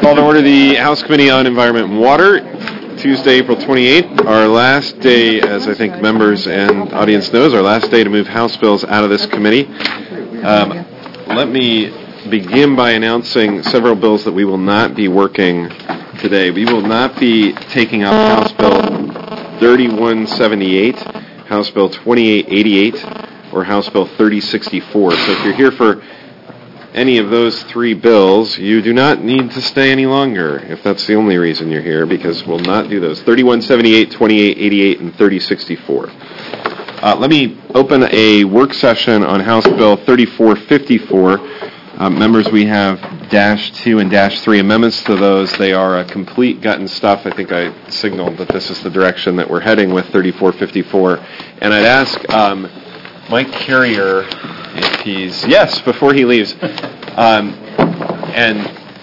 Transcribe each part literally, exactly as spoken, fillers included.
Call to order the House Committee on Environment and Water, Tuesday, April twenty-eighth, our last day, as I think members and audience knows, our last day to move House bills out of this committee. Um, let me begin by announcing several bills that we will not be working today. We will not be taking up House Bill thirty-one seventy-eight, House Bill twenty-eight eighty-eight, or House Bill thirty sixty-four. So if you're here for any of those three bills, you do not need to stay any longer, if that's the only reason you're here, because we'll not do those. thirty-one seventy-eight, twenty-eight eighty-eight, and thirty sixty-four. Uh, let me open a work session on House Bill thirty-four fifty-four. Uh, members, we have dash two and dash three amendments to those. They are a complete gut and stuff. I think I signaled that this is the direction that we're heading with thirty-four fifty-four. And I'd ask um, Mike Carrier if he's, yes, before he leaves. Um, and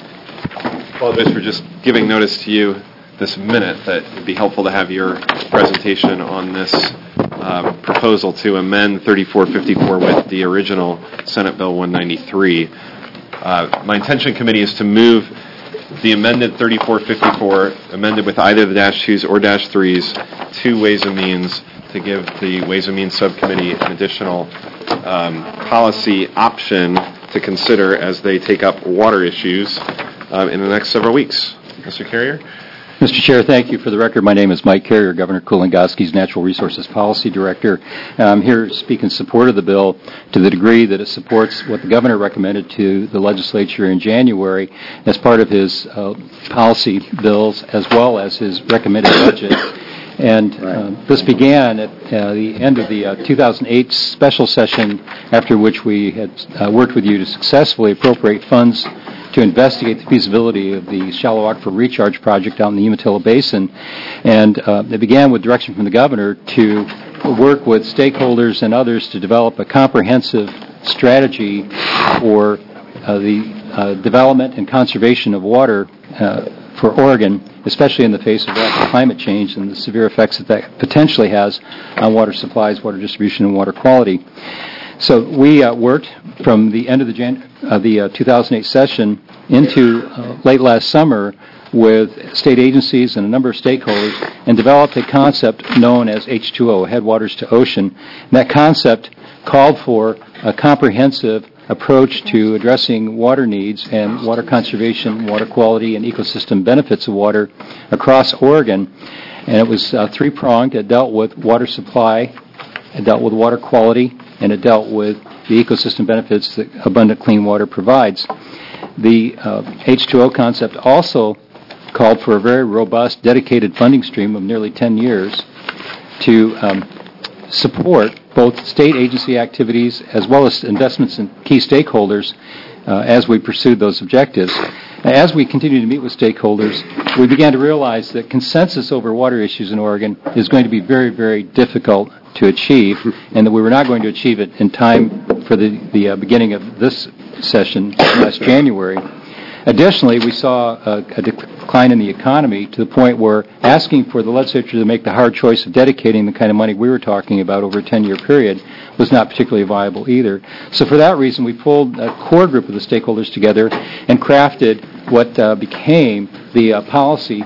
I apologize for just giving notice to you this minute that it would be helpful to have your presentation on this uh, proposal to amend thirty-four fifty-four with the original Senate Bill one ninety-three. Uh, my intention, committee, is to move the amended thirty-four fifty-four, amended with either the dash twos or dash threes, to Ways and Means to give the Ways and Means subcommittee an additional um, policy option to consider as they take up water issues um, in the next several weeks. Mister Carrier? Mister Chair, thank you. For the record, my name is Mike Carrier, Governor Kulongoski's Natural Resources Policy Director. I'm here to speak in support of the bill to the degree that it supports what the Governor recommended to the legislature in January as part of his uh, policy bills as well as his recommended budget. And uh, this began at uh, the end of the uh, two thousand eight special session, after which we had uh, worked with you to successfully appropriate funds to investigate the feasibility of the shallow aquifer recharge project out in the Umatilla Basin. And uh, it began with direction from the governor to work with stakeholders and others to develop a comprehensive strategy for uh, the uh, development and conservation of water uh, for Oregon, especially in the face of rapid climate change and the severe effects that that potentially has on water supplies, water distribution, and water quality. So we uh, worked from the end of the, Jan- uh, the uh, two thousand eight session into uh, late last summer with state agencies and a number of stakeholders and developed a concept known as H two O, Headwaters to Ocean. And that concept called for a comprehensive approach to addressing water needs and water conservation, water quality, and ecosystem benefits of water across Oregon. And it was uh, three-pronged. It dealt with water supply, it dealt with water quality, and it dealt with the ecosystem benefits that abundant clean water provides. The uh, H two O concept also called for a very robust, dedicated funding stream of nearly ten years to um, support both state agency activities as well as investments in key stakeholders uh, as we pursued those objectives. As we continued to meet with stakeholders, we began to realize that consensus over water issues in Oregon is going to be very, very difficult to achieve, and that we were not going to achieve it in time for the, the uh, beginning of this session last January. Additionally, we saw a, a decline in the economy to the point where asking for the legislature to make the hard choice of dedicating the kind of money we were talking about over a ten-year period was not particularly viable either. So for that reason, we pulled a core group of the stakeholders together and crafted what uh, became the uh, policy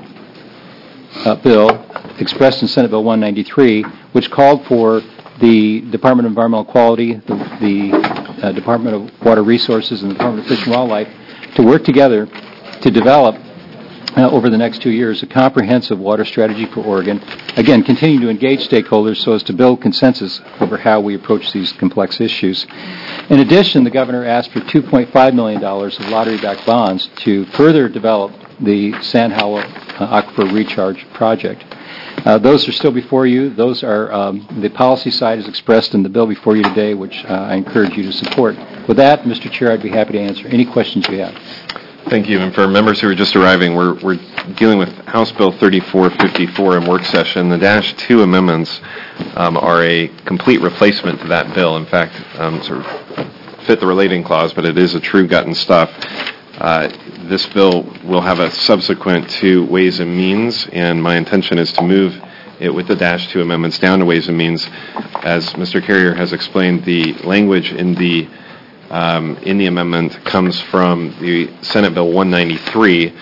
uh, bill expressed in Senate Bill one ninety-three, which called for the Department of Environmental Quality, the, the uh, Department of Water Resources, and the Department of Fish and Wildlife to work together to develop uh, over the next two years a comprehensive water strategy for Oregon. Again, continuing to engage stakeholders so as to build consensus over how we approach these complex issues. In addition, the governor asked for two point five million dollars of lottery-backed bonds to further develop the Sand Hollow uh, Aquifer Recharge Project. Uh, those are still before you. Those are um, the policy side is expressed in the bill before you today, which uh, I encourage you to support. With that, Mister Chair, I'd be happy to answer any questions you have. Thank you. And for members who are just arriving, we're we're dealing with House Bill thirty-four fifty-four in work session. The dash two amendments um, are a complete replacement to that bill. In fact, um, sort of fit the relating clause, but it is a true gut and stuff. Uh, this bill will have a subsequent to Ways and Means, and my intention is to move it with the dash two amendments down to Ways and Means. As Mister Carrier has explained, the language in the um, in the amendment comes from the Senate Bill one ninety-three,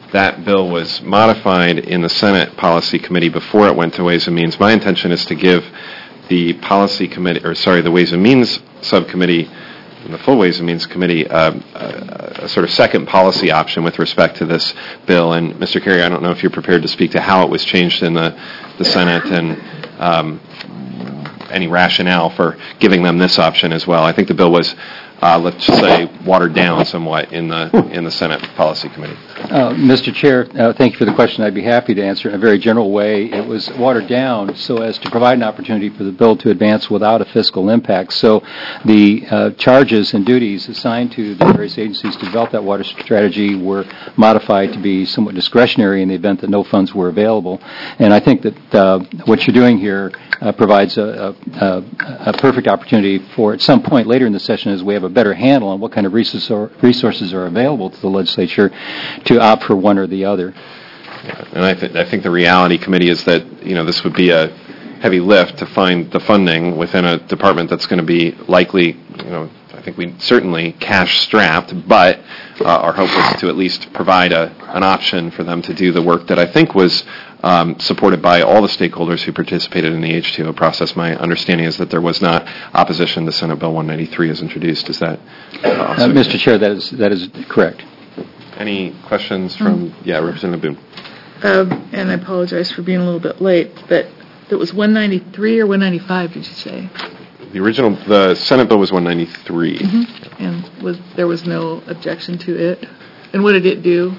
that bill was modified in the Senate Policy Committee before it went to Ways and Means. My intention is to give the Policy Committee, or sorry, the Ways and Means Subcommittee, and the full Ways and Means Committee, uh, a, a sort of second policy option with respect to this bill. And Mister Carrier, I don't know if you're prepared to speak to how it was changed in the, the Senate and um, any rationale for giving them this option as well. I think the bill was, uh, let's just say, watered down somewhat in the in the Senate Policy Committee. Uh, Mister Chair, uh, thank you for the question. I'd be happy to answer in a very general way. It was watered down so as to provide an opportunity for the bill to advance without a fiscal impact. So the uh, charges and duties assigned to the various agencies to develop that water strategy were modified to be somewhat discretionary in the event that no funds were available. And I think that uh, what you're doing here uh, provides a, a, a perfect opportunity for, at some point later in the session, as we have a better handle on what kind of resources are available to the legislature, to opt for one or the other. Yeah, and I, th- I think the reality committee is that, you know, this would be a heavy lift to find the funding within a department that's going to be likely, you know, I think we certainly cash strapped, but uh, our hope was to at least provide a, an option for them to do the work that I think was um, supported by all the stakeholders who participated in the H two O process. My understanding is that there was not opposition to Senate Bill one ninety-three as introduced. Is that uh, uh, Mister Chair, that is that is correct. Any questions from, mm-hmm. yeah, Representative Boone? Um, and I apologize for being a little bit late, but it was one ninety-three or one ninety-five, did you say? The original, the Senate bill was one ninety-three. Mm-hmm. And was there was no objection to it? And what did it do?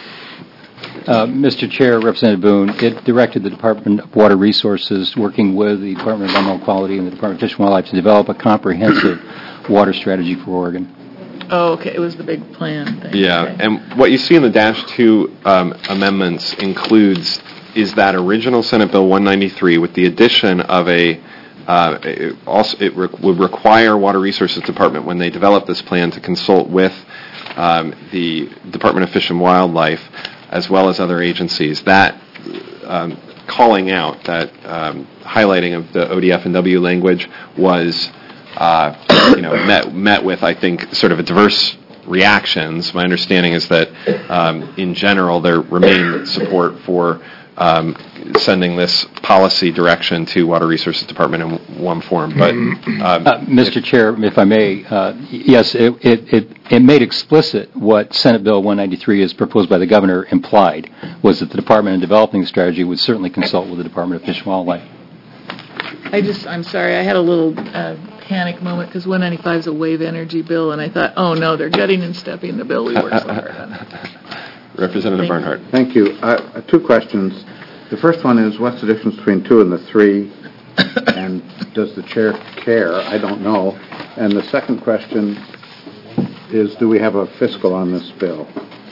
Uh, Mister Chair, Representative Boone, it directed the Department of Water Resources, working with the Department of Environmental Quality and the Department of Fish and Wildlife, to develop a comprehensive water strategy for Oregon. Oh, okay. It was the big plan thing. Yeah, okay. And what you see in the Dash two um, amendments includes is that original Senate Bill one ninety-three with the addition of a uh, it also it re- would require Water Resources Department, when they develop this plan, to consult with um, the Department of Fish and Wildlife as well as other agencies. That um, calling out, that um, highlighting of the O D F and W language was Uh, you know, met met with, I think, sort of a diverse reactions. My understanding is that, um, in general, there remain support for um, sending this policy direction to Water Resources Department in one form. But, um, uh, Mister Chair, if I may, uh, yes, it, it, it, it made explicit what Senate Bill one ninety-three, as proposed by the governor, implied, was that the department in developing the strategy would certainly consult with the Department of Fish and Wildlife. I just, I'm sorry, I had a little uh, panic moment because one ninety-five is a wave energy bill, and I thought, oh no, they're gutting and stepping the bill we worked so hard on. Representative Thank Barnhart. You. Thank you. Uh, two questions. The first one is, what's the difference between two and the three, and does the chair care? I don't know. And the second question is, do we have a fiscal on this bill?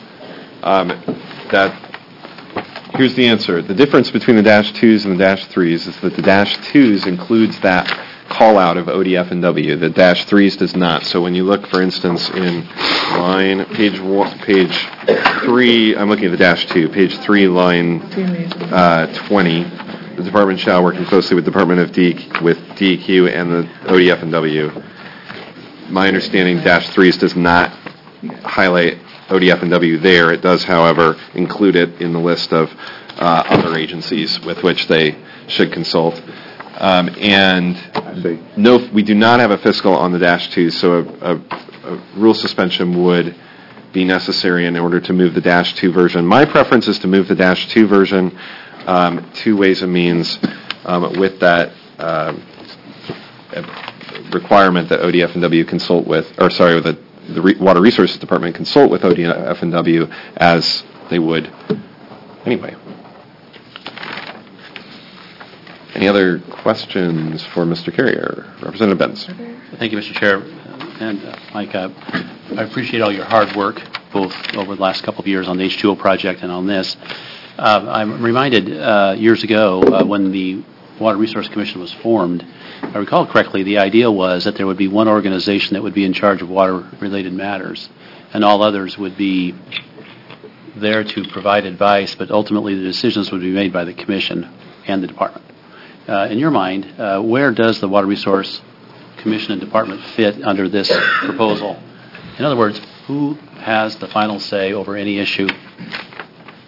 Um, that. Here's the answer. The difference between the Dash twos and the Dash threes is that the Dash twos includes that call out of O D F and W. The Dash threes does not. So when you look, for instance, in line, page one, page three, I'm looking at the Dash two, page three, line uh, twenty, the department shall work closely with the Department of D, with D E Q and the O D F and W. My understanding, Dash threes does not highlight O D F and W there. It does, however, include it in the list of uh, other agencies with which they should consult. Um, and no, we do not have a fiscal on the Dash two, so a, a, a rule suspension would be necessary in order to move the Dash two version. My preference is to move the Dash two version um, to Ways and Means um, with that uh, requirement that O D F and W consult with, or sorry, with the the Re- Water Resources Department consult with O D F and W as they would anyway. Any other questions for Mister Carrier? Representative Benz. Thank you, Mister Chair. And uh, Mike, uh, I appreciate all your hard work, both over the last couple of years on the H two O project and on this. Uh, I'm reminded uh, years ago uh, when the Water Resource Commission was formed, if I recall correctly, the idea was that there would be one organization that would be in charge of water-related matters, and all others would be there to provide advice, but ultimately the decisions would be made by the Commission and the Department. Uh, in your mind, uh, where does the Water Resource Commission and Department fit under this proposal? In other words, who has the final say over any issue?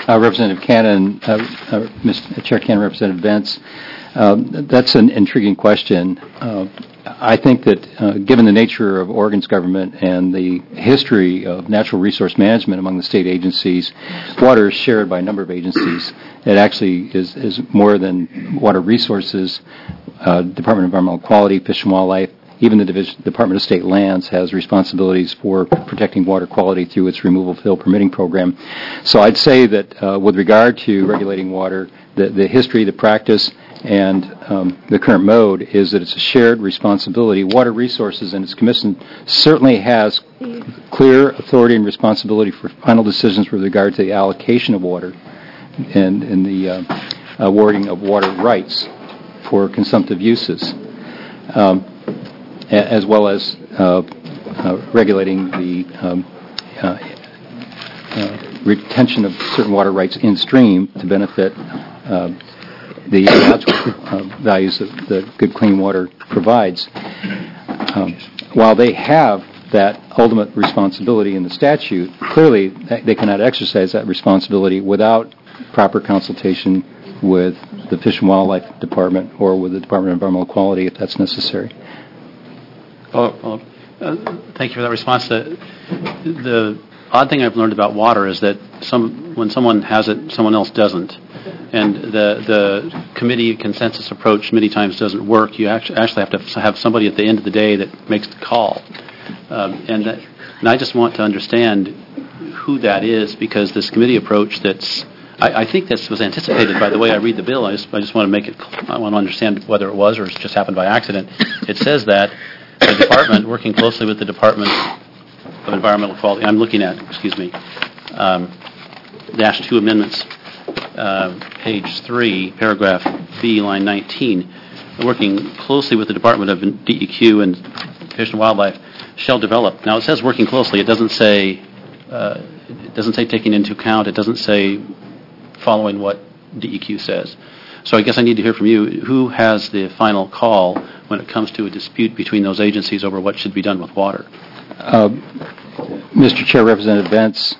uh, Representative Cannon, uh, uh, Mister Chair Cannon, Representative Vance, um, that's an intriguing question. Uh, I think that uh, given the nature of Oregon's government and the history of natural resource management among the state agencies, water is shared by a number of agencies. It actually is, is more than water resources. Uh, Department of Environmental Quality, Fish and Wildlife, even the Division, Department of State Lands has responsibilities for protecting water quality through its removal fill permitting program. So I'd say that uh, with regard to regulating water, the, the history, the practice, and um, the current mode is that it's a shared responsibility. Water Resources and its commission certainly has clear authority and responsibility for final decisions with regard to the allocation of water and, and the uh, awarding of water rights for consumptive uses, um, a- as well as uh, uh, regulating the um, uh, uh, retention of certain water rights in stream to benefit uh, the ecological uh, values that, that good clean water provides. Um, while they have that ultimate responsibility in the statute, clearly they cannot exercise that responsibility without proper consultation with the Fish and Wildlife Department or with the Department of Environmental Quality if that's necessary. Well, well uh, thank you for that response. The, the odd thing I've learned about water is that some when someone has it, someone else doesn't. And the the committee consensus approach many times doesn't work. You actually actually have to have somebody at the end of the day that makes the call. Um, and, that, and I just want to understand who that is, because this committee approach that's, I, I think this was anticipated by the way I read the bill. I just, I just want to make it, I want to understand whether it was or it just happened by accident. It says that the department, working closely with the Department of Environmental Quality, I'm looking at, excuse me, um, dash two amendments, uh, page three, paragraph B, line nineteen, working closely with the Department of D E Q and Fish and Wildlife shall develop. Now it says working closely. It doesn't say, uh, it doesn't say taking into account. It doesn't say following what D E Q says. So I guess I need to hear from you. Who has the final call when it comes to a dispute between those agencies over what should be done with water? Uh, Mister Chair, Representative Vance,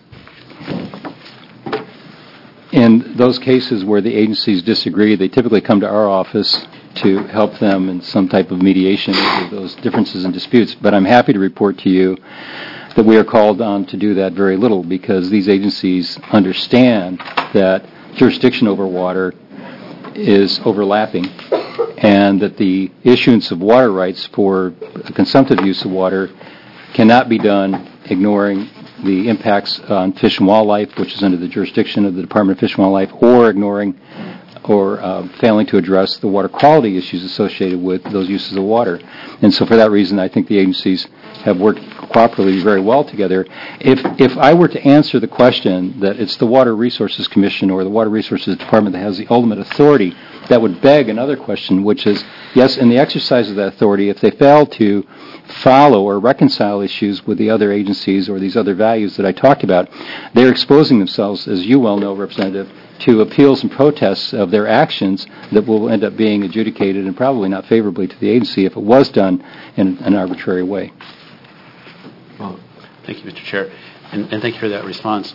in those cases where the agencies disagree, they typically come to our office to help them in some type of mediation of those differences and disputes. But I'm happy to report to you that we are called on to do that very little, because these agencies understand that jurisdiction over water is overlapping, and that the issuance of water rights for consumptive use of water cannot be done ignoring the impacts on fish and wildlife, which is under the jurisdiction of the Department of Fish and Wildlife, or ignoring or uh, failing to address the water quality issues associated with those uses of water. And so for that reason, I think the agencies have worked cooperatively very well together. If if I were to answer the question that it's the Water Resources Commission or the Water Resources Department that has the ultimate authority, that would beg another question, which is, yes, in the exercise of that authority, if they fail to follow or reconcile issues with the other agencies or these other values that I talked about, they're exposing themselves, as you well know, Representative, to appeals and protests of their actions that will end up being adjudicated and probably not favorably to the agency if it was done in an arbitrary way. Well, thank you, Mister Chair, and, and thank you for that response.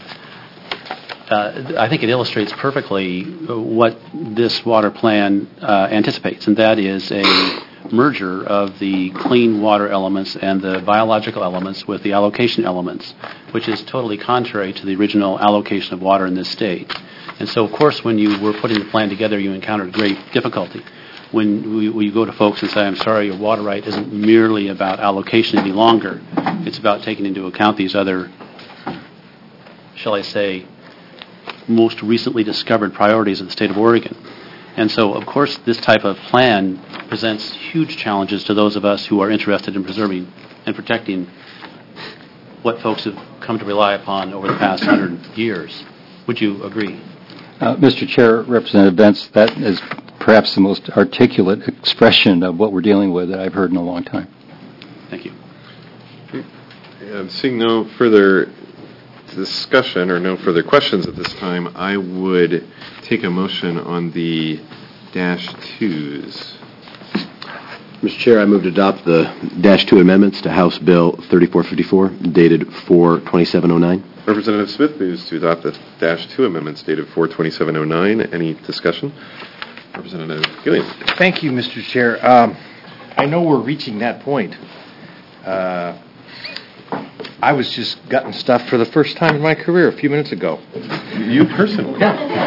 Uh, I think it illustrates perfectly what this water plan uh, anticipates, and that is a merger of the clean water elements and the biological elements with the allocation elements, which is totally contrary to the original allocation of water in this state. And so, of course, when you were putting the plan together, you encountered great difficulty. When we, we go to folks and say, I'm sorry, your water right isn't merely about allocation any longer. It's about taking into account these other, shall I say, most recently discovered priorities of the state of Oregon. And so, of course, this type of plan presents huge challenges to those of us who are interested in preserving and protecting what folks have come to rely upon over the past hundred years. Would you agree? Uh, Mister Chair, Representative Vance, that is perhaps the most articulate expression of what we're dealing with that I've heard in a long time. Thank you. Uh, seeing no further discussion or no further questions at this time, I would take a motion on the dash twos. Mister Chair, I move to adopt the dash two amendments to House Bill thirty-four fifty-four, dated four twenty-seven oh nine. Representative Smith moves to adopt the Dash two amendments dated four twenty-seven oh nine. Any discussion? Representative Gilliam. Thank you, Mister Chair. Um, I know we're reaching that point. Uh, I was just gutting stuff for the first time in my career a few minutes ago. You personally?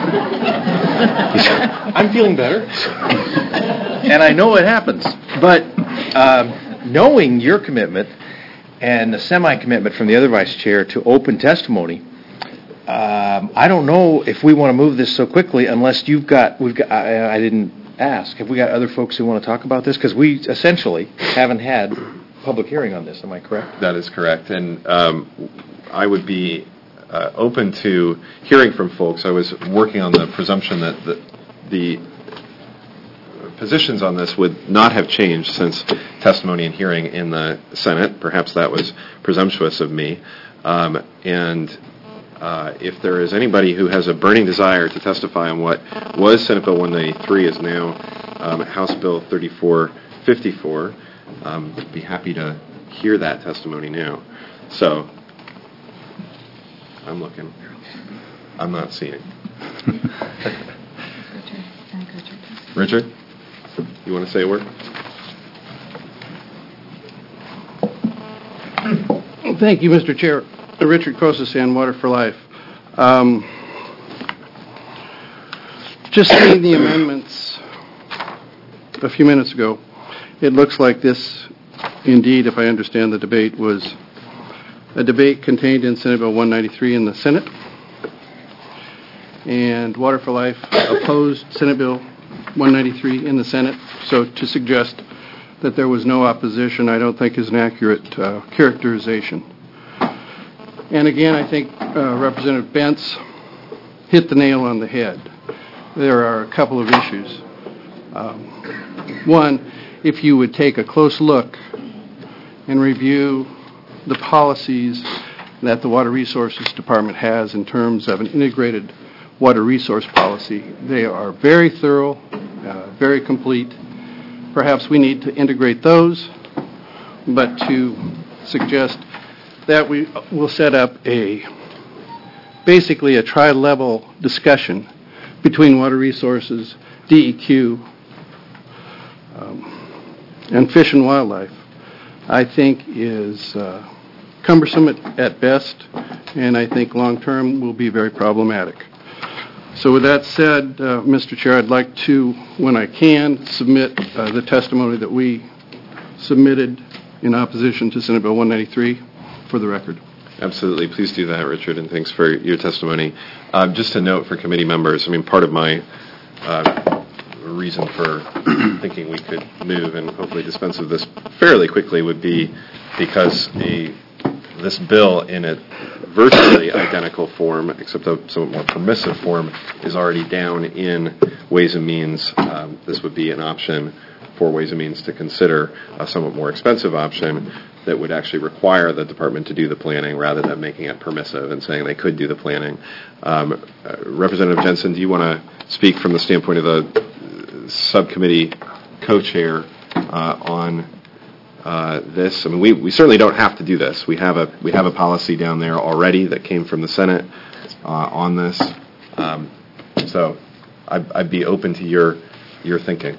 I'm feeling better. And I know it happens. But um, knowing your commitment and the semi-commitment from the other vice chair to open testimony, um, I don't know if we want to move this so quickly unless you've got, we've got, I, I didn't ask, have we got other folks who want to talk about this? Because we essentially haven't had public hearing on this, am I correct? That is correct. And um, I would be uh, open to hearing from folks. I was working on the presumption that the, the positions on this would not have changed since testimony and hearing in the Senate. Perhaps that was presumptuous of me. Um, and uh, if there is anybody who has a burning desire to testify on what was Senate Bill one ninety-three is now um, House Bill thirty-four fifty-four, um, I'd be happy to hear that testimony now. So, I'm looking. I'm not seeing. Richard, you want to say a word? Thank you, Mister Chair. Richard Kosasan, Water for Life. Um, just seeing the amendments a few minutes ago, it looks like this, indeed, if I understand the debate, was a debate contained in Senate Bill one ninety-three in the Senate. And Water for Life opposed Senate Bill one ninety-three in the Senate. So to suggest that there was no opposition, I don't think is an accurate uh, characterization. And again, I think uh, Representative Bentz hit the nail on the head. There are a couple of issues. Um, one, if you would take a close look and review the policies that the Water Resources Department has in terms of an integrated water resource policy, they are very thorough, uh, very complete. Perhaps we need to integrate those, but to suggest that we will set up a, basically a tri-level discussion between water resources, D E Q, um, and Fish and Wildlife, I think is uh, cumbersome at, at best, and I think long-term will be very problematic. So with that said, uh, Mister Chair, I'd like to, when I can, submit uh, the testimony that we submitted in opposition to Senate Bill one ninety-three for the record. Absolutely. Please do that, Richard, and thanks for your testimony. Um, just a note for committee members, I mean, part of my uh, reason for thinking we could move and hopefully dispense with this fairly quickly would be because a, this bill in a virtually identical form, except a somewhat more permissive form, is already down in Ways and Means. Um, this would be an option for Ways and Means to consider a somewhat more expensive option that would actually require the department to do the planning rather than making it permissive and saying they could do the planning. Um, uh, Representative Jensen, do you want to speak from the standpoint of the subcommittee co-chair uh, on uh, this? I mean, we, we certainly don't have to do this. We have a we have a policy down there already that came from the Senate uh, on this. Um, so I'd, I'd be open to your your thinking.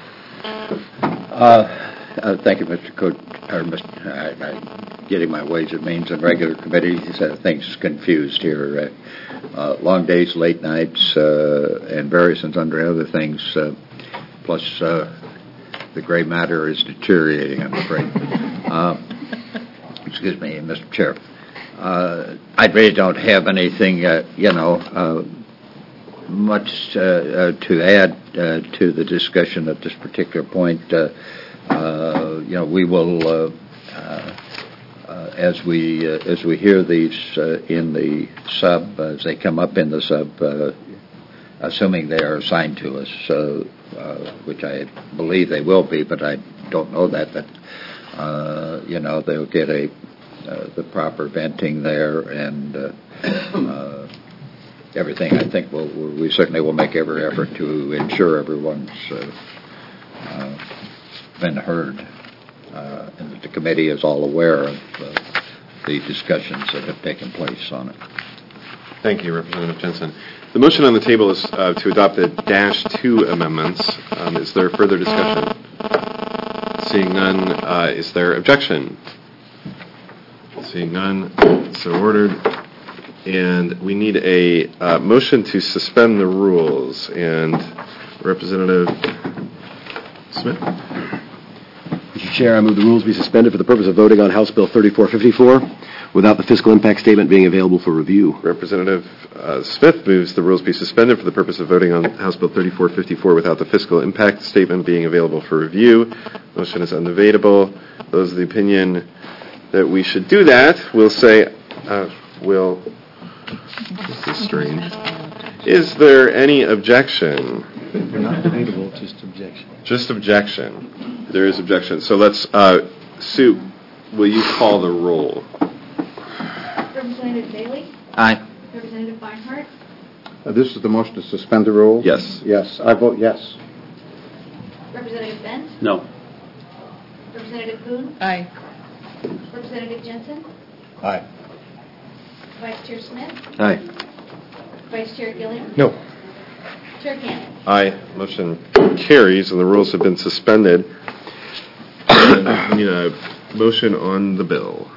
Uh, uh, thank you, Mister Coach. Or Mister I, I, getting my Ways and Means and regular committees, uh, things confused here. Uh, uh, long days, late nights, uh, and various and sundry other things. Uh, plus, uh, the gray matter is deteriorating, I'm afraid. Uh, excuse me, Mister Chair. Uh, I really don't have anything, uh, you know, uh, much uh, uh, to add uh, to the discussion at this particular point. Uh, uh, you know, we will, uh, uh, uh, as we uh, as we hear these uh, in the sub, as they come up in the sub, uh, assuming they are assigned to us, uh, uh, which I believe they will be, but I don't know that. But uh, you know, they'll get a uh, the proper venting there and. Uh, uh, Everything, I think, we'll, we certainly will make every effort to ensure everyone's uh, uh, been heard, uh, and that the committee is all aware of uh, the discussions that have taken place on it. Thank you, Representative Jensen. The motion on the table is uh, to adopt the dash two amendments. Um, is there further discussion? Seeing none, uh, is there objection? Seeing none, so ordered. And we need a uh, motion to suspend the rules. And Representative Smith? Mister Chair, I move the rules be suspended for the purpose of voting on House Bill thirty-four fifty-four without the fiscal impact statement being available for review. Representative uh, Smith moves the rules be suspended for the purpose of voting on House Bill thirty-four fifty-four without the fiscal impact statement being available for review. Motion is undebatable. Those of the opinion that we should do that will say, uh, will, this is strange. Is there any objection? They're not debatable, just objection. Just objection. There is objection. So let's, uh, Sue, will you call the roll? Representative Bailey? Aye. Representative Beinhardt? Uh, This is the motion to suspend the rules? Yes. Yes, I vote yes. Representative Bent? No. Representative Kuhn? Aye. Representative Jensen? Aye. Vice Chair Smith? Aye. Vice Chair Gilliam? No. Chair Cannon? Aye. Motion carries, and the rules have been suspended. And we need a motion on the bill.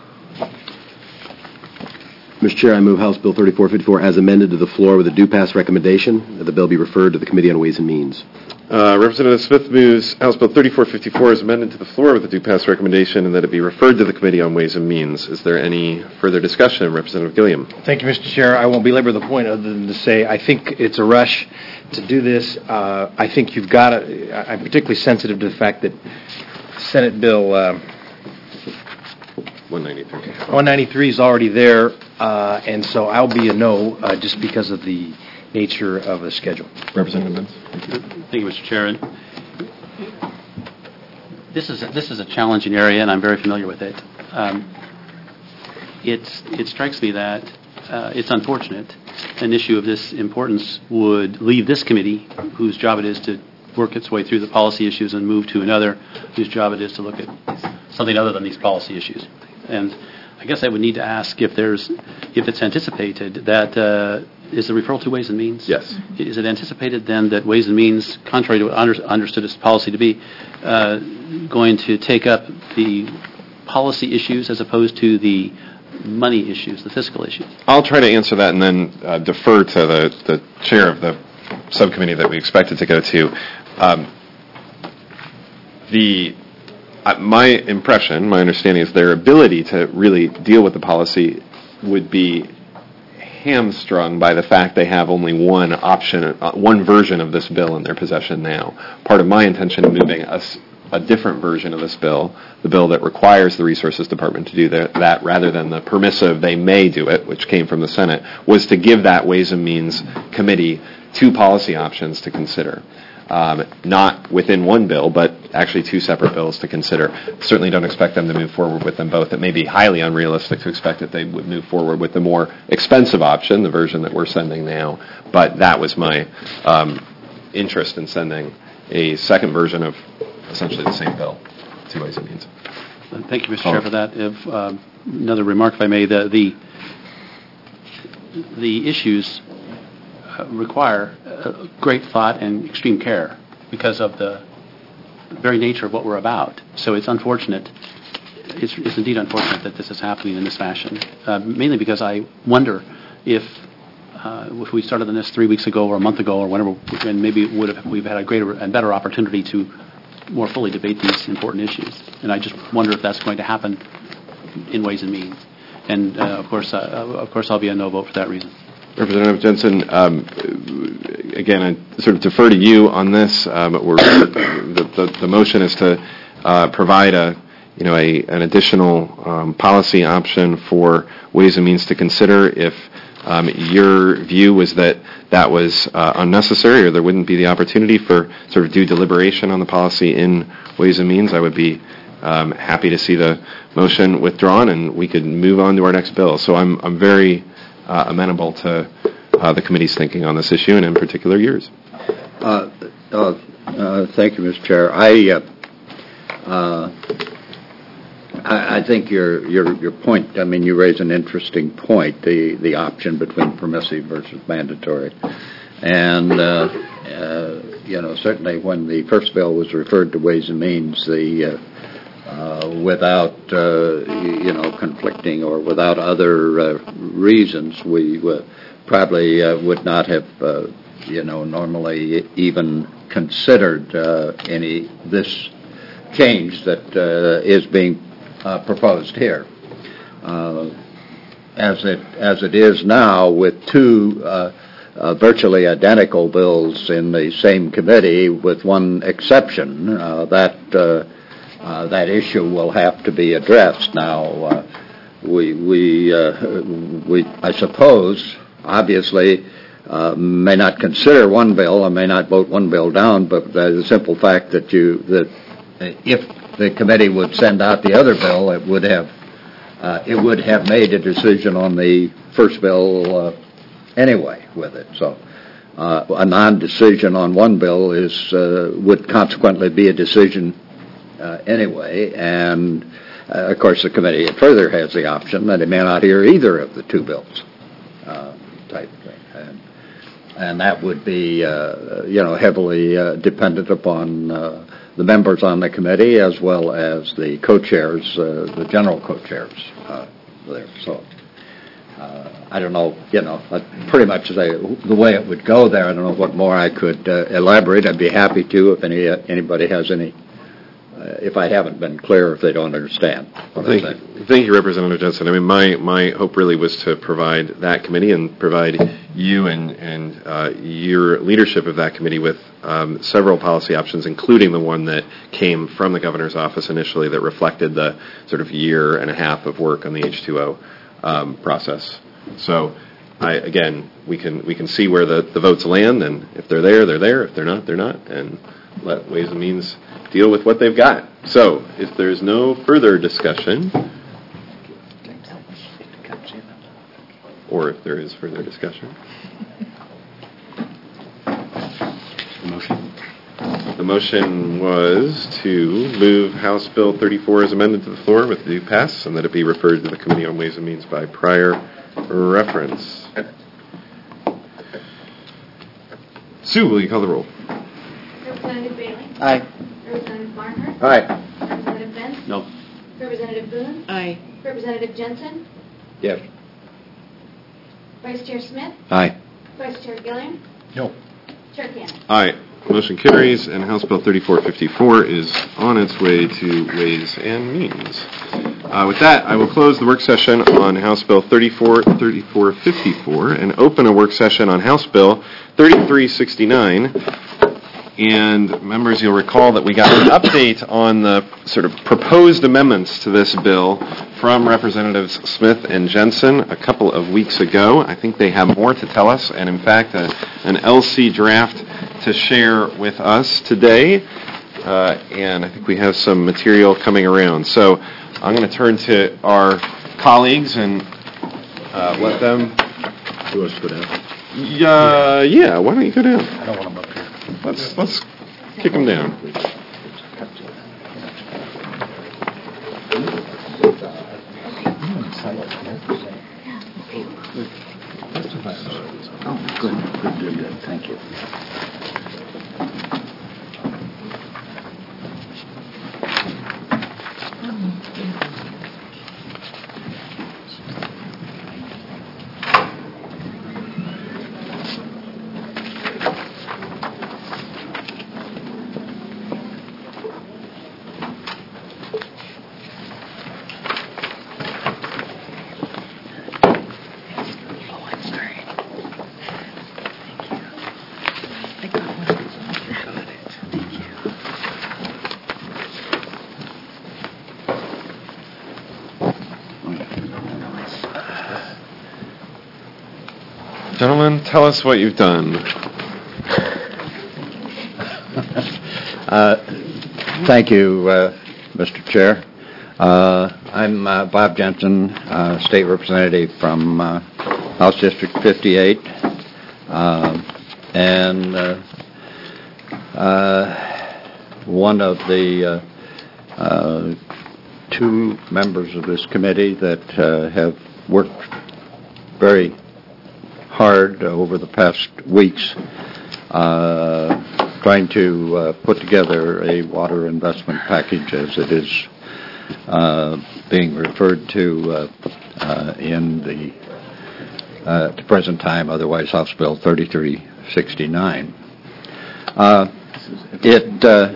Mister Chair, I move House Bill thirty-four fifty-four as amended to the floor with a due pass recommendation that the bill be referred to the Committee on Ways and Means. Uh, Representative Smith moves House Bill thirty-four fifty-four as amended to the floor with a due pass recommendation and that it be referred to the Committee on Ways and Means. Is there any further discussion? Representative Gilliam. Thank you, Mister Chair. I won't belabor the point other than to say I think it's a rush to do this. Uh, I think you've got to, I'm particularly sensitive to the fact that Senate Bill uh, one ninety-three. one ninety-three is already there, uh, and so I'll be a no uh, just because of the nature of the schedule. Representative Benz. Thank you, Mister Chair. And This is a, this is a challenging area, and I'm very familiar with it. Um, it's it strikes me that uh, it's unfortunate an issue of this importance would leave this committee, whose job it is to work its way through the policy issues, and move to another, whose job it is to look at something other than these policy issues. And I guess I would need to ask if there's if it's anticipated that. Uh, Is the referral to Ways and Means? Yes. Is it anticipated then that Ways and Means, contrary to what under, understood its policy to be, uh, going to take up the policy issues as opposed to the money issues, the fiscal issues? I'll try to answer that and then uh, defer to the, the chair of the subcommittee that we expected to go to. Um, the uh, my impression, my understanding is their ability to really deal with the policy would be hamstrung by the fact they have only one option, uh, one version of this bill in their possession now. Part of my intention in moving a, a different version of this bill, the bill that requires the Resources Department to do that, that rather than the permissive they may do it, which came from the Senate, was to give that Ways and Means Committee two policy options to consider. Um, not within one bill, but actually two separate bills to consider. Certainly don't expect them to move forward with them both. It may be highly unrealistic to expect that they would move forward with the more expensive option, the version that we're sending now, but that was my um, interest in sending a second version of essentially the same bill to Ways and Means. Thank you, Mister Chair, for that. If, uh, another remark, if I may, the the, the issues uh, require uh, great thought and extreme care because of the very nature of what we're about. So it's unfortunate. It's, it's indeed unfortunate that this is happening in this fashion, uh, mainly because I wonder if uh, if we started on this three weeks ago or a month ago or whenever, and maybe would have we've had a greater and better opportunity to more fully debate these important issues. And I just wonder if that's going to happen in Ways and Means. And uh, of course, uh, of course, I'll be a no vote for that reason. Representative Jensen, um, again, I sort of defer to you on this. Um, we're, the, the, the motion is to uh, provide a, you know, a, an additional um, policy option for Ways and Means to consider. If um, your view was that that was uh, unnecessary or there wouldn't be the opportunity for sort of due deliberation on the policy in Ways and Means, I would be um, happy to see the motion withdrawn and we could move on to our next bill. So I'm, I'm very Uh, amenable to uh, the committee's thinking on this issue, and in particular yours. Uh, uh, uh, thank you, Mister Chair. I uh, uh, I, I think your, your your point, I mean, you raise an interesting point, the, the option between permissive versus mandatory. And, uh, uh, you know, certainly when the first bill was referred to Ways and Means, the uh, uh, without, uh, you know, conflicting or without other uh, reasons, we uh, probably uh, would not have, uh, you know, normally even considered uh, any this change that uh, is being uh, proposed here. Uh, as it as it is now, with two uh, uh, virtually identical bills in the same committee, with one exception, uh, that uh, uh, that issue will have to be addressed. Now, uh, we we uh, we I suppose obviously. Uh, may not consider one bill or may not vote one bill down, but the simple fact that you that if the committee would send out the other bill, it would have uh, it would have made a decision on the first bill uh, anyway with it. So uh, a non-decision on one bill is uh, would consequently be a decision uh, anyway, and uh, of course the committee further has the option that it may not hear either of the two bills. Uh, type thing. And, and that would be, uh, you know, heavily uh, dependent upon uh, the members on the committee as well as the co-chairs, uh, the general co-chairs uh, there. So uh, I don't know, you know, pretty much the, the way it would go there. I don't know what more I could uh, elaborate. I'd be happy to if any uh, anybody has any. Uh, if I haven't been clear, if they don't understand. Thank you. Thank you, Representative Jensen. I mean, my, my hope really was to provide that committee and provide you and, and uh, your leadership of that committee with um, several policy options, including the one that came from the governor's office initially that reflected the sort of year and a half of work on the H two O um, process. So, I, again, we can we can see where the, the votes land, and if they're there, they're there. If they're not, they're not, and let Ways and Means deal with what they've got. So, if there's no further discussion, or if there is further discussion. Motion. The motion was to move House Bill thirty-four as amended to the floor with due pass, and that it be referred to the Committee on Ways and Means by prior reference. Sue, will you call the roll? Representative Bailey? Aye. Representative Barnhart? Aye. Representative Benz? No. Representative Boone? Aye. Representative Jensen? Yes. Vice Chair Smith? Aye. Vice Chair Gilliam? No. Chair Cannon? Aye. Motion carries, and House Bill thirty-four fifty-four is on its way to Ways and Means. Uh, with that, I will close the work session on House Bill thirty-four fifty-four and open a work session on House Bill thirty-three sixty-nine. And members, you'll recall that we got an update on the sort of proposed amendments to this bill from Representatives Smith and Jensen a couple of weeks ago. I think they have more to tell us, and in fact, a, an L C draft to share with us today. Uh, and I think we have some material coming around. So I'm going to turn to our colleagues and uh, let them. Who wants to go down? Uh, yeah, why don't you go down? I don't want them up here. Let's let's kick them down. Oh, good, good, good, good. Thank you. Gentlemen, tell us what you've done. uh, thank you, uh, Mister Chair. Uh, I'm uh, Bob Jensen, uh, State Representative from uh, House District fifty-eight, uh, and uh, uh, one of the uh, uh, two members of this committee that uh, have worked very hard over the past weeks uh, trying to uh, put together a water investment package, as it is uh, being referred to uh, uh, in the uh, at the present time, otherwise House Bill thirty-three sixty-nine. Uh, it uh,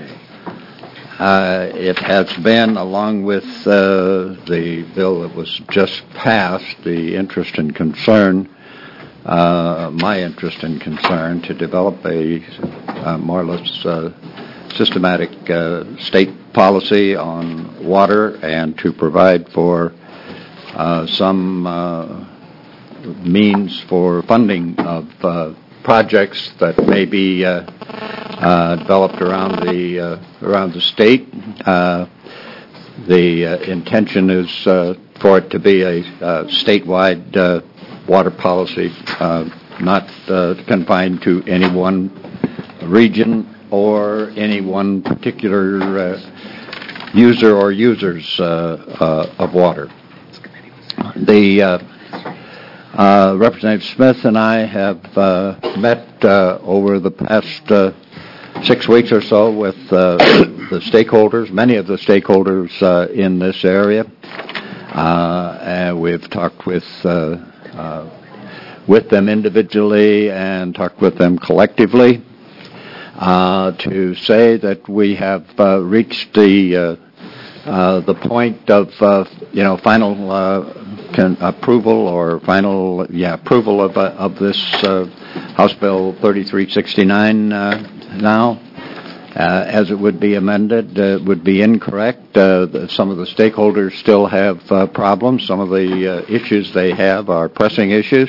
uh, it has been, along with uh, the bill that was just passed, the interest and concern, uh, my interest and concern, to develop a uh, more or less uh, systematic uh, state policy on water and to provide for uh, some uh, means for funding of uh, projects that may be uh, uh, developed around the uh, around the state. Uh, the uh, intention is uh, for it to be a uh, statewide uh, water policy, uh, not uh, confined to any one region or any one particular uh, user or users uh, uh, of water. The uh, Uh, Representative Smith and I have uh, met uh, over the past uh, six weeks or so with uh, the stakeholders, many of the stakeholders uh, in this area, uh, and we've talked with uh, uh, with them individually and talked with them collectively uh, to say that we have uh, reached the uh, uh, the point of uh, you know final. Uh, Can approval or final, yeah, approval of uh, of this uh, House Bill thirty-three sixty-nine uh, now, uh, as it would be amended, uh, would be incorrect. Uh, the, some of the stakeholders still have uh, problems. Some of the uh, issues they have are pressing issues,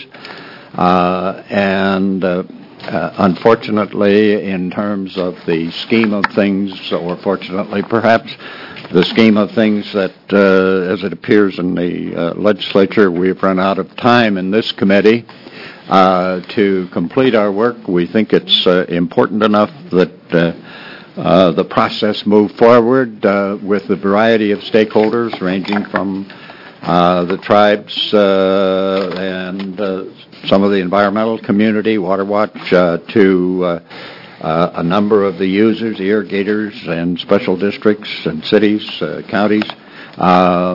uh, and uh, uh, unfortunately, in terms of the scheme of things, or fortunately, perhaps, the scheme of things that, uh, as it appears in the uh, legislature, we've run out of time in this committee uh, to complete our work. We think it's uh, important enough that uh, uh, the process move forward uh, with a variety of stakeholders, ranging from uh, the tribes uh, and uh, some of the environmental community, Water Watch, uh, to uh, Uh, a number of the users, irrigators, and special districts and cities, uh, counties. Uh,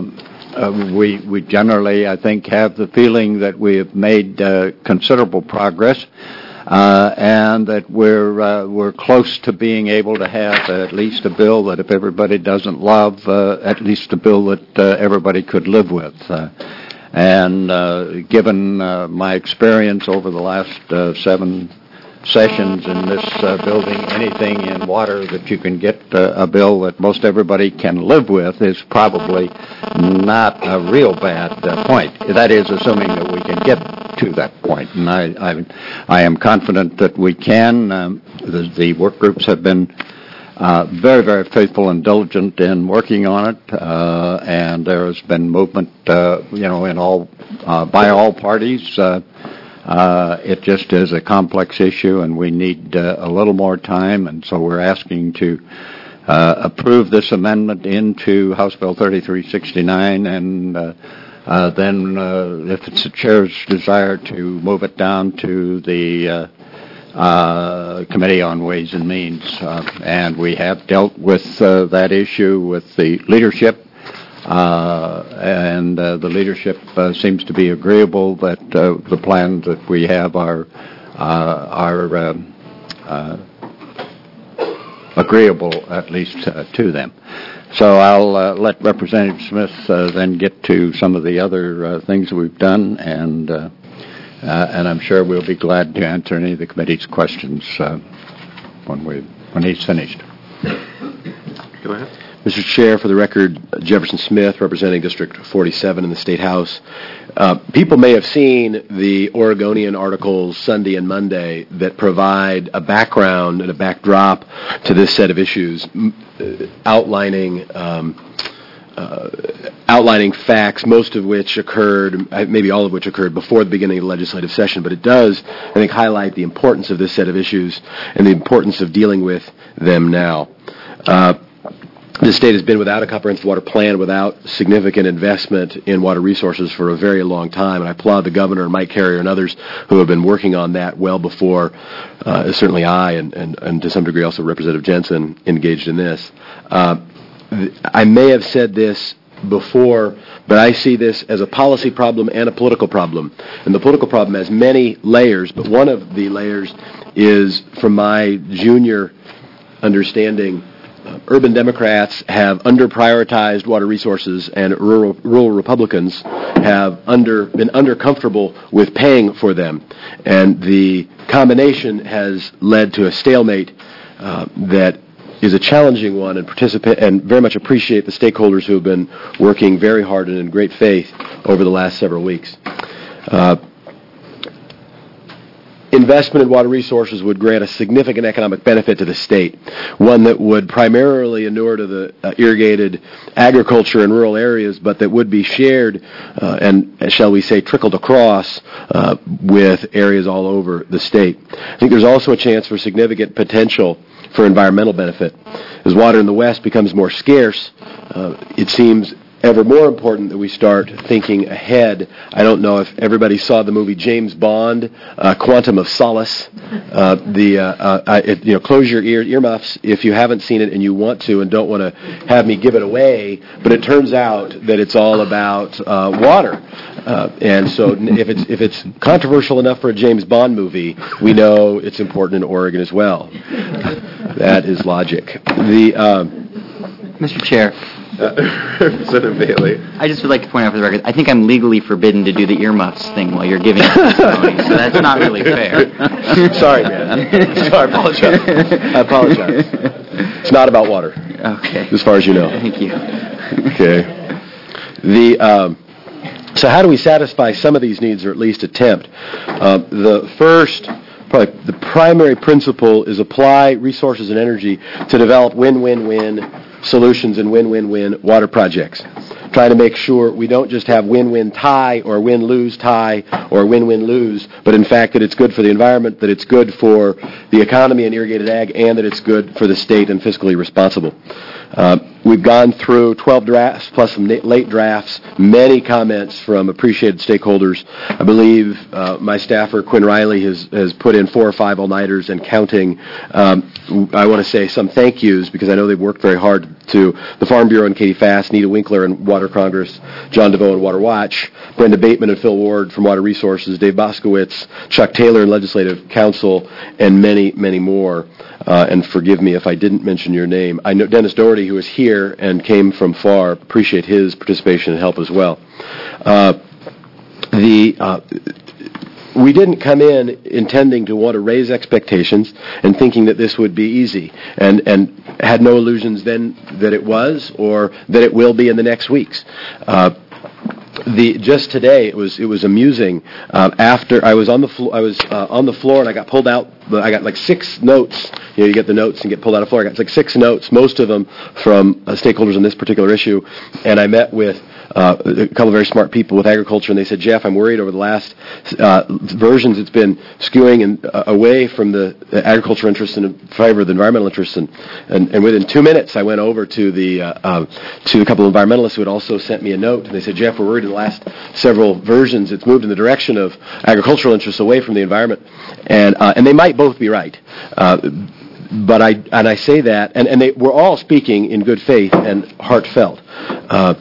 uh, we we generally, I think, have the feeling that we have made uh, considerable progress, uh, and that we're uh, we're close to being able to have at least a bill that, if everybody doesn't love, uh, at least a bill that uh, everybody could live with. Uh, and uh, given uh, my experience over the last uh, seven sessions in this uh, building, anything in water that you can get uh, a bill that most everybody can live with is probably not a real bad uh, point. That is, assuming that we can get to that point. And I, I, I am confident that we can. Um, the, the work groups have been uh, very, very faithful and diligent in working on it, uh, and there has been movement, uh, you know, in all uh, by all parties. Uh, Uh, it just is a complex issue, and we need uh, a little more time, and so we're asking to uh, approve this amendment into House Bill thirty-three sixty-nine, and uh, uh, then, uh, if it's the chair's desire, to move it down to the uh, uh, Committee on Ways and Means. Uh, and we have dealt with uh, that issue with the leadership. Uh, and uh, the leadership uh, seems to be agreeable that uh, the plans that we have are uh, are uh, uh, agreeable, at least uh, to them. So I'll uh, let Representative Smith uh, then get to some of the other uh, things that we've done, and uh, uh, and I'm sure we'll be glad to answer any of the committee's questions uh, when we when he's finished. Go ahead. Mister Chair, for the record, Jefferson Smith, representing District forty-seven in the State House. Uh, people may have seen the Oregonian articles Sunday and Monday that provide a background and a backdrop to this set of issues, m- outlining um, uh, outlining facts, most of which occurred, maybe all of which occurred before the beginning of the legislative session. But it does, I think, highlight the importance of this set of issues and the importance of dealing with them now. Uh, The state has been without a comprehensive water plan, without significant investment in water resources for a very long time, and I applaud the governor and Mike Carrier and others who have been working on that well before, uh, certainly I and, and, and to some degree also Representative Jensen engaged in this. Uh, I may have said this before, but I see this as a policy problem and a political problem. And the political problem has many layers, but one of the layers is, from my junior understanding, Uh, urban Democrats have under-prioritized water resources, and rural, rural Republicans have under been under-comfortable with paying for them. And the combination has led to a stalemate uh, that is a challenging one, and participate and very much appreciate the stakeholders who have been working very hard and in great faith over the last several weeks. Uh, Investment in water resources would grant a significant economic benefit to the state, one that would primarily inure to the uh, irrigated agriculture in rural areas, but that would be shared uh, and, shall we say, trickled across uh, with areas all over the state. I think there's also a chance for significant potential for environmental benefit. As water in the West becomes more scarce, uh, it seems ever more important that we start thinking ahead. I don't know if everybody saw the movie James Bond, uh, Quantum of Solace. Uh, the uh, uh, it, you know, close your ear earmuffs if you haven't seen it and you want to, and don't want to have me give it away. But it turns out that it's all about uh, water, uh, and so if it's if it's controversial enough for a James Bond movie, we know it's important in Oregon as well. That is logic. The um, Mister Chair. Uh, Representative Bailey. I just would like to point out for the record, I think I'm legally forbidden to do the earmuffs thing while you're giving testimony, so that's not really fair. Sorry, man. Sorry, I apologize. I apologize. It's not about water. Okay. As far as you know. Thank you. Okay. The um, so how do we satisfy some of these needs, or at least attempt? Uh, the first, probably the primary principle, is apply resources and energy to develop win-win-win solutions and win-win-win water projects. Trying to make sure we don't just have win-win tie or win-lose tie or win-win-lose, but in fact that it's good for the environment, that it's good for the economy and irrigated ag, and that it's good for the state and fiscally responsible. Uh, we've gone through twelve drafts plus some late drafts, many comments from appreciated stakeholders. I believe uh, my staffer, Quinn Riley, has, has put in four or five all-nighters and counting. Um, I want to say some thank yous because I know they've worked very hard to the Farm Bureau and Katie Fass, Nita Winkler and Water Congress, John DeVoe and Water Watch, Brenda Bateman and Phil Ward from Water Resources, Dave Boskowitz, Chuck Taylor and Legislative Council, and many, many more. Uh, and forgive me if I didn't mention your name. I know Dennis Doherty, who is here and came from far. Appreciate his participation and help as well. Uh, the uh, we didn't come in intending to want to raise expectations and thinking that this would be easy, and and had no illusions then that it was or that it will be in the next weeks. Uh, The just today it was it was amusing. Uh, after I was on the flo- I was uh, on the floor and I got pulled out. I got like six notes. You know, you get the notes and get pulled out of the floor. I got like six notes, most of them from uh, stakeholders on this particular issue. And I met with uh, a couple of very smart people with agriculture, and they said, Jeff, I'm worried over the last uh, versions it's been skewing and uh, away from the, the agriculture interests and in favor of the environmental interests. And, and, and within two minutes, I went over to the uh, uh, to a couple of environmentalists who had also sent me a note, and they said, Jeff, we're worried in the last several versions it's moved in the direction of agricultural interests away from the environment. And uh, and they might both be right. Uh, But I and I say that, and, and they were all speaking in good faith and heartfelt. Uh,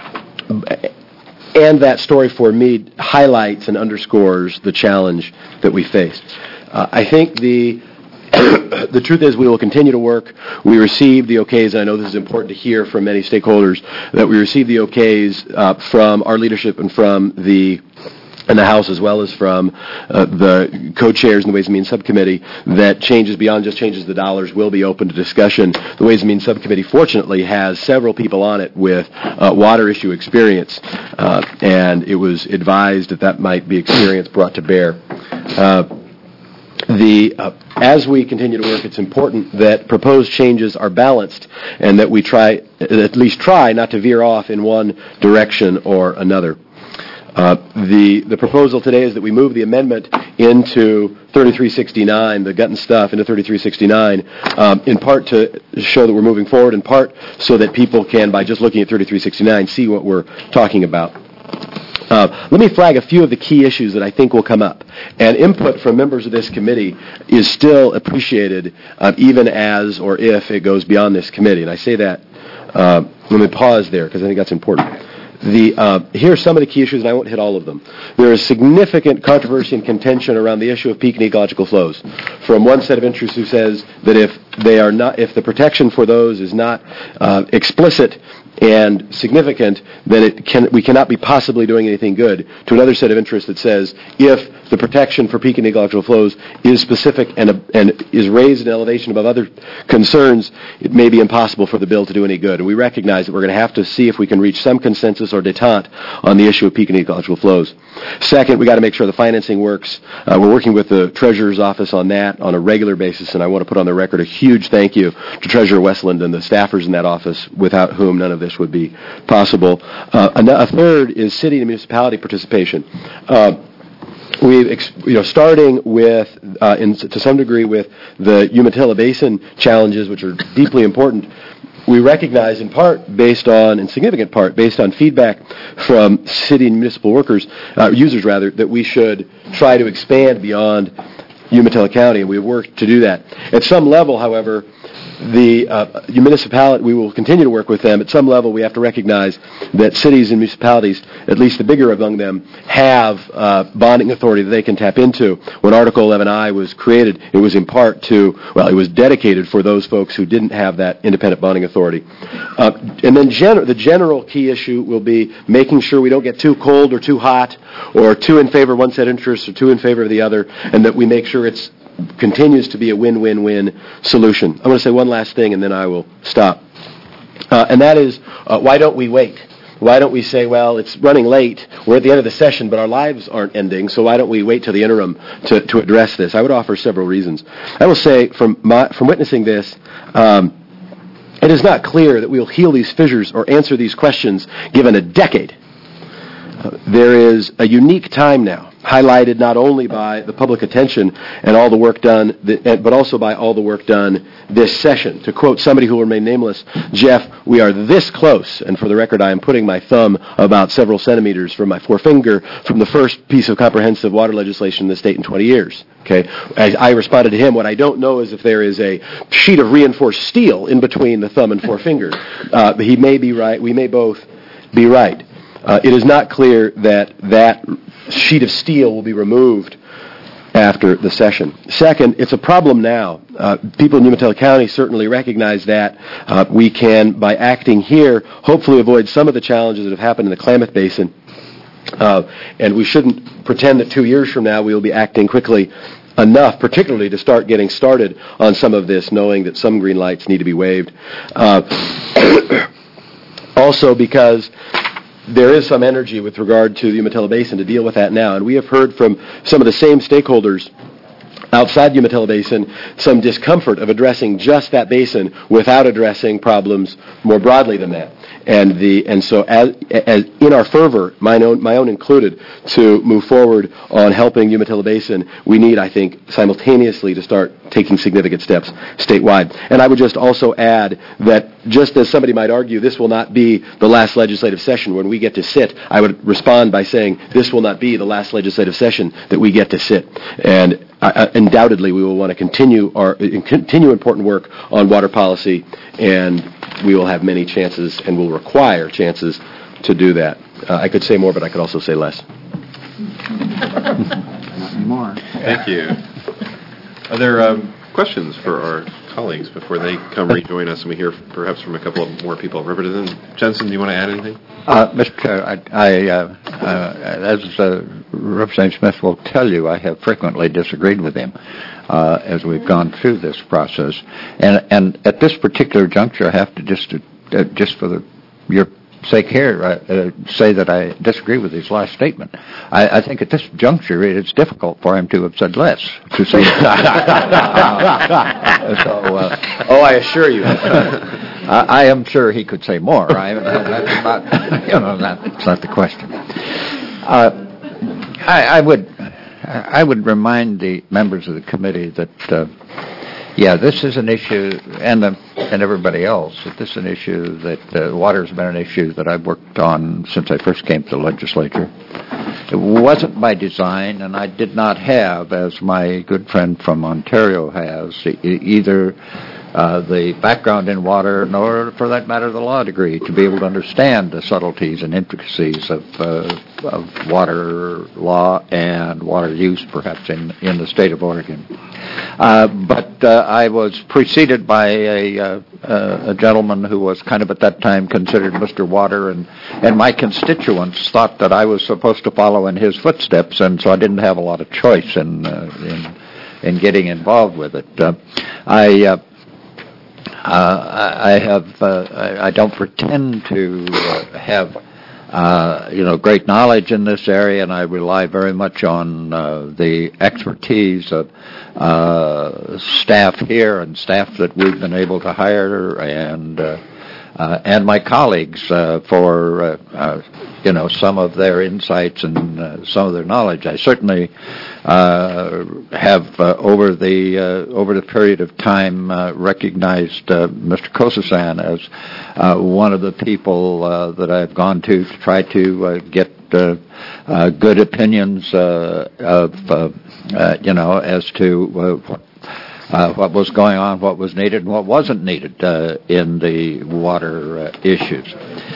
and that story for me highlights and underscores the challenge that we face. Uh, I think the the truth is we will continue to work. We received the okays, and I know this is important to hear from many stakeholders, that we received the okays uh, from our leadership and from the in the House, as well as from uh, the co-chairs in the Ways and Means Subcommittee, that changes beyond just changes the dollars will be open to discussion. The Ways and Means Subcommittee, fortunately, has several people on it with uh, water issue experience, uh, and it was advised that that might be experience brought to bear. Uh, The uh, as we continue to work, it's important that proposed changes are balanced and that we try, at least try, not to veer off in one direction or another. Uh, the the proposal today is that we move the amendment into thirty-three sixty-nine, the gut and stuff into thirty-three sixty-nine, um, in part to show that we're moving forward, in part so that people can, by just looking at thirty-three sixty-nine, see what we're talking about. Uh, let me flag a few of the key issues that I think will come up. And input from members of this committee is still appreciated, uh, even as or if it goes beyond this committee. And I say that, uh, let me pause there because I think that's important. The, uh, here are some of the key issues, and I won't hit all of them. There is significant controversy and contention around the issue of peak and ecological flows. From one set of interests who says that if they are not, if the protection for those is not uh, explicit and significant, then it can, we cannot be possibly doing anything good, to another set of interests that says if the protection for peak and ecological flows is specific and, uh, and is raised in elevation above other concerns, it may be impossible for the bill to do any good. And we recognize that we're going to have to see if we can reach some consensus or detente on the issue of peak and ecological flows. Second, we got to make sure the financing works. Uh, we're working with the Treasurer's Office on that on a regular basis, and I want to put on the record a huge thank you to Treasurer Westland and the staffers in that office, without whom none of this would be possible. Uh, a third is city and municipality participation. Uh, We've, you know, starting with, uh, in, to some degree, with the Umatilla Basin challenges, which are deeply important, we recognize in part based on, in significant part, based on feedback from city and municipal workers, uh, users rather, that we should try to expand beyond Umatilla County, and we've worked to do that. At some level, however, the uh, municipality, we will continue to work with them. At some level, we have to recognize that cities and municipalities, at least the bigger among them, have uh, bonding authority that they can tap into. When Article eleven I was created, it was in part to, well, it was dedicated for those folks who didn't have that independent bonding authority. Uh, and then gen- the general key issue will be making sure we don't get too cold or too hot, or too in favor of one set of interests or too in favor of the other, and that we make sure it's continues to be a win-win-win solution. I'm going to say one last thing, and then I will stop. Uh, and that is, uh, why don't we wait? Why don't we say, well, it's running late, we're at the end of the session, but our lives aren't ending, so why don't we wait till the interim to, to address this? I would offer several reasons. I will say, from my, from witnessing this, um, it is not clear that we'll heal these fissures or answer these questions given a decade. Uh, there is a unique time now, highlighted not only by the public attention and all the work done, that, but also by all the work done this session. To quote somebody who will remain nameless, Jeff, we are this close, and for the record, I am putting my thumb about several centimeters from my forefinger from the first piece of comprehensive water legislation in the state in twenty years. Okay, I, I responded to him, what I don't know is if there is a sheet of reinforced steel in between the thumb and forefinger. Uh, but he may be right, we may both be right. Uh, it is not clear that that sheet of steel will be removed after the session. Second, it's a problem now. Uh, people in Umatilla County certainly recognize that. Uh, we can, by acting here, hopefully avoid some of the challenges that have happened in the Klamath Basin. Uh, and we shouldn't pretend that two years from now we will be acting quickly enough, particularly to start getting started on some of this, knowing that some green lights need to be waved. Uh, also because there is some energy with regard to the Umatilla Basin to deal with that now. And we have heard from some of the same stakeholders outside the Umatilla Basin some discomfort of addressing just that basin without addressing problems more broadly than that. And the and so as, as in our fervor, my own my own included, to move forward on helping Umatilla Basin, we need, I think, simultaneously to start taking significant steps statewide. And I would just also add that just as somebody might argue this will not be the last legislative session when we get to sit, I would respond by saying this will not be the last legislative session that we get to sit. And uh, undoubtedly we will want to continue our continue important work on water policy, and we will have many chances and will require chances to do that. Uh, I could say more, but I could also say less. Not anymore. Thank you. Are there um, questions for our colleagues before they come rejoin us and we hear perhaps from a couple of more people? Representative Jensen, do you want to add anything? Uh, Mister Chair, I, I uh, uh, as uh, Representative Smith will tell you, I have frequently disagreed with him uh, as we've gone through this process. And and at this particular juncture, I have to just, uh, just for the, your sake here, uh, uh, say that I disagree with his last statement. I, I think at this juncture it's difficult for him to have said less. To say so, uh, oh, I assure you. I, I am sure he could say more. I, that's not, you know, that's not the question. Uh, I, I would I would remind the members of the committee that, uh, yeah, this is an issue, and the, and everybody else, that this is an issue that uh, water has been an issue that I've worked on since I first came to the legislature. It wasn't by design, and I did not have, as my good friend from Ontario has, e- either uh, the background in water, nor, for that matter, the law degree, to be able to understand the subtleties and intricacies of, uh, of water law and water use, perhaps, in, in the state of Oregon. Uh, but uh, I was preceded by a, uh, uh, a gentleman who was kind of at that time considered Mister Water, and, and my constituents thought that I was supposed to follow in his footsteps, and so I didn't have a lot of choice in uh, in, in getting involved with it. Uh, I uh, uh, I have uh, I, I don't pretend to uh, have. Uh, you know, great knowledge in this area, and I rely very much on uh, the expertise of uh, staff here and staff that we've been able to hire, and uh, uh, and my colleagues uh, for uh, uh, you know some of their insights and uh, some of their knowledge. I certainly uh, have uh, over the uh, over the period of time uh, recognized uh, Mister Kosasan as uh, one of the people uh, that I've gone to to try to uh, get uh, uh, good opinions uh, of uh, uh, you know as to uh, what. Uh, what was going on, what was needed, and what wasn't needed uh, in the water uh, issues.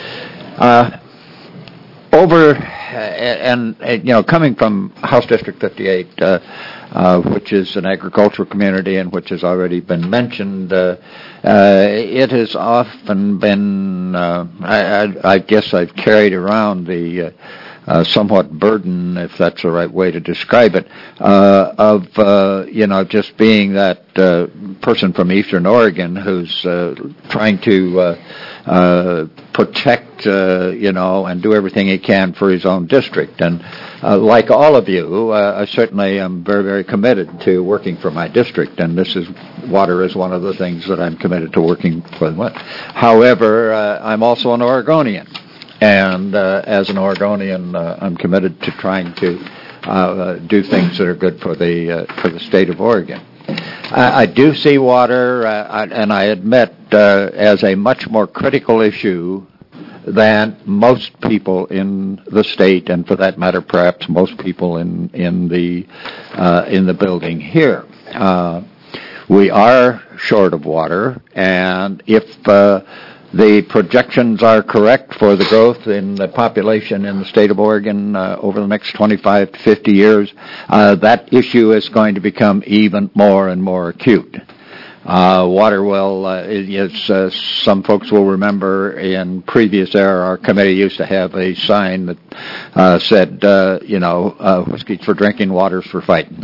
Uh, over, uh, and, and, you know, coming from House District fifty-eight, uh, uh, which is an agricultural community and which has already been mentioned, uh, uh, it has often been, uh, I, I, I guess I've carried around the uh, Uh, somewhat burden, if that's the right way to describe it, uh, of, uh, you know, just being that uh, person from Eastern Oregon who's uh, trying to uh, uh, protect, uh, you know, and do everything he can for his own district. And uh, like all of you, uh, I certainly am very, very committed to working for my district, and this is, water is one of the things that I'm committed to working for. However, uh, I'm also an Oregonian. And uh, as an Oregonian, uh, I'm committed to trying to uh, do things that are good for the uh, for the state of Oregon. I, I do see water, uh, I, and I admit, uh, as a much more critical issue than most people in the state, and for that matter, perhaps most people in in the uh, in the building here. Uh, we are short of water, and if uh, the projections are correct for the growth in the population in the state of Oregon uh, over the next twenty-five to fifty years, uh, that issue is going to become even more and more acute. Uh, water will, uh, as uh, some folks will remember, in previous era, our committee used to have a sign that uh, said, uh, you know, uh, whiskey's for drinking, water's for fighting.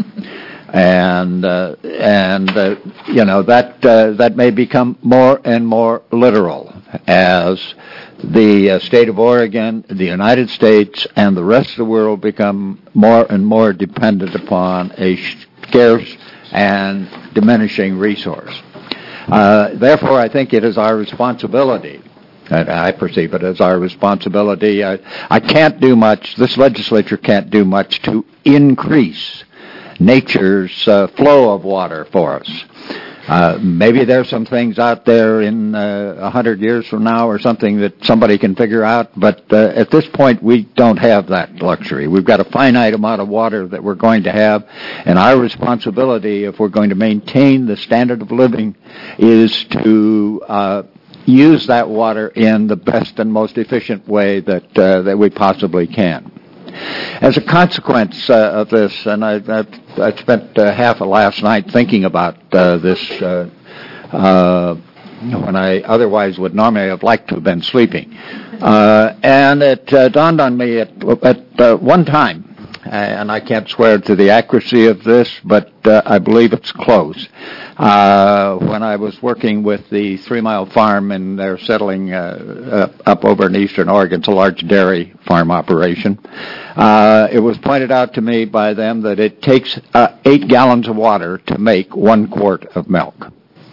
And uh, and uh, you know that uh, that may become more and more literal as the uh, state of Oregon, the United States, and the rest of the world become more and more dependent upon a scarce and diminishing resource. Uh, therefore, I think it is our responsibility. And I perceive it as our responsibility. I, I can't do much. This legislature can't do much to increase nature's uh, flow of water for us. Uh, maybe there's some things out there in uh, a hundred years from now or something that somebody can figure out, but uh, at this point we don't have that luxury. We've got a finite amount of water that we're going to have, and our responsibility, if we're going to maintain the standard of living, is to uh, use that water in the best and most efficient way that uh, that we possibly can. As a consequence uh, of this, and I, I, I spent uh, half of last night thinking about uh, this uh, uh, when I otherwise would normally have liked to have been sleeping. Uh, and it uh, dawned on me at, at uh, one time, and I can't swear to the accuracy of this, but uh, I believe it's close. Uh, when I was working with the Three Mile Farm, and they're settling uh, uh, up over in eastern Oregon, it's a large dairy farm operation. Uh, it was pointed out to me by them that it takes uh, eight gallons of water to make one quart of milk.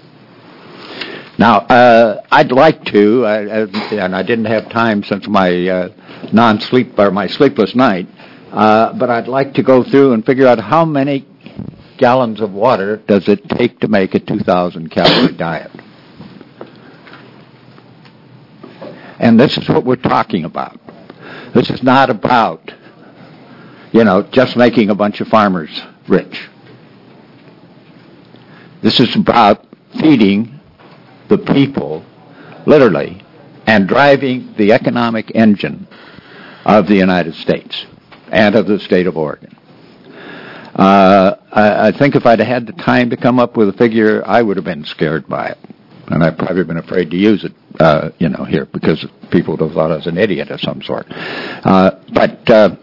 Now, uh, I'd like to, uh, and I didn't have time since my uh, non-sleep or my sleepless night. Uh, but I'd like to go through and figure out how many gallons of water does it take to make a two thousand calorie diet. And this is what we're talking about. This is not about, you know, just making a bunch of farmers rich. This is about feeding the people, literally, and driving the economic engine of the United States and of the state of Oregon. Uh, I, I think if I'd had the time to come up with a figure, I would have been scared by it. And I've probably been afraid to use it, uh, you know, here, because people would have thought I was an idiot of some sort. Uh, but, uh,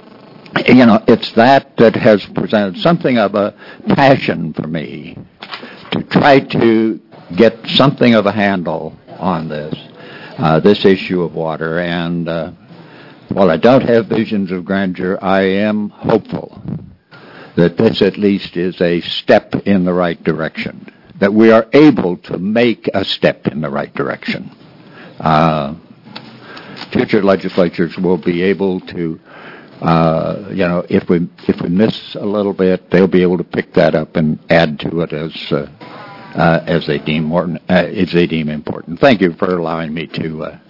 you know, it's that that has presented something of a passion for me to try to get something of a handle on this, uh, this issue of water. And uh, while I don't have visions of grandeur, I am hopeful that this at least is a step in the right direction, that we are able to make a step in the right direction. Uh, future legislatures will be able to, uh, you know, if we if we miss a little bit, they'll be able to pick that up and add to it as uh, uh, as they deem more, uh, as they deem important. Thank you for allowing me to uh,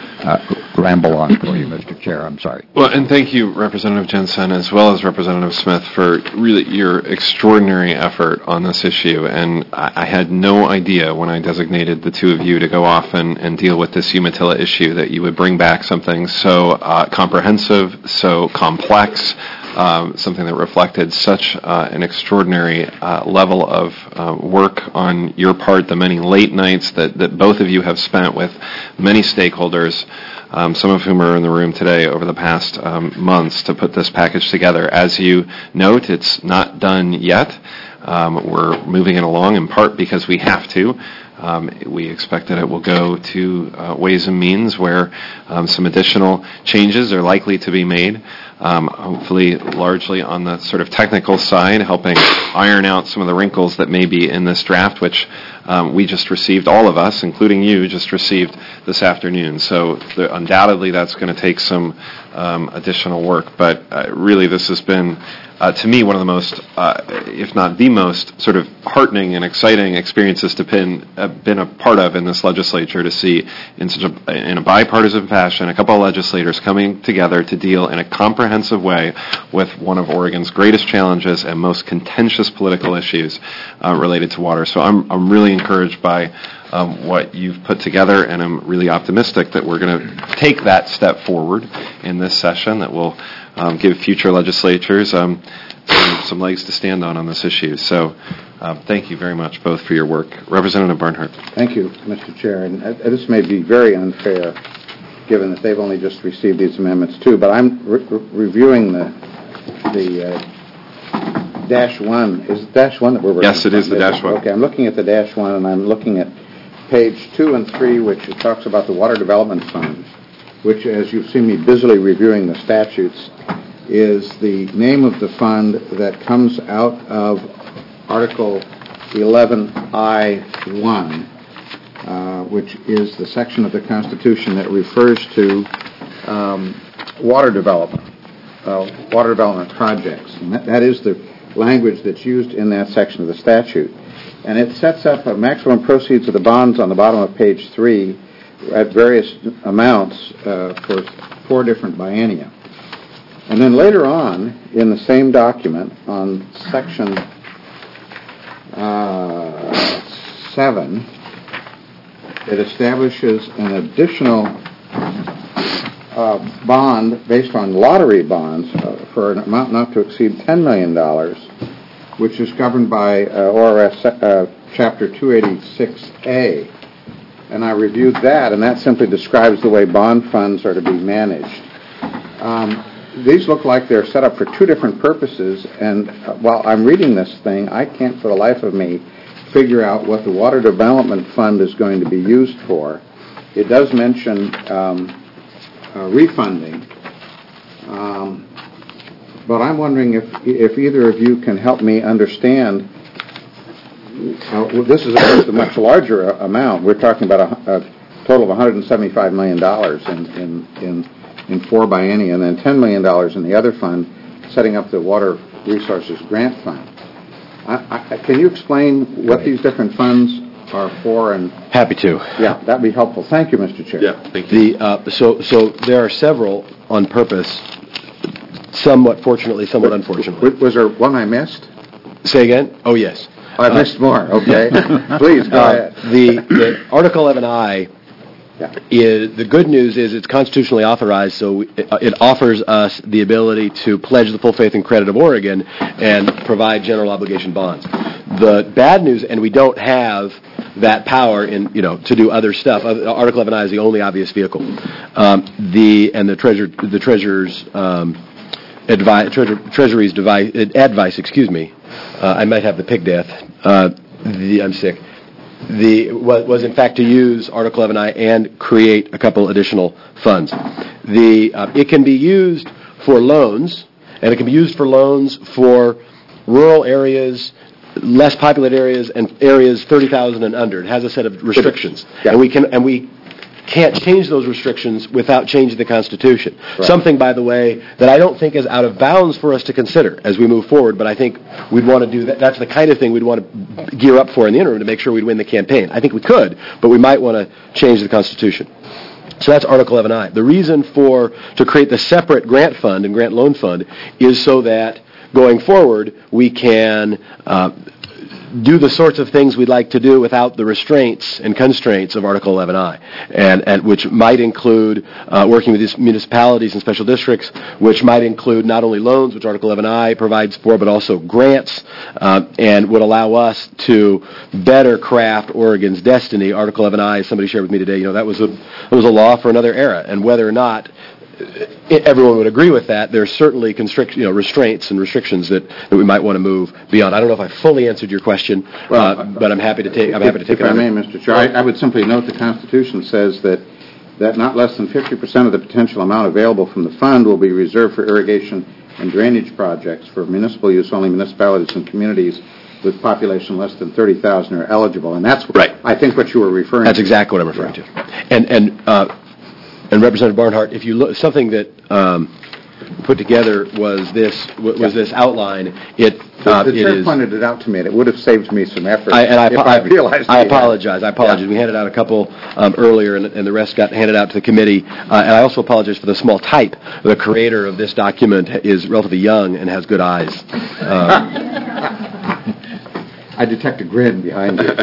uh, ramble on for you, Mister Chair. I'm sorry. Well, and thank you, Representative Jensen, as well as Representative Smith, for really your extraordinary effort on this issue. And I, I had no idea when I designated the two of you to go off and, and deal with this Umatilla issue that you would bring back something so uh, comprehensive, so complex, um, something that reflected such uh, an extraordinary uh, level of uh, work on your part, the many late nights that, that both of you have spent with many stakeholders, Um, some of whom are in the room today over the past um, months to put this package together. As you note, it's not done yet. Um, we're moving it along in part because we have to. Um, we expect that it will go to uh, Ways and Means where um, some additional changes are likely to be made, um, hopefully largely on the sort of technical side, helping iron out some of the wrinkles that may be in this draft, which um, we just received, all of us, including you, just received this afternoon. So the, undoubtedly that's going to take some um, additional work, but uh, really this has been Uh, to me, one of the most, uh, if not the most, sort of heartening and exciting experiences to been uh, been a part of in this legislature, to see in such a in a bipartisan fashion a couple of legislators coming together to deal in a comprehensive way with one of Oregon's greatest challenges and most contentious political issues uh, related to water. So I'm I'm really encouraged by Um, what you've put together, and I'm really optimistic that we're going to take that step forward in this session that will um, give future legislatures um, some, some legs to stand on on this issue. So uh, thank you very much both for your work. Representative Barnhart. Thank you, Mister Chair. And uh, this may be very unfair, given that they've only just received these amendments too, but I'm re- re- reviewing the the uh, dash one. Is it dash one that we're working on? Yes, it is the dash one. Okay, I'm looking at the dash one, and I'm looking at page two and three, which talks about the Water Development Fund, which, as you've seen me busily reviewing the statutes, is the name of the fund that comes out of Article eleven I one, uh, which is the section of the Constitution that refers to um, water development, uh, water development projects. And that, that is the language that's used in that section of the statute. And it sets up a maximum proceeds of the bonds on the bottom of page three at various amounts uh, for four different biennia. And then later on, in the same document, on section uh, seven, it establishes an additional uh, bond based on lottery bonds uh, for an amount not to exceed ten million dollars, which is governed by uh, O R S uh, Chapter two eighty-six A. And I reviewed that, and that simply describes the way bond funds are to be managed. Um, these look like they're set up for two different purposes, and uh, while I'm reading this thing, I can't for the life of me figure out what the Water Development Fund is going to be used for. It does mention um, uh, refunding. Um, But I'm wondering if if either of you can help me understand. Uh, well, this is a, a much larger amount. We're talking about a, a total of one hundred seventy-five million dollars in, in in in four biennia, and then ten million dollars in the other fund, setting up the Water Resources Grant Fund. I, I, can you explain what these different funds are for? And happy to. Yeah, that'd be helpful. Thank you, Mister Chair. Yeah, thank you. The, uh, so, so there are several on purpose, somewhat fortunately, somewhat unfortunately. Was there one I missed? Say again? Oh, yes. I missed uh, more. Okay. Please, go uh, ahead. The, the Article eleven I, yeah. is, the good news is it's constitutionally authorized, so it, it offers us the ability to pledge the full faith and credit of Oregon and provide general obligation bonds. The bad news, and we don't have that power in, you know, to do other stuff. Article eleven I is the only obvious vehicle. Um, the and the treasure, the treasurer's um, advi- treasure, treasury's device, advice, excuse me. Uh, I might have the pig death. Uh, the I'm sick. The was, was in fact to use Article eleven I and create a couple additional funds. The uh, it can be used for loans, and it can be used for loans for rural areas, less populated areas, and areas thirty thousand and under. It has a set of restrictions, yeah. and we can and we can't change those restrictions without changing the Constitution. Right. Something, by the way, that I don't think is out of bounds for us to consider as we move forward, but I think we'd want to do that. That's the kind of thing we'd want to gear up for in the interim to make sure we'd win the campaign. I think we could, but we might want to change the Constitution. So that's Article eleven I. The reason for to create the separate grant fund and grant loan fund is so that going forward we can uh, do the sorts of things we'd like to do without the restraints and constraints of Article eleven I, and, and which might include uh, working with these municipalities and special districts, which might include not only loans, which Article eleven I provides for, but also grants, uh, and would allow us to better craft Oregon's destiny. Article eleven I, as somebody shared with me today, you know, that was a, that was a law for another era, and whether or not everyone would agree with that, there's certainly constrict, you know, restraints and restrictions that, that we might want to move beyond. I don't know if I fully answered your question, well, uh, but I'm happy to take. I'm if, happy to take. If I may, Mister Chair, I, I would simply note the Constitution says that that not less than fifty percent of the potential amount available from the fund will be reserved for irrigation and drainage projects for municipal use. Only municipalities and communities with population less than thirty thousand are eligible, and that's what, right. I think what you were referring. That's to. exactly what I'm referring yeah. to. And and. Uh, And Representative Barnhart, if you look, something that um, put together was this was yeah. this outline. It uh, the, the it chair is, pointed it out to me, and it would have saved me some effort. I, and I, if I, I realized. I apologize. I apologize. Yeah. We handed out a couple um, earlier, and, and the rest got handed out to the committee. Uh, and I also apologize for the small type. The creator of this document is relatively young and has good eyes. Um, I detect a grin behind you.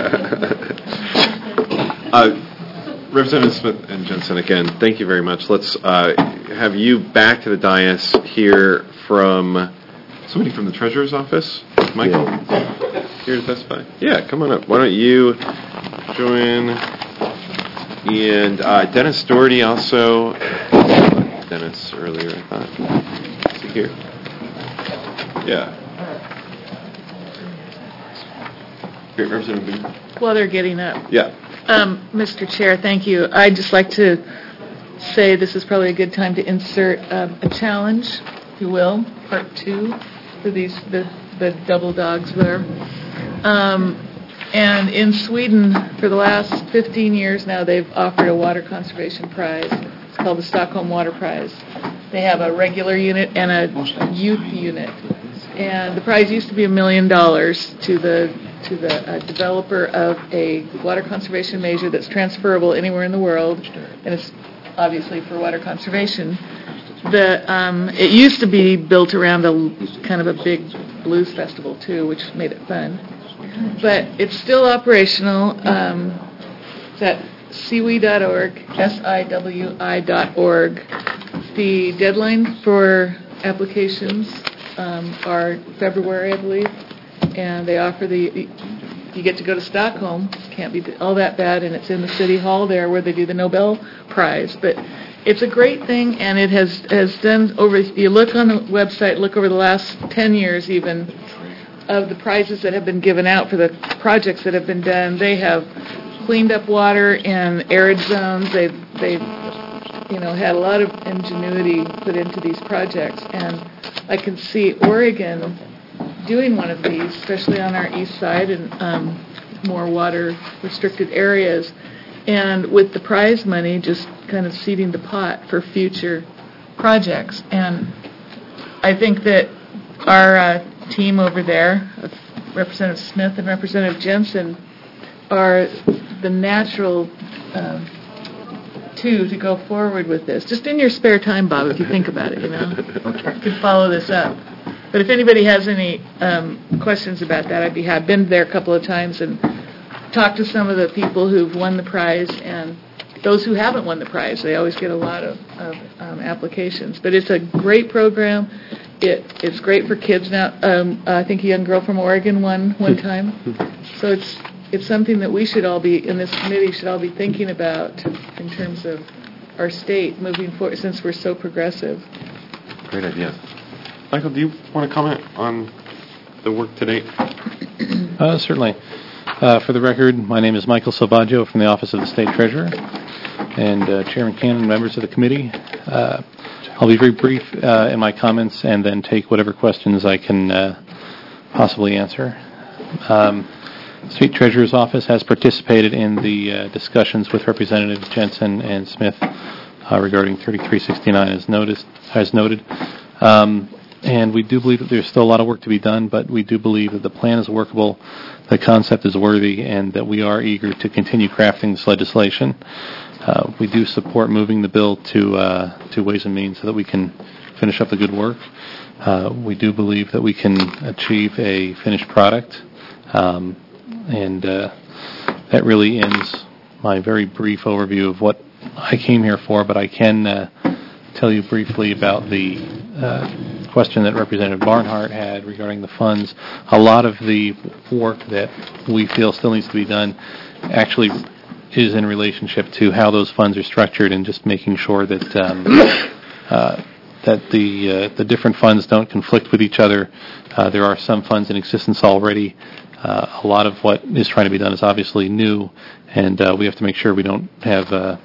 uh, Representative Smith and Jensen, again, thank you very much. Let's uh, have you back to the dais hear from somebody from the Treasurer's Office. Michael, yeah. Here to testify. Yeah, come on up. Why don't you join? And uh, Dennis Doherty also. Dennis earlier, I thought. Is he here? Yeah. Great, Representative Booth. While they're getting up. Yeah. Um, Mister Chair, thank you. I'd just like to say this is probably a good time to insert um, a challenge, if you will, part two for these the, the double dogs there. Um, and in Sweden, for the last fifteen years now, they've offered a water conservation prize. It's called the Stockholm Water Prize. They have a regular unit and a youth unit. And the prize used to be a million dollars to the to the uh, developer of a water conservation measure that's transferable anywhere in the world, and it's obviously for water conservation. The um, it used to be built around a kind of a big blues festival too, which made it fun. But it's still operational. Um, it's at S I W I dot org, S I W I dot org. The deadline for applications um, are February, I believe. And they offer the, you get to go to Stockholm, can't be all that bad, and it's in the city hall there where they do the Nobel Prize. But it's a great thing, and it has, has done over, you look on the website, look over the last ten years even, of the prizes that have been given out for the projects that have been done. They have cleaned up water in arid zones. They've, they've you know, had a lot of ingenuity put into these projects. And I can see Oregon doing one of these, especially on our east side and um, more water restricted areas. and with the prize money, just kind of seeding the pot for future projects. And I think that our uh, team over there, Representative Smith and Representative Jensen, are the natural um, two to go forward with this. Just in your spare time, Bob, if you think about it, you know. You could follow this up. But if anybody has any um, questions about that, I'd be happy. I've been there a couple of times and talked to some of the people who've won the prize and those who haven't won the prize. They always get a lot of, of um, applications. But it's a great program. It It's great for kids now. Um, I think a young girl from Oregon won one time. So it's it's something that we should all be, in this committee, should all be thinking about in terms of our state moving forward, since we're so progressive. Great idea. Michael, do you want to comment on the work to date? Uh, certainly. Uh, for the record, my name is Michael Salvaggio from the Office of the State Treasurer, and uh, Chairman Cannon, members of the committee. Uh, I'll be very brief uh, in my comments and then take whatever questions I can uh, possibly answer. Um, State Treasurer's Office has participated in the uh, discussions with Representatives Jensen and Smith uh, regarding thirty-three sixty-nine as, noticed, as noted. Um, and we do believe that there's still a lot of work to be done, but we do believe that the plan is workable, the concept is worthy, and that we are eager to continue crafting this legislation. Uh, we do support moving the bill to uh, to Ways and Means so that we can finish up the good work. Uh, we do believe that we can achieve a finished product. Um, And uh, that really ends my very brief overview of what I came here for, but I can uh, tell you briefly about the uh, question that Representative Barnhart had regarding the funds. A lot of the work that we feel still needs to be done actually is in relationship to how those funds are structured and just making sure that um, uh, that the uh, the different funds don't conflict with each other. Uh, there are some funds in existence already. Uh, a lot of what is trying to be done is obviously new, and uh, we have to make sure we don't have uh,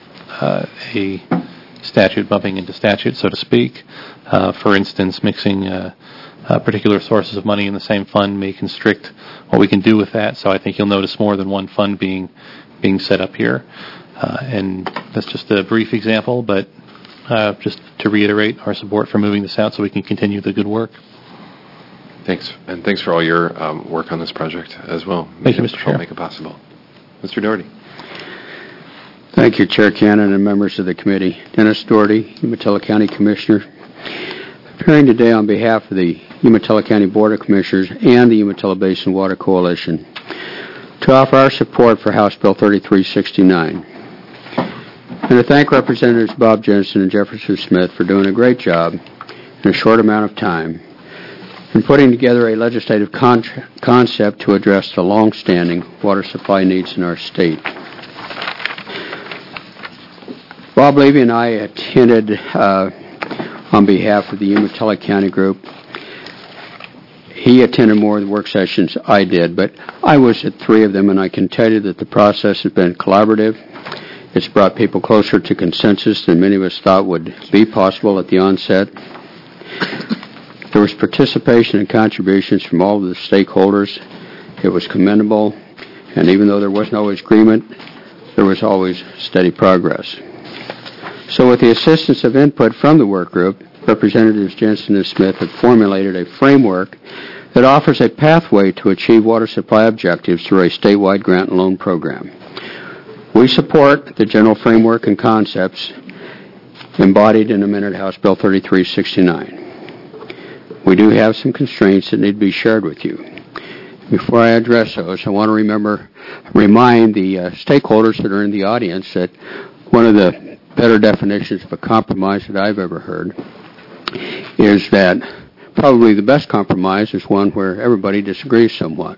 uh, a statute bumping into statute, so to speak. Uh, for instance, mixing uh, uh, particular sources of money in the same fund may constrict what we can do with that, so I think you'll notice more than one fund being being set up here. Uh, and that's just a brief example, but uh, just to reiterate our support for moving this out so we can continue the good work. Thanks, and thanks for all your um, work on this project as well. Thank you, Mister Chair. Make it possible. Mister Doherty. Thank you, Chair Cannon and members of the committee. Dennis Doherty, Umatilla County Commissioner, appearing today on behalf of the Umatilla County Board of Commissioners and the Umatilla Basin Water Coalition to offer our support for House Bill thirty-three sixty-nine. And to thank Representatives Bob Jensen and Jefferson Smith for doing a great job in a short amount of time in putting together a legislative con- concept to address the long-standing water supply needs in our state. Bob Levy and I attended uh, on behalf of the Umatilla County Group. He attended more of the work sessions I did, but I was at three of them, and I can tell you that the process has been collaborative. It's brought people closer to consensus than many of us thought would be possible at the onset. There was participation and contributions from all of the stakeholders. It was commendable, and even though there wasn't always agreement, there was always steady progress. So with the assistance of input from the work group, Representatives Jensen and Smith have formulated a framework that offers a pathway to achieve water supply objectives through a statewide grant and loan program. We support the general framework and concepts embodied in amended House Bill thirty-three sixty-nine. We do have some constraints that need to be shared with you. Before I address those, I want to remember, remind the uh, stakeholders that are in the audience that one of the better definitions of a compromise that I've ever heard is that probably the best compromise is one where everybody disagrees somewhat.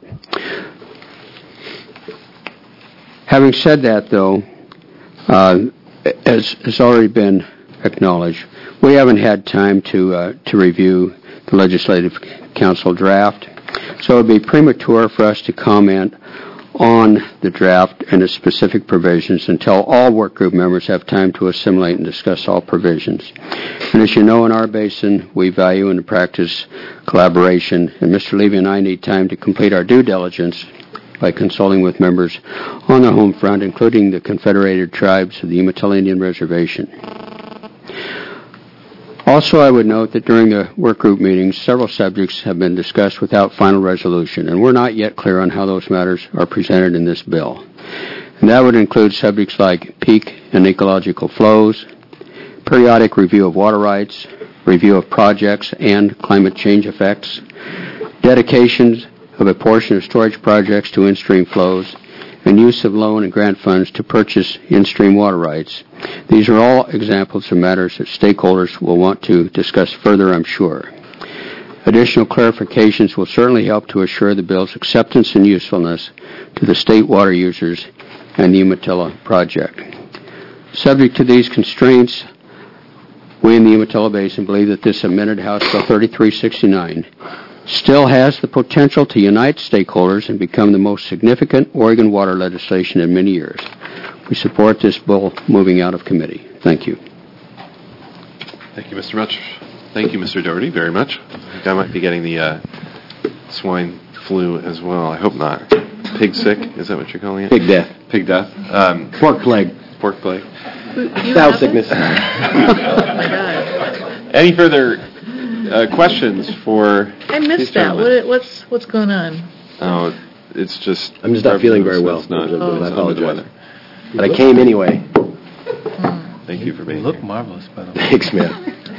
Having said that, though, uh, as has already been acknowledged, we haven't had time to uh, to review the Legislative Council draft, so it would be premature for us to comment on the draft and its specific provisions until all work group members have time to assimilate and discuss all provisions. And as you know, in our basin, we value and practice collaboration, and Mister Levy and I need time to complete our due diligence by consulting with members on the home front, including the Confederated Tribes of the Umatilla Indian Reservation. Also, I would note that during the work group meetings, several subjects have been discussed without final resolution, and we're not yet clear on how those matters are presented in this bill. And that would include subjects like peak and ecological flows, periodic review of water rights, review of projects and climate change effects, dedications of a portion of storage projects to in-stream flows, and use of loan and grant funds to purchase in-stream water rights. These are all examples of matters that stakeholders will want to discuss further, I'm sure. Additional clarifications will certainly help to assure the bill's acceptance and usefulness to the state water users and the Umatilla project. Subject to these constraints, we in the Umatilla Basin believe that this amended House Bill thirty-three sixty-nine still has the potential to unite stakeholders and become the most significant Oregon water legislation in many years. We support this bill moving out of committee. Thank you. Thank you, Mister Much. Thank you, Mister Doherty, very much. I think I might be getting the uh, swine flu as well. I hope not. Pig sick? Is that what you're calling it? Pig death. Pig death. Um, pork plague. Pork plague. Foul sickness. Oh my God. Any further uh, questions for? I missed that. What, what's what's going on? Oh, it's just. I'm just not feeling very well. It's not. Oh. I apologize. But I came anyway. Thank you for being You look here. marvelous, by the way. Thanks, man.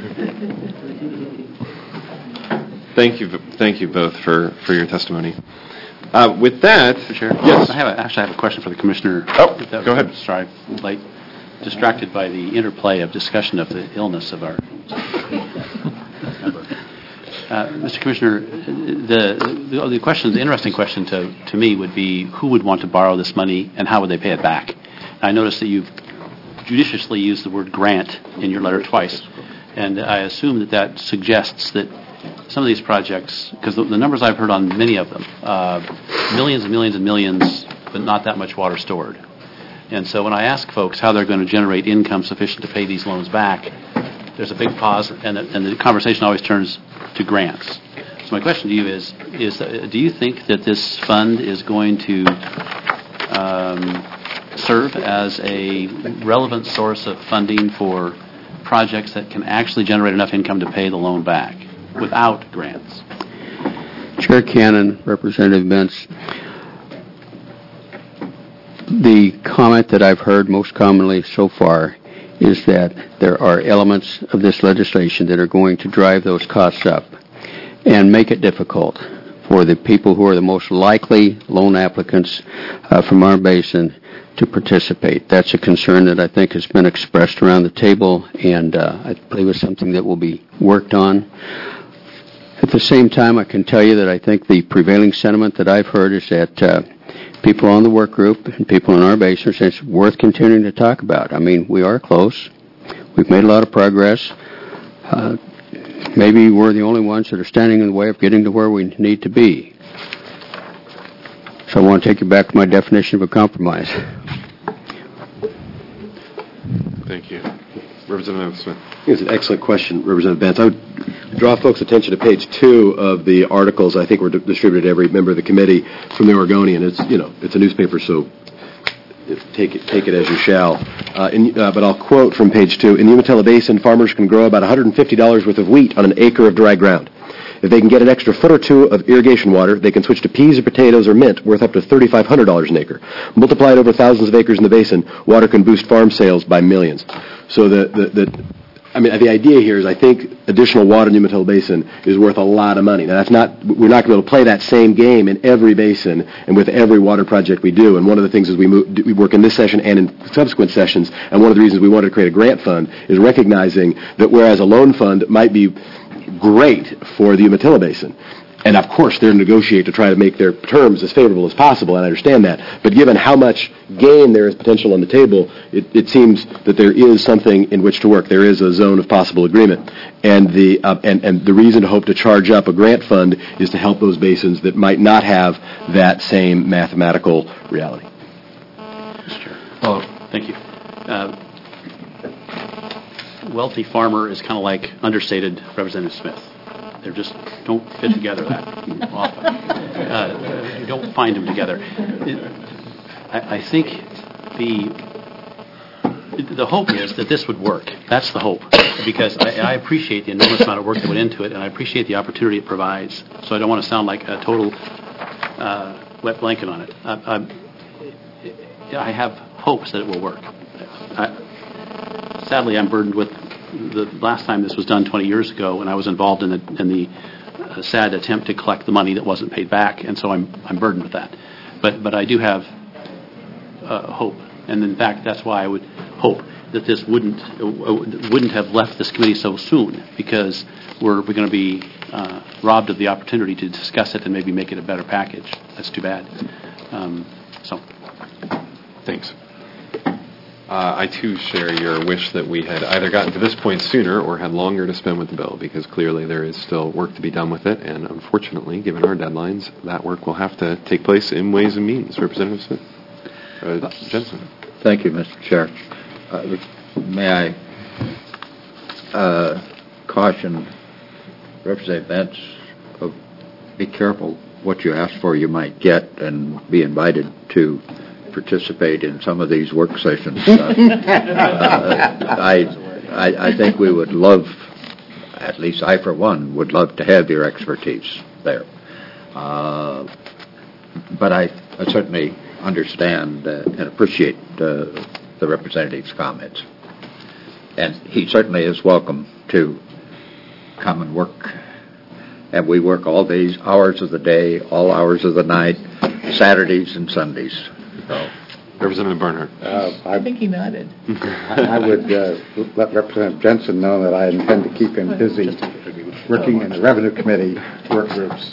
Thank you. Thank you both for, for your testimony. Uh, with that, Chair? yes. I have a, actually I have a question for the Commissioner. Oh, go ahead. Sorry, like, distracted by the interplay of discussion of the illness of our member. Uh, Mister Commissioner, the, the the question, the interesting question to, to me would be who would want to borrow this money and how would they pay it back? I noticed that you've judiciously used the word grant in your letter twice, and I assume that that suggests that some of these projects, because the, the numbers I've heard on many of them, uh, millions and millions and millions, but not that much water stored. And so when I ask folks how they're going to generate income sufficient to pay these loans back, there's a big pause, and the, and the conversation always turns to grants. So my question to you is, is uh, do you think that this fund is going to um, serve as a relevant source of funding for projects that can actually generate enough income to pay the loan back without grants? Chair Cannon, Representative Bentz, the comment that I've heard most commonly so far is that there are elements of this legislation that are going to drive those costs up and make it difficult for the people who are the most likely loan applicants uh, from our basin to participate. That's a concern that I think has been expressed around the table, and uh, I believe it's something that will be worked on. At the same time, I can tell you that I think the prevailing sentiment that I've heard is that uh, people on the work group and people in our basin say it's worth continuing to talk about. I mean, we are close. We've made a lot of progress. Uh, maybe we're the only ones that are standing in the way of getting to where we need to be. So I want to take you back to my definition of a compromise. Thank you. Representative Smith. It's an excellent question, Representative Bentz. I would draw folks' attention to page two of the articles I think were distributed to every member of the committee from the Oregonian. It's, you know, it's a newspaper, so take it take it as you shall. Uh, in, uh, but I'll quote from page two. In the Umatilla Basin, farmers can grow about one hundred fifty dollars worth of wheat on an acre of dry ground. If they can get an extra foot or two of irrigation water, they can switch to peas or potatoes or mint worth up to three thousand five hundred dollars an acre. Multiplied over thousands of acres in the basin, water can boost farm sales by millions. So the, the, the I mean, the idea here is I think additional water in the Umatilla Basin is worth a lot of money. Now, that's not, we're not going to be able to play that same game in every basin and with every water project we do. And one of the things is we, move, we work in this session and in subsequent sessions, and one of the reasons we wanted to create a grant fund is recognizing that whereas a loan fund might be great for the Umatilla Basin, and of course they're negotiate to try to make their terms as favorable as possible, and I understand that, but given how much gain there is potential on the table, it, it seems that there is something in which to work. There is a zone of possible agreement, and the uh, and, and the reason to hope to charge up a grant fund is to help those basins that might not have that same mathematical reality. Mister Chair. Oh, thank you. Uh, wealthy farmer is kind of like understated Representative Smith. They just don't fit together that often. Uh, you don't find them together. It, I, I think the the hope is that this would work. That's the hope, because I, I appreciate the enormous amount of work that went into it, and I appreciate the opportunity it provides. So I don't want to sound like a total uh, wet blanket on it. I, I, I have hopes that it will work. I, sadly, I'm burdened with the last time this was done twenty years ago, and I was involved in the, in the uh, sad attempt to collect the money that wasn't paid back, and so I'm I'm burdened with that. But but I do have uh, hope, and in fact, that's why I would hope that this wouldn't uh, wouldn't have left this committee so soon, because we're we're going to be uh, robbed of the opportunity to discuss it and maybe make it a better package. That's too bad. Um, so, thanks. Uh, I, too, share your wish that we had either gotten to this point sooner or had longer to spend with the bill, because clearly there is still work to be done with it, and unfortunately, given our deadlines, that work will have to take place in Ways and Means. Representative Smith. Uh, Jensen. Thank you, Mister Chair. Uh, may I uh, caution Representative Vance, uh, be careful what you ask for you might get, and be invited to participate in some of these work sessions. Uh, uh, I, I, I think we would love, at least I for one, would love to have your expertise there. Uh, but I, I certainly understand uh, and appreciate uh, the representative's comments. And he certainly is welcome to come and work. And we work all days, hours of the day, all hours of the night, Saturdays and Sundays. So, Representative Barnhart. Uh, I, I think he nodded. I would uh, let Representative Jensen know that I intend to keep him busy working in the Revenue Committee work groups.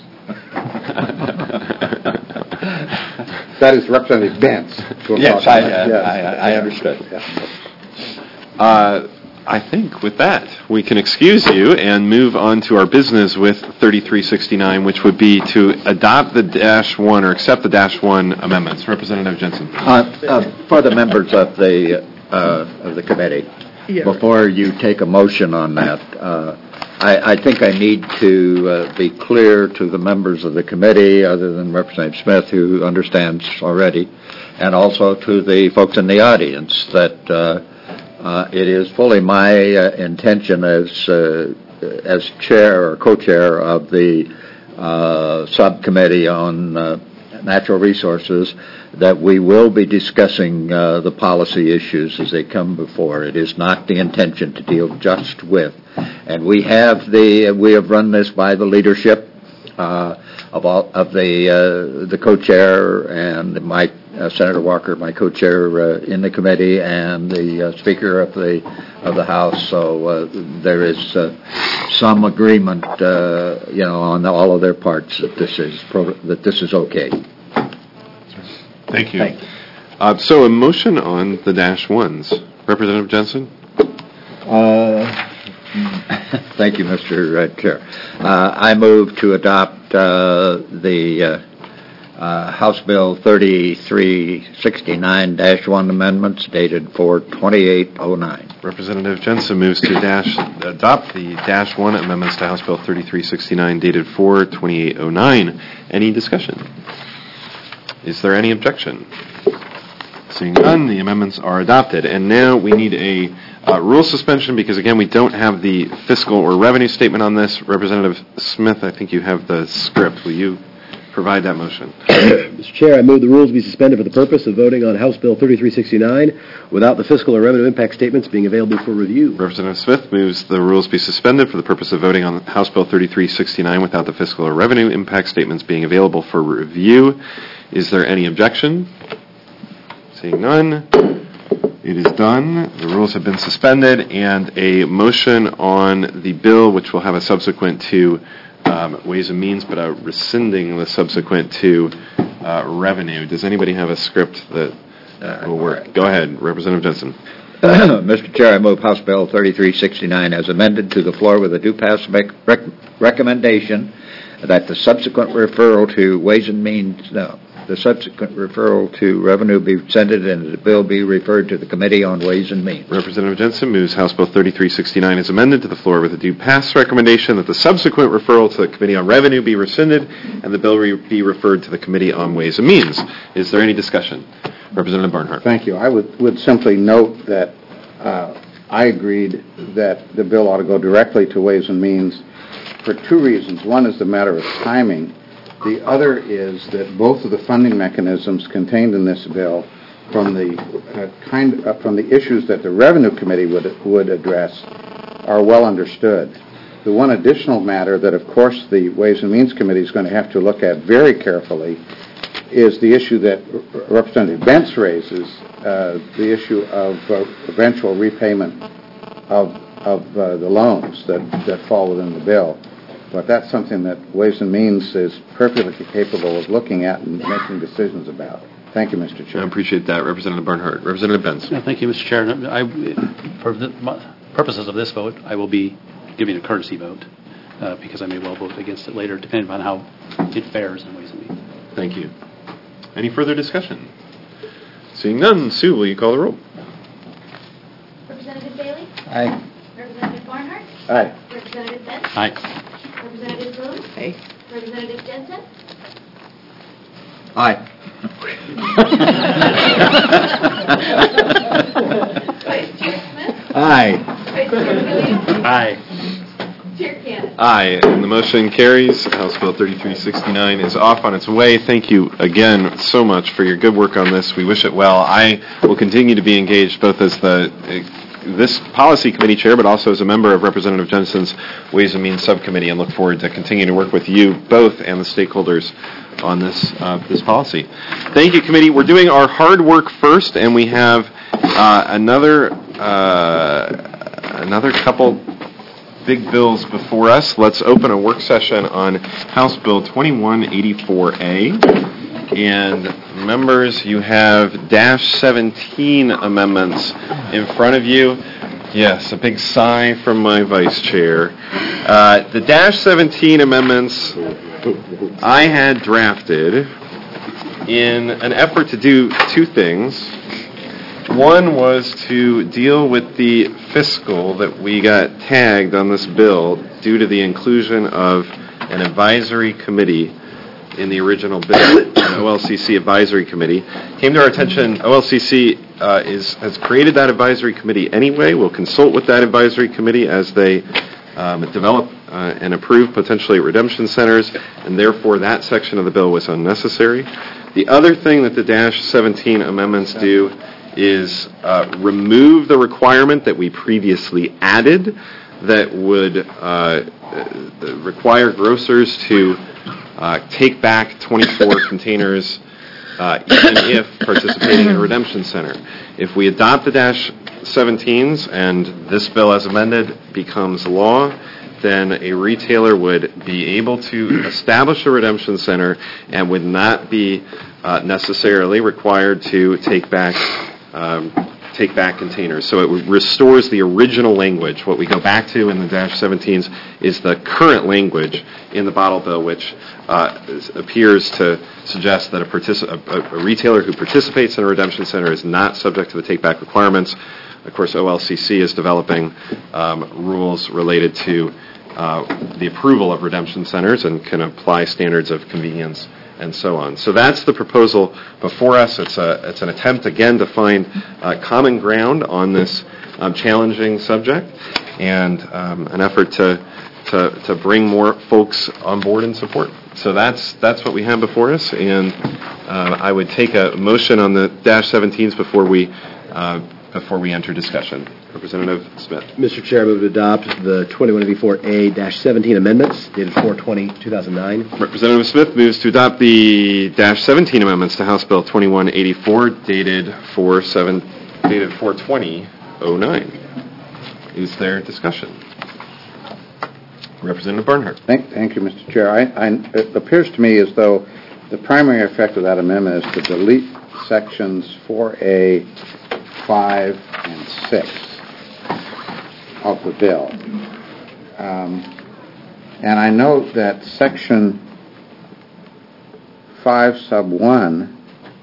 That is Representative Vance. Yes, I, uh, yes. I, I understood. Yeah. Uh, I think with that, we can excuse you and move on to our business with thirty-three sixty-nine, which would be to adopt the dash one or accept the dash one amendments. Representative Jensen. Uh, uh, for the members of the uh, of the committee, Yeah. before you take a motion on that, uh, I, I think I need to uh, be clear to the members of the committee, other than Representative Smith, who understands already, and also to the folks in the audience, that uh, uh, it is fully my uh, intention as uh, as chair or co-chair of the uh, subcommittee on uh, natural resources that we will be discussing uh, the policy issues as they come before. It is not the intention to deal just with. And we have the we have run this by the leadership uh, of all of the uh, the co-chair and my uh, Senator Walker, my co-chair uh, in the committee, and the uh, Speaker of the of the House. So uh, there is uh, some agreement, uh, you know, on all of their parts that this is pro- that this is okay. Thank you. Thank you. Uh, so a motion on the dash ones. Representative Jensen? Uh, thank you, Mister Uh, Chair. Uh, I move to adopt uh, the uh, uh, House Bill thirty-three sixty-nine dash one amendments dated for twenty-eight oh nine. Representative Jensen moves to dash adopt the dash one amendments to House Bill thirty-three sixty-nine dated for twenty-eight oh nine. Any discussion? Is there any objection? Seeing none, the amendments are adopted. And now we need a uh, rule suspension because, again, we don't have the fiscal or revenue statement on this. Representative Smith, I think you have the script. Will you provide that motion? Mister Chair, I move the rules be suspended for the purpose of voting on House Bill thirty-three sixty-nine without the fiscal or revenue impact statements being available for review. Representative Smith moves the rules be suspended for the purpose of voting on House Bill thirty-three sixty-nine without the fiscal or revenue impact statements being available for review. Is there any objection? Seeing none, it is done. The rules have been suspended, and a motion on the bill, which will have a subsequent to um, Ways and Means, but a rescinding the subsequent to uh, revenue. Does anybody have a script that uh, will work? Go ahead, Representative Jensen. Mister Chair, I move House Bill thirty-three sixty-nine as amended to the floor with a due pass rec- recommendation that the subsequent referral to Ways and Means, no, the subsequent referral to revenue be rescinded and the bill be referred to the Committee on Ways and Means. Representative Jensen moves House Bill thirty-three sixty-nine is amended to the floor with a due pass recommendation that the subsequent referral to the Committee on Revenue be rescinded and the bill re- be referred to the Committee on Ways and Means. Is there any discussion? Representative Barnhart. Thank you. I would, would simply note that uh, I agreed that the bill ought to go directly to Ways and Means for two reasons. One is the matter of timing. The other is that both of the funding mechanisms contained in this bill, from the uh, kind uh, from the issues that the Revenue Committee would would address, are well understood. The one additional matter that, of course, the Ways and Means Committee is going to have to look at very carefully is the issue that Representative Bentz raises, uh, the issue of uh, eventual repayment of of uh, the loans that, that fall within the bill. But that's something that Ways and Means is perfectly capable of looking at and making decisions about. Thank you, Mister Chair. I appreciate that. Representative Barnhart. Representative Benz. No, thank you, Mister Chair. I, for the purposes of this vote, I will be giving a courtesy vote uh, because I may well vote against it later, depending on how it fares in Ways and Means. Thank you. Any further discussion? Seeing none, Sue, will you call the roll? Representative Bailey? Aye. Representative Barnhart? Aye. Representative Benz? Aye. Representative Boone? Aye. Representative Jensen? Aye. Vice Chair Smith? Aye. Vice Chair Gilliam? Aye. Chair Cannon? Aye, and the motion carries. House Bill thirty-three sixty-nine is off on its way. Thank you again so much for your good work on this. We wish it well. I will continue to be engaged both as the uh, this policy committee chair, but also as a member of Representative Jensen's Ways and Means subcommittee, and look forward to continuing to work with you both and the stakeholders on this uh, this policy. Thank you, committee. We're doing our hard work first, and we have uh, another uh, another couple big bills before us. Let's open a work session on House Bill twenty-one eighty-four A. And members, you have dash seventeen amendments in front of you. Yes, a big sigh from my vice chair. Uh, the dash seventeen amendments I had drafted in an effort to do two things. One was to deal with the fiscal that we got tagged on this bill due to the inclusion of an advisory committee in the original bill, an O L C C advisory committee. Came to our attention, O L C C uh, is has created that advisory committee anyway. We'll consult with that advisory committee as they um, develop uh, and approve potentially redemption centers, and therefore that section of the bill was unnecessary. The other thing that the dash seventeen amendments do is uh, remove the requirement that we previously added that would uh, require grocers to uh, take back twenty-four containers uh, even if participating in a redemption center. If we adopt the dash seventeens and this bill as amended becomes law, then a retailer would be able to establish a redemption center and would not be uh, necessarily required to take back Um, take back containers. So it restores the original language. What we go back to in the dash seventeens is the current language in the bottle bill, which uh, is, appears to suggest that a, partici- a, a retailer who participates in a redemption center is not subject to the take-back requirements. Of course, O L C C is developing um, rules related to uh, the approval of redemption centers and can apply standards of convenience and so on. So that's the proposal before us. It's a it's an attempt again to find uh, common ground on this um, challenging subject, and um, an effort to, to to bring more folks on board and support. So that's that's what we have before us, and uh, I would take a motion on the dash seventeens before we uh, before we enter discussion. Representative Smith. Mister Chair, I move to adopt the twenty-one eighty-four A seventeen amendments dated four twenty two thousand nine. Representative Smith moves to adopt the dash seventeen amendments to House Bill twenty-one eighty-four dated four seven dated four twenty oh nine. Is there discussion? Representative Barnhart. Thank, thank you, Mister Chair. I, I, it appears to me as though the primary effect of that amendment is to delete sections four A, five, and six of the bill. Um, and I note that section five sub one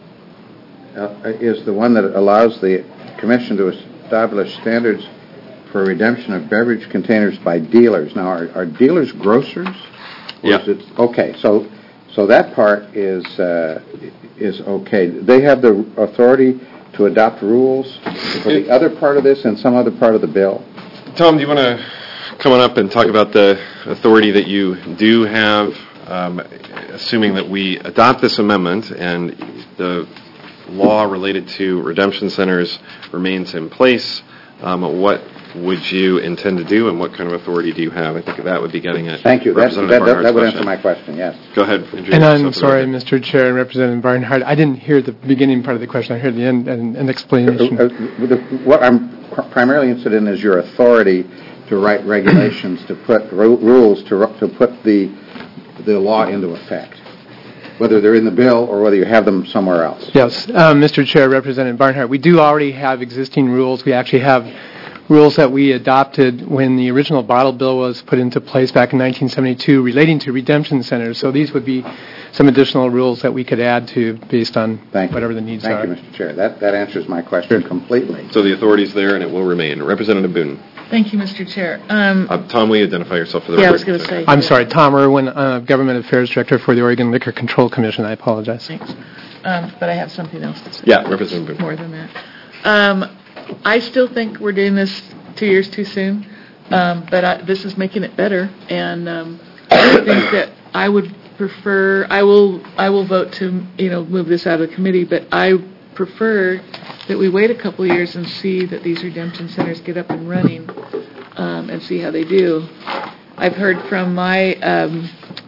uh, is the one that allows the commission to establish standards for redemption of beverage containers by dealers. Now, are, are dealers grocers? Or Yeah. Is it, okay, so so that part is uh, is okay. They have the authority to adopt rules for the other part of this and some other part of the bill. Tom, do you want to come on up and talk about the authority that you do have, um, assuming that we adopt this amendment and the law related to redemption centers remains in place? Um, what would you intend to do, and what kind of authority do you have? I think that would be getting at Thank you. That, that, Representative that, that would Barnhart's answer my question, yes. Go ahead. introduce And I'm yourself to the sorry, record. Mister Chair and Representative Barnhart, I didn't hear the beginning part of the question. I heard the end and an explanation. Uh, uh, the- What I'm pr- primarily interested in is your authority to write regulations, to put ru- rules, to ru- to put the the law into effect, whether they're in the bill or whether you have them somewhere else. Yes, um, Mister Chair, Representative Barnhart, we do already have existing rules. We actually have rules that we adopted when the original bottle bill was put into place back in nineteen seventy-two relating to redemption centers. So these would be some additional rules that we could add to based on Thank you. whatever the needs Thank are. you, Mister Chair. That that answers my question completely. So the authority's there, and it will remain. Representative Boone. Thank you, Mister Chair. Um, Uh, Tom, will you identify yourself for the Yeah, I record? was going to say. I'm sorry, Tom Irwin, uh, Government Affairs Director for the Oregon Liquor Control Commission. I apologize. Thanks. Um, but I have something else to say. Yeah, Representative Boone. More than that. Um, I still think we're doing this two years too soon, um, but I, this is making it better, and um, I think that I would prefer. I will. I will vote to you know move this out of the committee, but I prefer that we wait a couple of years and see that these redemption centers get up and running, um, and see how they do. I've heard from my um,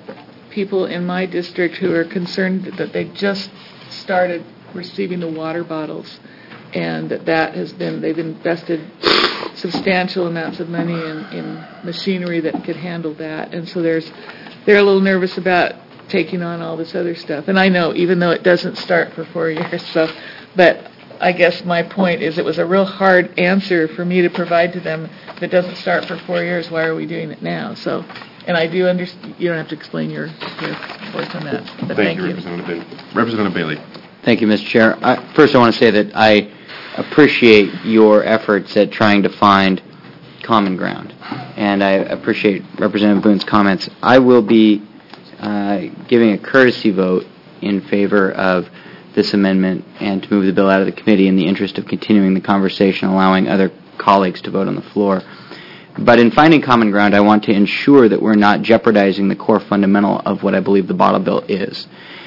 people in my district who are concerned that they just started receiving the water bottles, and that that has been, they've invested substantial amounts of money in, in machinery that could handle that, and so there's, they're a little nervous about taking on all this other stuff. And I know, even though it doesn't start for four years, so, but I guess my point is it was a real hard answer for me to provide to them. If it doesn't start for four years, why are we doing it now? So, and I do understand, you don't have to explain your, your support on that, but thank you. Representative Bailey. Representative Bailey. Thank you, Mister Chair. I, first, I want to say that I appreciate your efforts at trying to find common ground, and I appreciate Representative Boone's comments. I will be uh, giving a courtesy vote in favor of this amendment and to move the bill out of the committee in the interest of continuing the conversation, allowing other colleagues to vote on the floor. But in finding common ground, I want to ensure that we're not jeopardizing the core fundamental of what I believe the bottle bill is.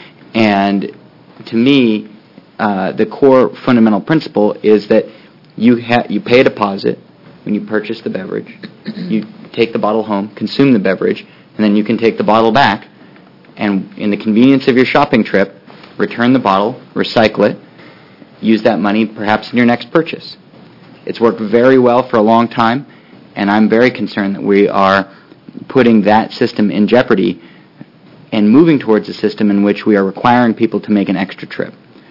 And to me, uh, the core fundamental principle is that you ha- you pay a deposit when you purchase the beverage, you take the bottle home, consume the beverage, and then you can take the bottle back, and in the convenience of your shopping trip, return the bottle, recycle it, use that money perhaps in your next purchase. It's worked very well for a long time, and I'm very concerned that we are putting that system in jeopardy and moving towards a system in which we are requiring people to make an extra trip.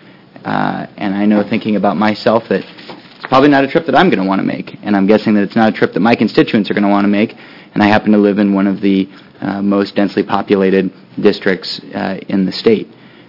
Uh, and I know, thinking about myself, that it's probably not a trip that I'm going to want to make, and I'm guessing that it's not a trip that my constituents are going to want to make, and I happen to live in one of the uh, most densely populated districts uh, in the state.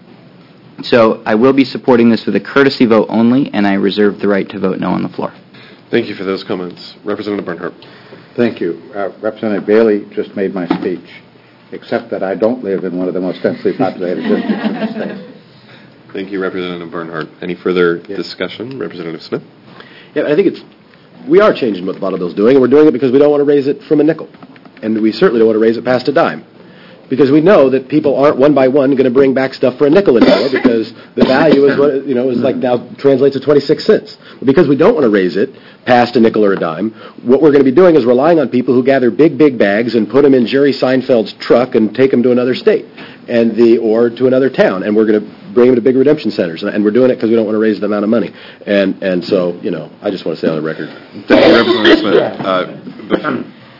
So I will be supporting this with a courtesy vote only, and I reserve the right to vote no on the floor. Thank you for those comments. Representative Barnhart. Thank you. Uh, Representative Bailey just made my speech, except that I don't live in one of the most densely populated districts in the state. Thank you, Representative Barnhart. Any further discussion? Representative Smith? Yeah, I think it's, we are changing what the bottle bill's doing, and we're doing it because we don't want to raise it from a nickel. And we certainly don't want to raise it past a dime. Because we know that people aren't one by one going to bring back stuff for a nickel anymore, because the value is what, you know, is like now translates to twenty-six cents. But because we don't want to raise it past a nickel or a dime, what we're going to be doing is relying on people who gather big, big bags and put them in Jerry Seinfeld's truck and take them to another state and the or to another town, and we're going to bring them to big redemption centers. And we're doing it because we don't want to raise the amount of money. And and so, you know, I just want to say on the record. Thank you, Representative Smith. Uh,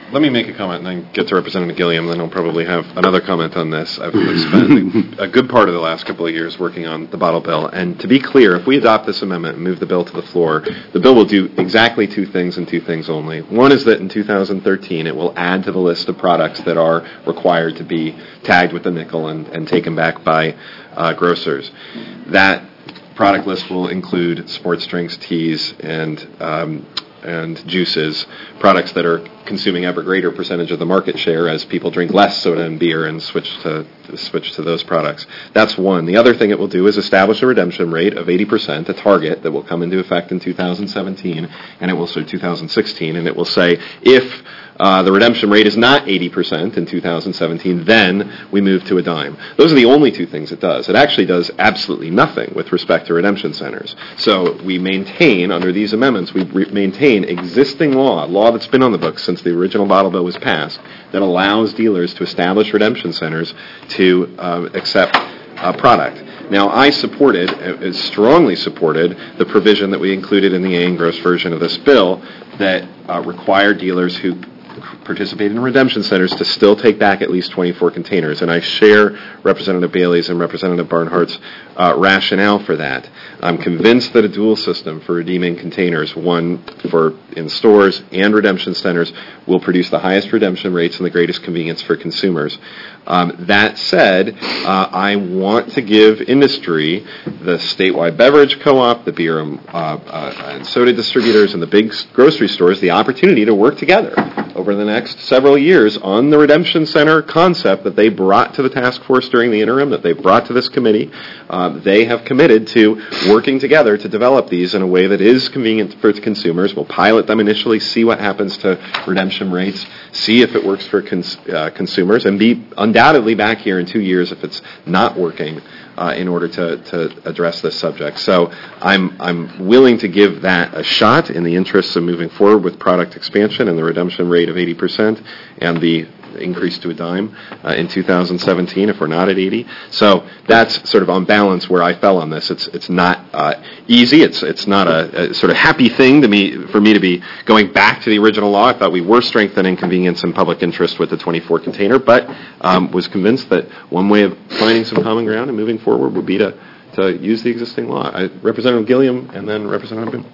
let me make a comment and then get to Representative Gilliam, then I'll probably have another comment on this. I've spent a good part of the last couple of years working on the bottle bill, and to be clear, if we adopt this amendment and move the bill to the floor, the bill will do exactly two things and two things only. One is that in two thousand thirteen, it will add to the list of products that are required to be tagged with the nickel and, and taken back by uh, grocers. That product list will include sports drinks, teas, and um, and juices, products that are consuming ever greater percentage of the market share as people drink less soda and beer and switch to, to switch to those products. That's one. The other thing it will do is establish a redemption rate of eighty percent, a target that will come into effect in two thousand seventeen, and it will so two thousand sixteen, and it will say if uh, the redemption rate is not eighty percent in two thousand seventeen, then we move to a dime. Those are the only two things it does. It actually does absolutely nothing with respect to redemption centers. So we maintain, under these amendments, we re- maintain existing law, law that's been on the books since the original bottle bill was passed, that allows dealers to establish redemption centers to uh, accept uh, product. Now, I supported, uh, strongly supported, the provision that we included in the A and Gross version of this bill that uh, required dealers who participate in redemption centers to still take back at least twenty-four containers. And I share Representative Bailey's and Representative Barnhart's uh, rationale for that. I'm convinced that a dual system for redeeming containers, one for in stores and redemption centers, will produce the highest redemption rates and the greatest convenience for consumers. Um, that said, uh, I want to give industry, the statewide beverage co-op, the beer and, uh, uh, and soda distributors, and the big grocery stores the opportunity to work together over the next several years on the redemption center concept that they brought to the task force during the interim, that they brought to this committee. Uh, they have committed to working together to develop these in a way that is convenient for consumers. We'll pilot them initially, see what happens to redemption rates, see if it works for cons- uh, consumers, and be undoubtedly back here in two years if it's not working uh, in order to, to address this subject. So I'm I'm willing to give that a shot in the interests of moving forward with product expansion and the redemption rate of eighty percent and the increase to a dime uh, in two thousand seventeen if we're not at eighty. So that's sort of on balance where I fell on this. It's it's not uh, easy. It's it's not a, a sort of happy thing to me for me to be going back to the original law. I thought we were strengthening convenience and public interest with the twenty-four container, but um, was convinced that one way of finding some common ground and moving forward would be to to use the existing law. I, Representative Gilliam and then Representative Boone.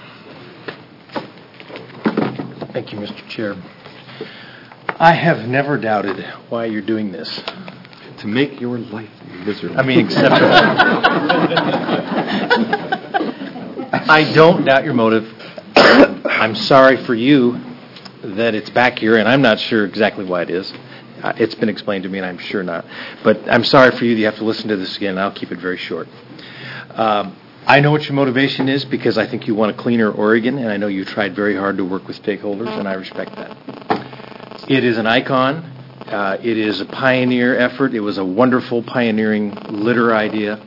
Thank you, Mister Chair. I have never doubted why you're doing this. To make your life miserable. I mean, except I don't doubt your motive. I'm sorry for you that it's back here, and I'm not sure exactly why it is. Uh, it's been explained to me, and I'm sure not. But I'm sorry for you that you have to listen to this again, and I'll keep it very short. Um, I know what your motivation is because I think you want a cleaner Oregon, and I know you tried very hard to work with stakeholders, and I respect that. It is an icon. Uh, it is a pioneer effort. It was a wonderful pioneering litter idea,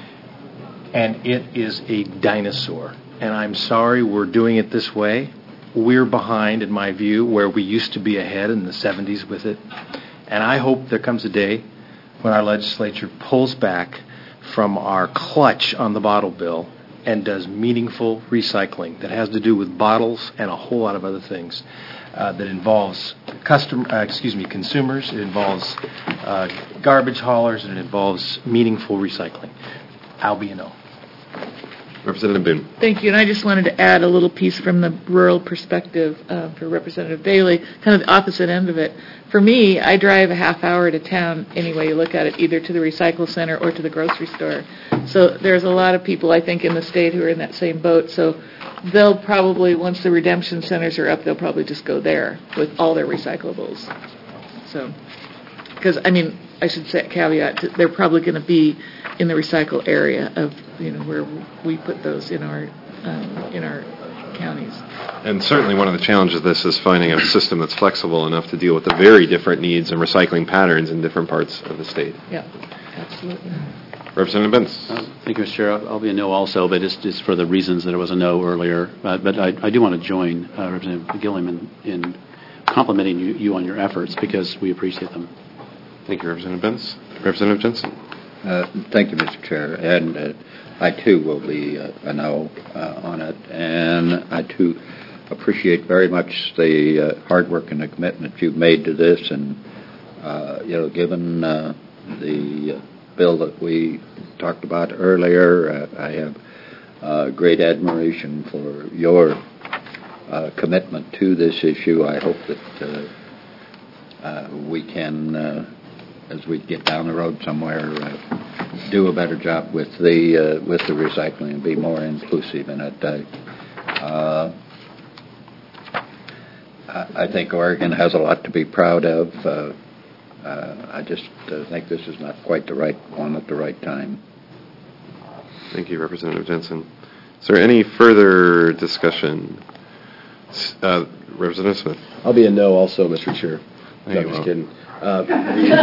and it is a dinosaur. And I'm sorry we're doing it this way. We're behind, in my view, where we used to be ahead in the seventies with it. And I hope there comes a day when our legislature pulls back from our clutch on the bottle bill and does meaningful recycling that has to do with bottles and a whole lot of other things. Uh, that involves custom, uh, excuse me, consumers, it involves uh, garbage haulers, and it involves meaningful recycling. I'll be a no. Representative Boone. Thank you. And I just wanted to add a little piece from the rural perspective uh, for Representative Bailey, kind of the opposite end of it. For me, I drive a half hour to town any way you look at it, either to the recycle center or to the grocery store. So there's a lot of people, I think, in the state who are in that same boat. So they'll probably, once the redemption centers are up, they'll probably just go there with all their recyclables. So, because, I mean, I should say caveat, to, they're probably going to be in the recycle area of, you know, where we put those in our um, in our counties. And certainly one of the challenges of this is finding a system that's flexible enough to deal with the very different needs and recycling patterns in different parts of the state. Yeah, absolutely. Representative Benz. Uh, thank you, Mister Chair. I'll, I'll be a no also, but just, just for the reasons that it was a no earlier. Uh, but I, I do want to join uh, Representative Gilliam in, in complimenting you, you on your efforts because we appreciate them. Thank you, Representative Benz. Representative Jensen. Uh, thank you, Mister Chair. And uh, I, too, will be uh, a no uh, on it. And I, too, appreciate very much the uh, hard work and the commitment you've made to this, and uh, you know, given uh, the uh, bill that we talked about earlier, uh, I have uh, great admiration for your uh, commitment to this issue. I hope that uh, uh, we can, uh, as we get down the road somewhere, uh, do a better job with the uh, with the recycling and be more inclusive in it. I, uh, I think Oregon has a lot to be proud of. Uh, uh, I just uh, think this is not quite the right one at the right time. Thank you, Representative Jensen. Is there any further discussion? Uh, Representative Smith. I'll be a no also, Mister Chair. No, No, you just won't. kidding. Uh, the,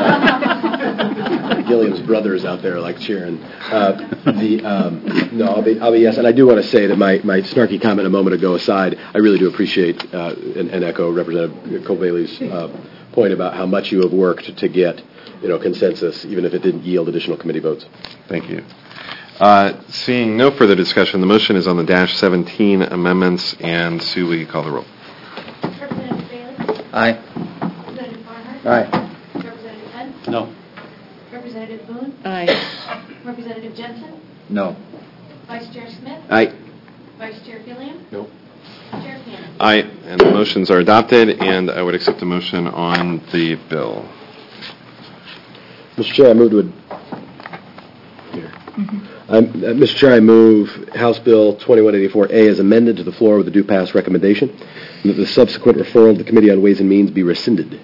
uh, Gilliam's brothers out there like cheering. Uh, the um, no, I'll be I'll be yes, and I do want to say that my, my snarky comment a moment ago aside, I really do appreciate uh, and, and echo Representative Cole Bailey's uh, point about how much you have worked to get you know consensus, even if it didn't yield additional committee votes. Thank you. Uh, seeing no further discussion, the motion is on the dash seventeen amendments, and Sue, will you call the roll? Representative Bailey? Aye. Representative Barnhart? Aye. Representative Pence? No. Representative Boone? Aye. Representative Jensen? No. Vice Chair Smith? Aye. Vice Chair Gilliam? No. Chair Cannon? Aye, and the motions are adopted, and I would accept a motion on the bill. Mister Chair, I move to. Ad- Here. I'm, uh, Mister Chair, I move House Bill twenty-one eighty-four A as amended to the floor with a due pass recommendation, and that the subsequent referral to the Committee on Ways and Means be rescinded.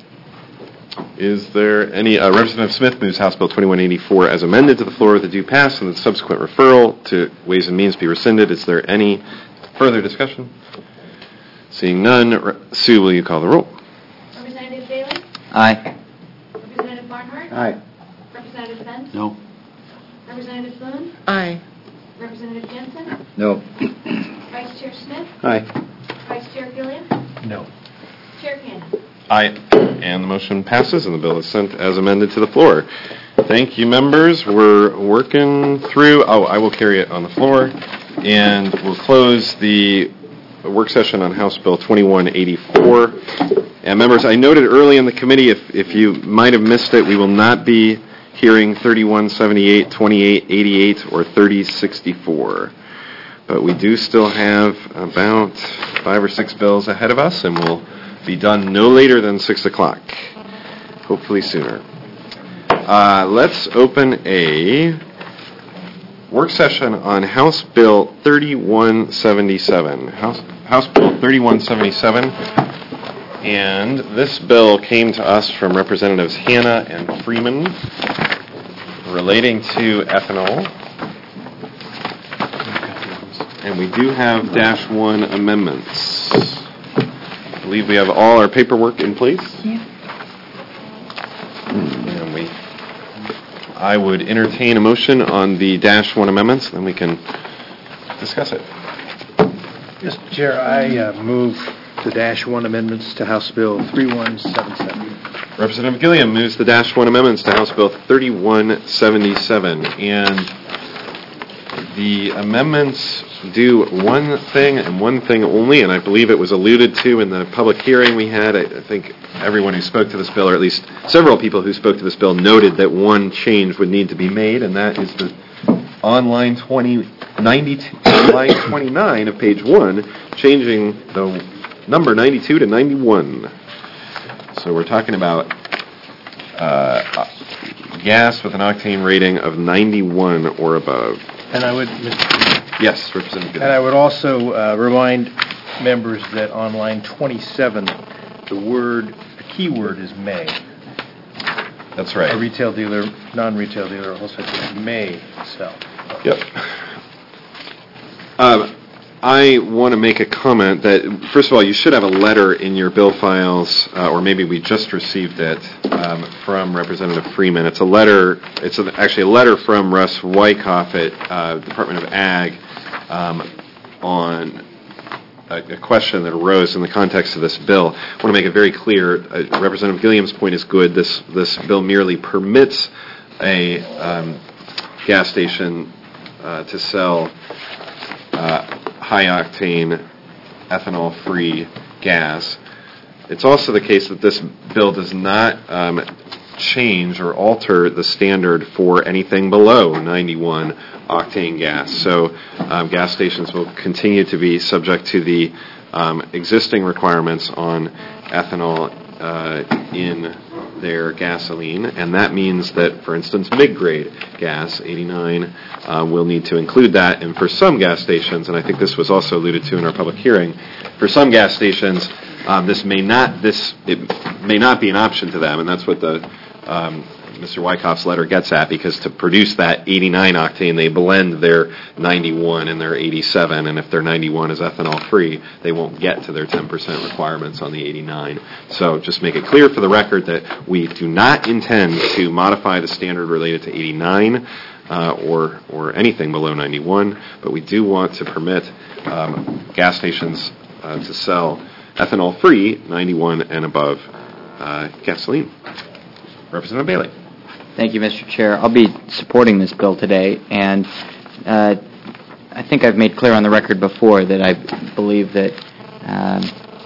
Is there any, uh, Representative Smith moves House Bill twenty-one eighty-four as amended to the floor with a due pass, and the subsequent referral to Ways and Means be rescinded. Is there any further discussion? Seeing none, Re- Sue, will you call the roll? Representative Bailey? Aye. Representative Barnhart? Aye. Representative Pence? No. Representative Boone? Aye. Representative Jensen? No. Vice Chair Smith? Aye. Vice Chair Gilliam? No. Chair Cannon? Aye. And the motion passes, and the bill is sent as amended to the floor. Thank you, members. We're working through, oh, I will carry it on the floor, and we'll close the work session on House Bill twenty-one eighty-four. And members, I noted early in the committee, if, if you might have missed it, we will not be hearing thirty-one seventy-eight, twenty-eight eighty-eight, or thirty sixty-four. But we do still have about five or six bills ahead of us, and we'll be done no later than six o'clock, hopefully sooner. Uh, let's open a work session on House Bill thirty-one seventy-seven. House, House Bill thirty-one seventy-seven. And this bill came to us from Representatives Hanna and Freeman relating to ethanol. And we do have dash one amendments. I believe we have all our paperwork in place. Yeah. And we, I would entertain a motion on the dash one amendments, then we can discuss it. Mister Chair, I uh, move the dash one amendments to House Bill thirty-one seventy-seven. Representative Gilliam moves the dash one amendments to House Bill thirty-one seventy-seven. And the amendments do one thing and one thing only, and I believe it was alluded to in the public hearing we had. I, I think everyone who spoke to this bill, or at least several people who spoke to this bill, noted that one change would need to be made, and that is the on line twenty ninety-two, line twenty-nine of page one, changing the number ninety-two to ninety-one. So we're talking about uh, gas with an octane rating of ninety-one or above. And I would, Mister Yes, Representative Goodman. And I would also uh, remind members that on line twenty-seven, the word, the key word is may. That's right. A retail dealer, non-retail dealer, also may sell. Yep. Um, I want to make a comment that, first of all, you should have a letter in your bill files, uh, or maybe we just received it, um, from Representative Freeman. It's a letter, it's a, actually a letter from Russ Wyckoff at uh, Department of Ag um, on a, a question that arose in the context of this bill. I want to make it very clear, uh, Representative Gilliam's point is good. This, this bill merely permits a um, gas station uh, to sell uh, high-octane ethanol-free gas. It's also the case that this bill does not um, change or alter the standard for anything below ninety-one octane gas. So um, gas stations will continue to be subject to the um, existing requirements on ethanol uh, in their gasoline, and that means that, for instance, mid-grade gas, eighty-nine, uh, will need to include that. And for some gas stations, and I think this was also alluded to in our public hearing, for some gas stations, um, this may not this it may not be an option to them, and that's what the um, Mister Wyckoff's letter gets at, because to produce that eighty-nine octane, they blend their ninety-one and their eighty-seven, and if their ninety-one is ethanol-free, they won't get to their ten percent requirements on the eighty-nine. So just make it clear for the record that we do not intend to modify the standard related to eighty-nine uh, or, or anything below ninety-one, but we do want to permit um, gas stations uh, to sell ethanol-free ninety-one and above uh, gasoline. Representative Bailey. Thank you, Mister Chair. I'll be supporting this bill today, and uh, I think I've made clear on the record before that I believe that um,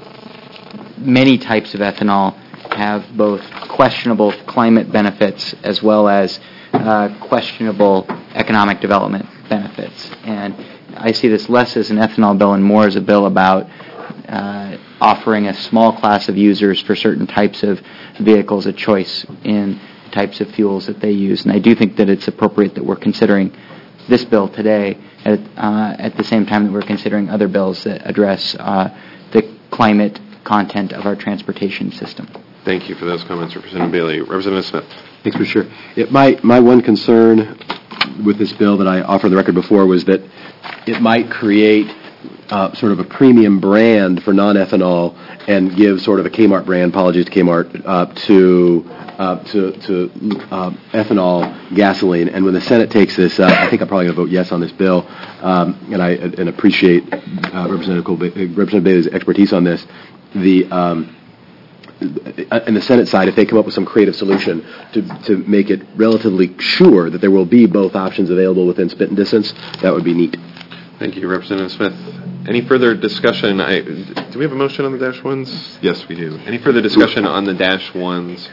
many types of ethanol have both questionable climate benefits as well as uh, questionable economic development benefits. And I see this less as an ethanol bill and more as a bill about uh, offering a small class of users for certain types of vehicles a choice in types of fuels that they use. And I do think that it's appropriate that we're considering this bill today at, uh, at the same time that we're considering other bills that address uh, the climate content of our transportation system. Thank you for those comments, Representative Bailey. Representative Smith. Thanks, Mister Chair. Yeah, my, my one concern with this bill that I offered on the record before was that it might create uh, sort of a premium brand for non-ethanol and give sort of a Kmart brand, apologies to Kmart, uh, to uh, to, to uh, ethanol gasoline. And when the Senate takes this up, I think I'm probably going to vote yes on this bill, um, and I and appreciate uh, Representative, Cole, Representative Bailey's expertise on this. The um, in the Senate side, if they come up with some creative solution to, to make it relatively sure that there will be both options available within spitting distance, that would be neat. Thank you, Representative Smith. Any further discussion? I, do we have a motion on the dash ones? Yes, we do. Any further discussion on the dash ones?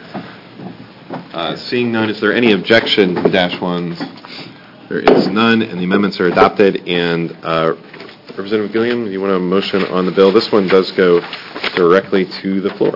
Uh, seeing none, is there any objection to the dash ones? There is none, and the amendments are adopted. And uh, Representative Gilliam, you want a motion on the bill? This one does go directly to the floor.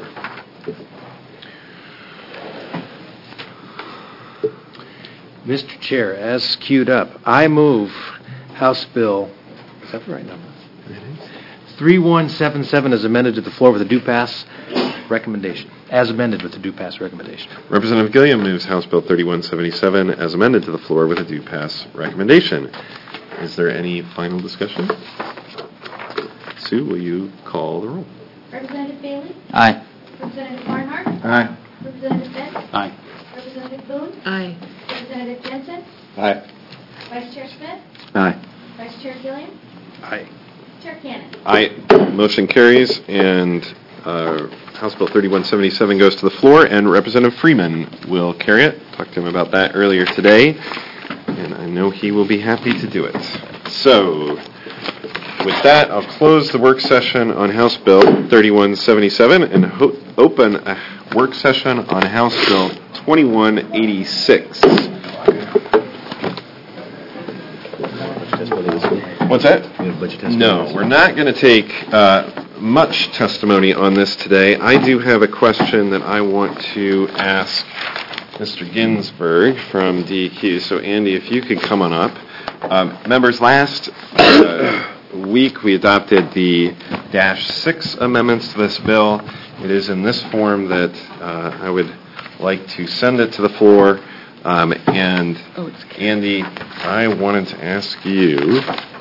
Mister Chair, as queued up, I move House Bill, is that the right number? three one seven seven is amended to the floor with a due pass recommendation. As amended with a due pass recommendation. Representative Gilliam moves House Bill thirty-one seventy-seven as amended to the floor with a due pass recommendation. Is there any final discussion? Sue, will you call the roll? Representative Bailey? Aye. Representative Barnhart? Aye. Representative Smith? Aye. Representative Boone? Aye. Representative Jensen? Aye. Vice Chair Smith? Aye. Vice Chair Gilliam? Aye. Chair Cannon? Aye. Motion carries, and uh, House Bill thirty-one seventy-seven goes to the floor, and Representative Freeman will carry it. Talked to him about that earlier today, and I know he will be happy to do it. So, with that, I'll close the work session on House Bill thirty-one seventy-seven and ho- open a work session on House Bill twenty-one eighty-six. What's that? No, we're not going to take uh, much testimony on this today. I do have a question that I want to ask Mister Ginsburg from D E Q. So, Andy, if you could come on up. Um, members, last uh, week we adopted the Dash six amendments to this bill. It is in this form that uh, I would like to send it to the floor. Um, and, Oh, it's Andy, I wanted to ask you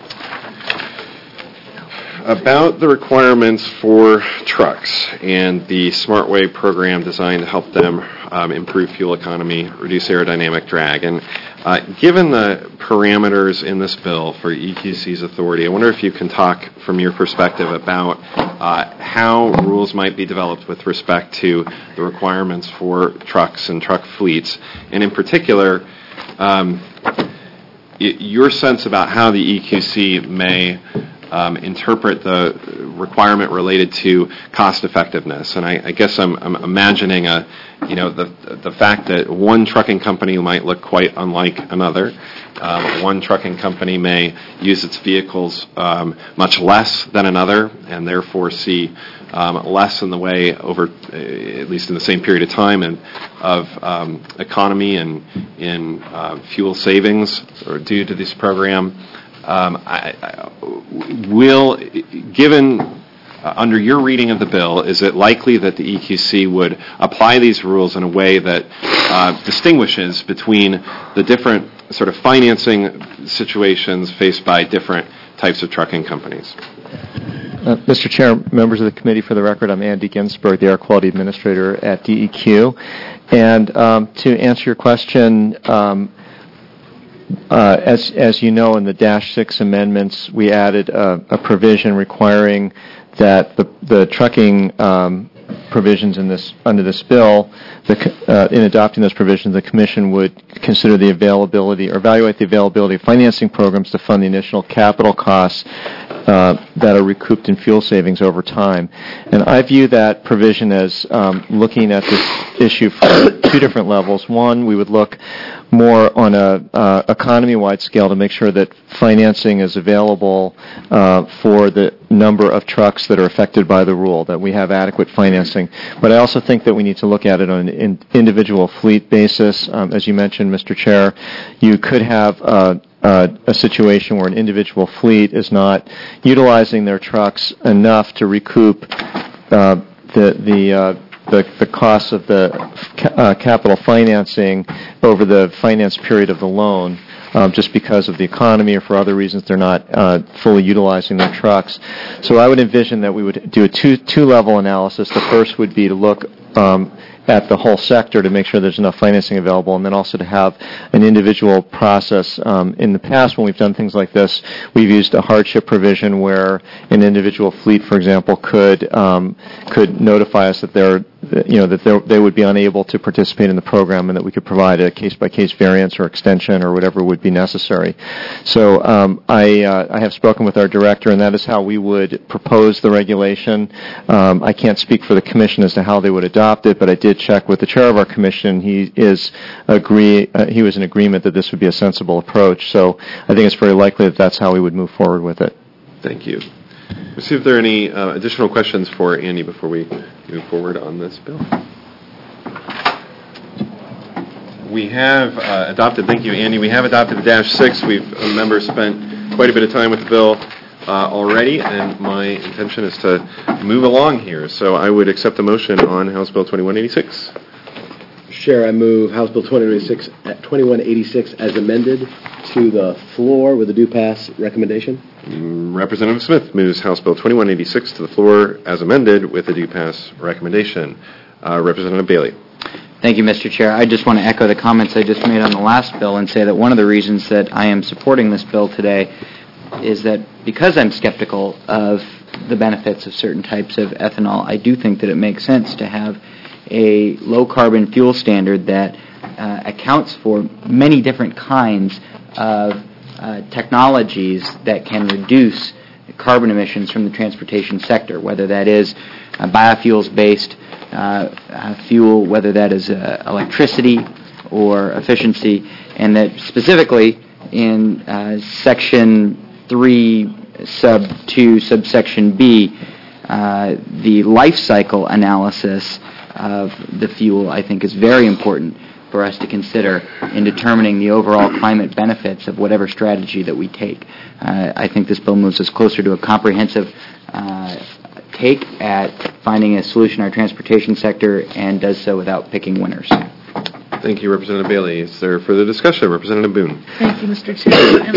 about the requirements for trucks and the SmartWay program designed to help them um, improve fuel economy, reduce aerodynamic drag. And uh, given the parameters in this bill for E Q C's authority, I wonder if you can talk from your perspective about uh, how rules might be developed with respect to the requirements for trucks and truck fleets, and in particular, um, y- your sense about how the E Q C may um, interpret the requirement related to cost effectiveness. And I, I guess I'm, I'm imagining a, you know, the the fact that one trucking company might look quite unlike another. Um, one trucking company may use its vehicles um, much less than another, and therefore see um, less in the way over, uh, at least in the same period of time, and of um, economy and in uh, fuel savings or due to this program. Um, I, I, will, given uh, under your reading of the bill, is it likely that the E Q C would apply these rules in a way that uh, distinguishes between the different sort of financing situations faced by different types of trucking companies? Uh, Mister Chair, members of the committee, for the record, I'm Andy Ginsberg, the Air Quality Administrator at D E Q. And um, to answer your question, um, uh, as as you know, in the Dash six amendments, we added a, a provision requiring that the the trucking um, provisions in this under this bill, the, uh, in adopting those provisions, the Commission would consider the availability or evaluate the availability of financing programs to fund the initial capital costs uh, that are recouped in fuel savings over time. And I view that provision as um, looking at this issue from two different levels. One, we would look more on a uh, economy-wide scale to make sure that financing is available uh, for the number of trucks that are affected by the rule, that we have adequate financing. But I also think that we need to look at it on an in individual fleet basis. Um, as you mentioned, Mister Chair, you could have uh, uh, a situation where an individual fleet is not utilizing their trucks enough to recoup uh, the the uh, The, the costs of the ca- uh, capital financing over the finance period of the loan, um, just because of the economy or for other reasons they're not uh, fully utilizing their trucks. So I would envision that we would do a two two level analysis. The first would be to look um, at the whole sector to make sure there's enough financing available, and then also to have an individual process. Um, in the past, when we've done things like this, we've used a hardship provision where an individual fleet, for example, could um, could notify us that they're you know, that they would be unable to participate in the program, and that we could provide a case-by-case variance or extension or whatever would be necessary. So um, I, uh, I have spoken with our director, and that is how we would propose the regulation. Um, I can't speak for the commission as to how they would adopt it, but I did check with the chair of our commission. He is agree. Uh, he was in agreement that this would be a sensible approach. So I think it's very likely that that's how we would move forward with it. Thank you. Let's see if there are any uh, additional questions for Andy before we move forward on this bill. We have uh, adopted, thank you, Andy, we have adopted the Dash six. We've, uh, members spent quite a bit of time with the bill uh, already, and my intention is to move along here. So I would accept a motion on House Bill twenty-one eighty-six. Chair, I move House Bill twenty-one eighty-six as amended to the floor with a due pass recommendation. Representative Smith moves House Bill twenty-one eighty-six to the floor as amended with a due pass recommendation. Uh, Representative Bailey. Thank you, Mister Chair. I just want to echo the comments I just made on the last bill and say that one of the reasons that I am supporting this bill today is that because I'm skeptical of the benefits of certain types of ethanol, I do think that it makes sense to have a low-carbon fuel standard that uh, accounts for many different kinds of uh, technologies that can reduce carbon emissions from the transportation sector, whether that is uh, biofuels-based uh, uh, fuel, whether that is uh, electricity or efficiency, and that specifically in uh, Section three, Sub two, Subsection B, uh, the life cycle analysis of the fuel, I think, is very important for us to consider in determining the overall climate benefits of whatever strategy that we take. Uh, I think this bill moves us closer to a comprehensive uh, take at finding a solution in our transportation sector, and does so without picking winners. Thank you, Representative Bailey. Is there further discussion? Representative Boone. Thank you, Mister Chair. And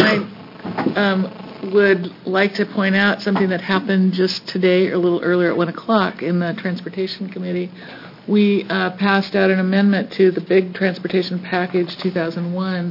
I um, would like to point out something that happened just today, or a little earlier at one o'clock in the Transportation Committee. We uh, passed out an amendment to the big transportation package two thousand one,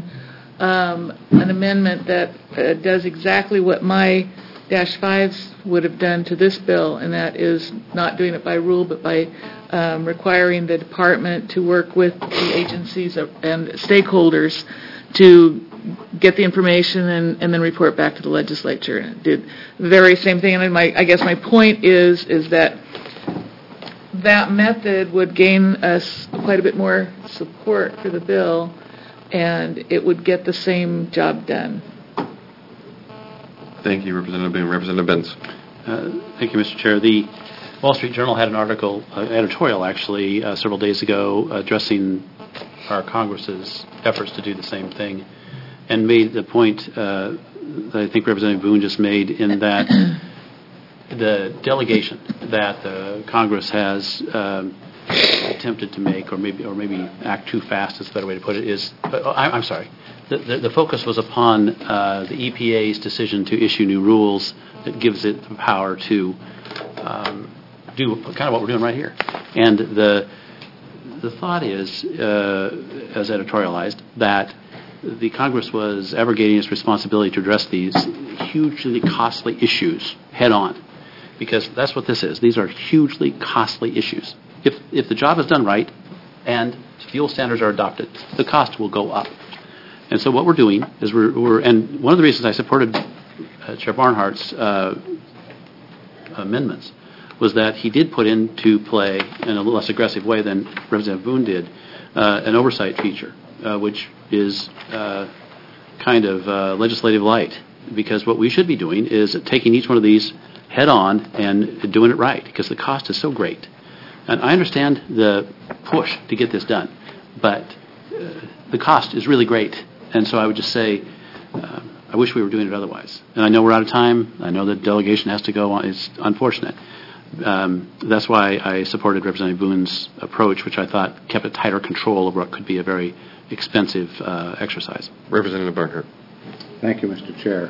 um, an amendment that uh, does exactly what my Dash fives would have done to this bill, and that is not doing it by rule, but by um, requiring the department to work with the agencies and stakeholders to get the information and, and then report back to the legislature. And it did the very same thing. And my, I guess my point is is that that method would gain us quite a bit more support for the bill, and it would get the same job done. Thank you, Representative Boone. Representative Benz. Uh, thank you, Mister Chair. The Wall Street Journal had an article, uh, editorial actually, uh, several days ago addressing our Congress's efforts to do the same thing, and made the point uh, that I think Representative Boone just made, in that the delegation that the Congress has um, attempted to make, or maybe or maybe act too fast is a better way to put it, is, uh, I, I'm sorry, the, the, the focus was upon uh, the E P A's decision to issue new rules that gives it the power to um, do kind of what we're doing right here. And the the thought is, uh, as editorialized, that the Congress was abrogating its responsibility to address these hugely costly issues head on, because that's what this is. These are hugely costly issues. If if the job is done right and fuel standards are adopted, the cost will go up. And so what we're doing is we're, we're and one of the reasons I supported uh, Chair Barnhart's uh, amendments was that he did put into play, in a less aggressive way than Representative Boone did, uh, an oversight feature, uh, which is uh, kind of uh, legislative light. Because what we should be doing is taking each one of these head on and doing it right, because the cost is so great. And I understand the push to get this done, but uh, the cost is really great. And so I would just say, uh, I wish we were doing it otherwise. And I know we're out of time. I know the delegation has to go on. It's unfortunate. Um, that's why I supported Representative Boone's approach, which I thought kept a tighter control over what could be a very expensive uh, exercise. Representative Barnhart. Thank you, Mister Chair.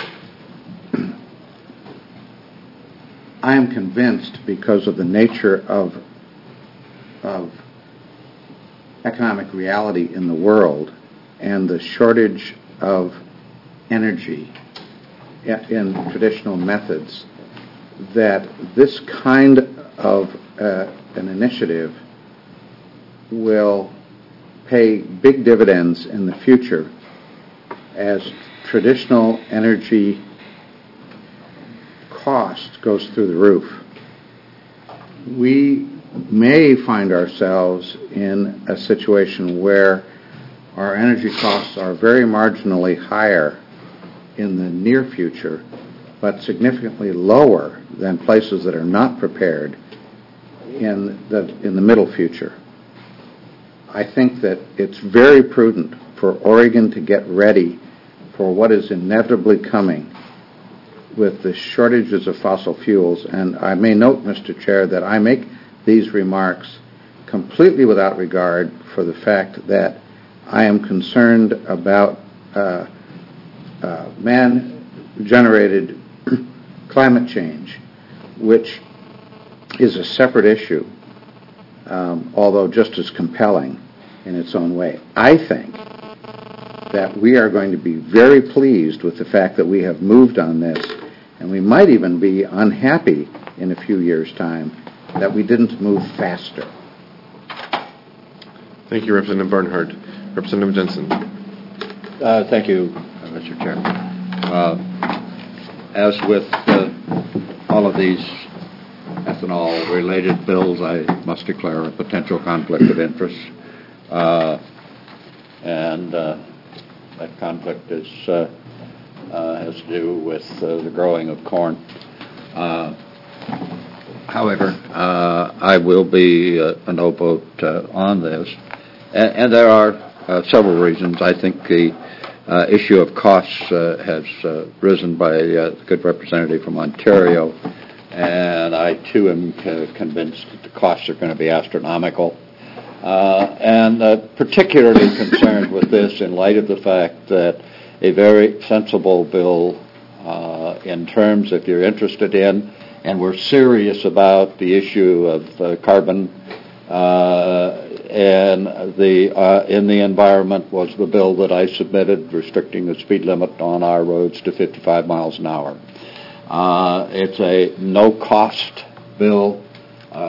I am convinced, because of the nature of of economic reality in the world and the shortage of energy in traditional methods, that this kind of uh, an initiative will pay big dividends in the future as traditional energy cost goes through the roof. We may find ourselves in a situation where our energy costs are very marginally higher in the near future, but significantly lower than places that are not prepared in the in the middle future. I think that it's very prudent for Oregon to get ready for what is inevitably coming with the shortages of fossil fuels. And I may note, Mister Chair, that I make these remarks completely without regard for the fact that I am concerned about uh, uh, man-generated climate change, which is a separate issue, um, although just as compelling in its own way. I think that we are going to be very pleased with the fact that we have moved on this, and we might even be unhappy in a few years' time that we didn't move faster. Thank you, Representative Barnhart. Representative Jensen. Uh, thank you, uh, Mister Chairman. Uh, as with uh, all of these ethanol-related bills, I must declare a potential conflict of interest. Uh, and uh, that conflict is, uh, uh, has to do with uh, the growing of corn. Uh, however, uh, I will be uh, a no vote uh, on this. And, and there are uh, several reasons. I think the uh, issue of costs uh, has uh, risen by uh, the good representative from Ontario. And I, too, am uh, convinced that the costs are going to be astronomical. Uh, and uh, particularly concerned with this in light of the fact that a very sensible bill uh, in terms, if you're interested in, and we're serious about the issue of uh, carbon uh, and the uh, in the environment, was the bill that I submitted restricting the speed limit on our roads to fifty-five miles an hour. Uh, it's a no-cost bill. Uh,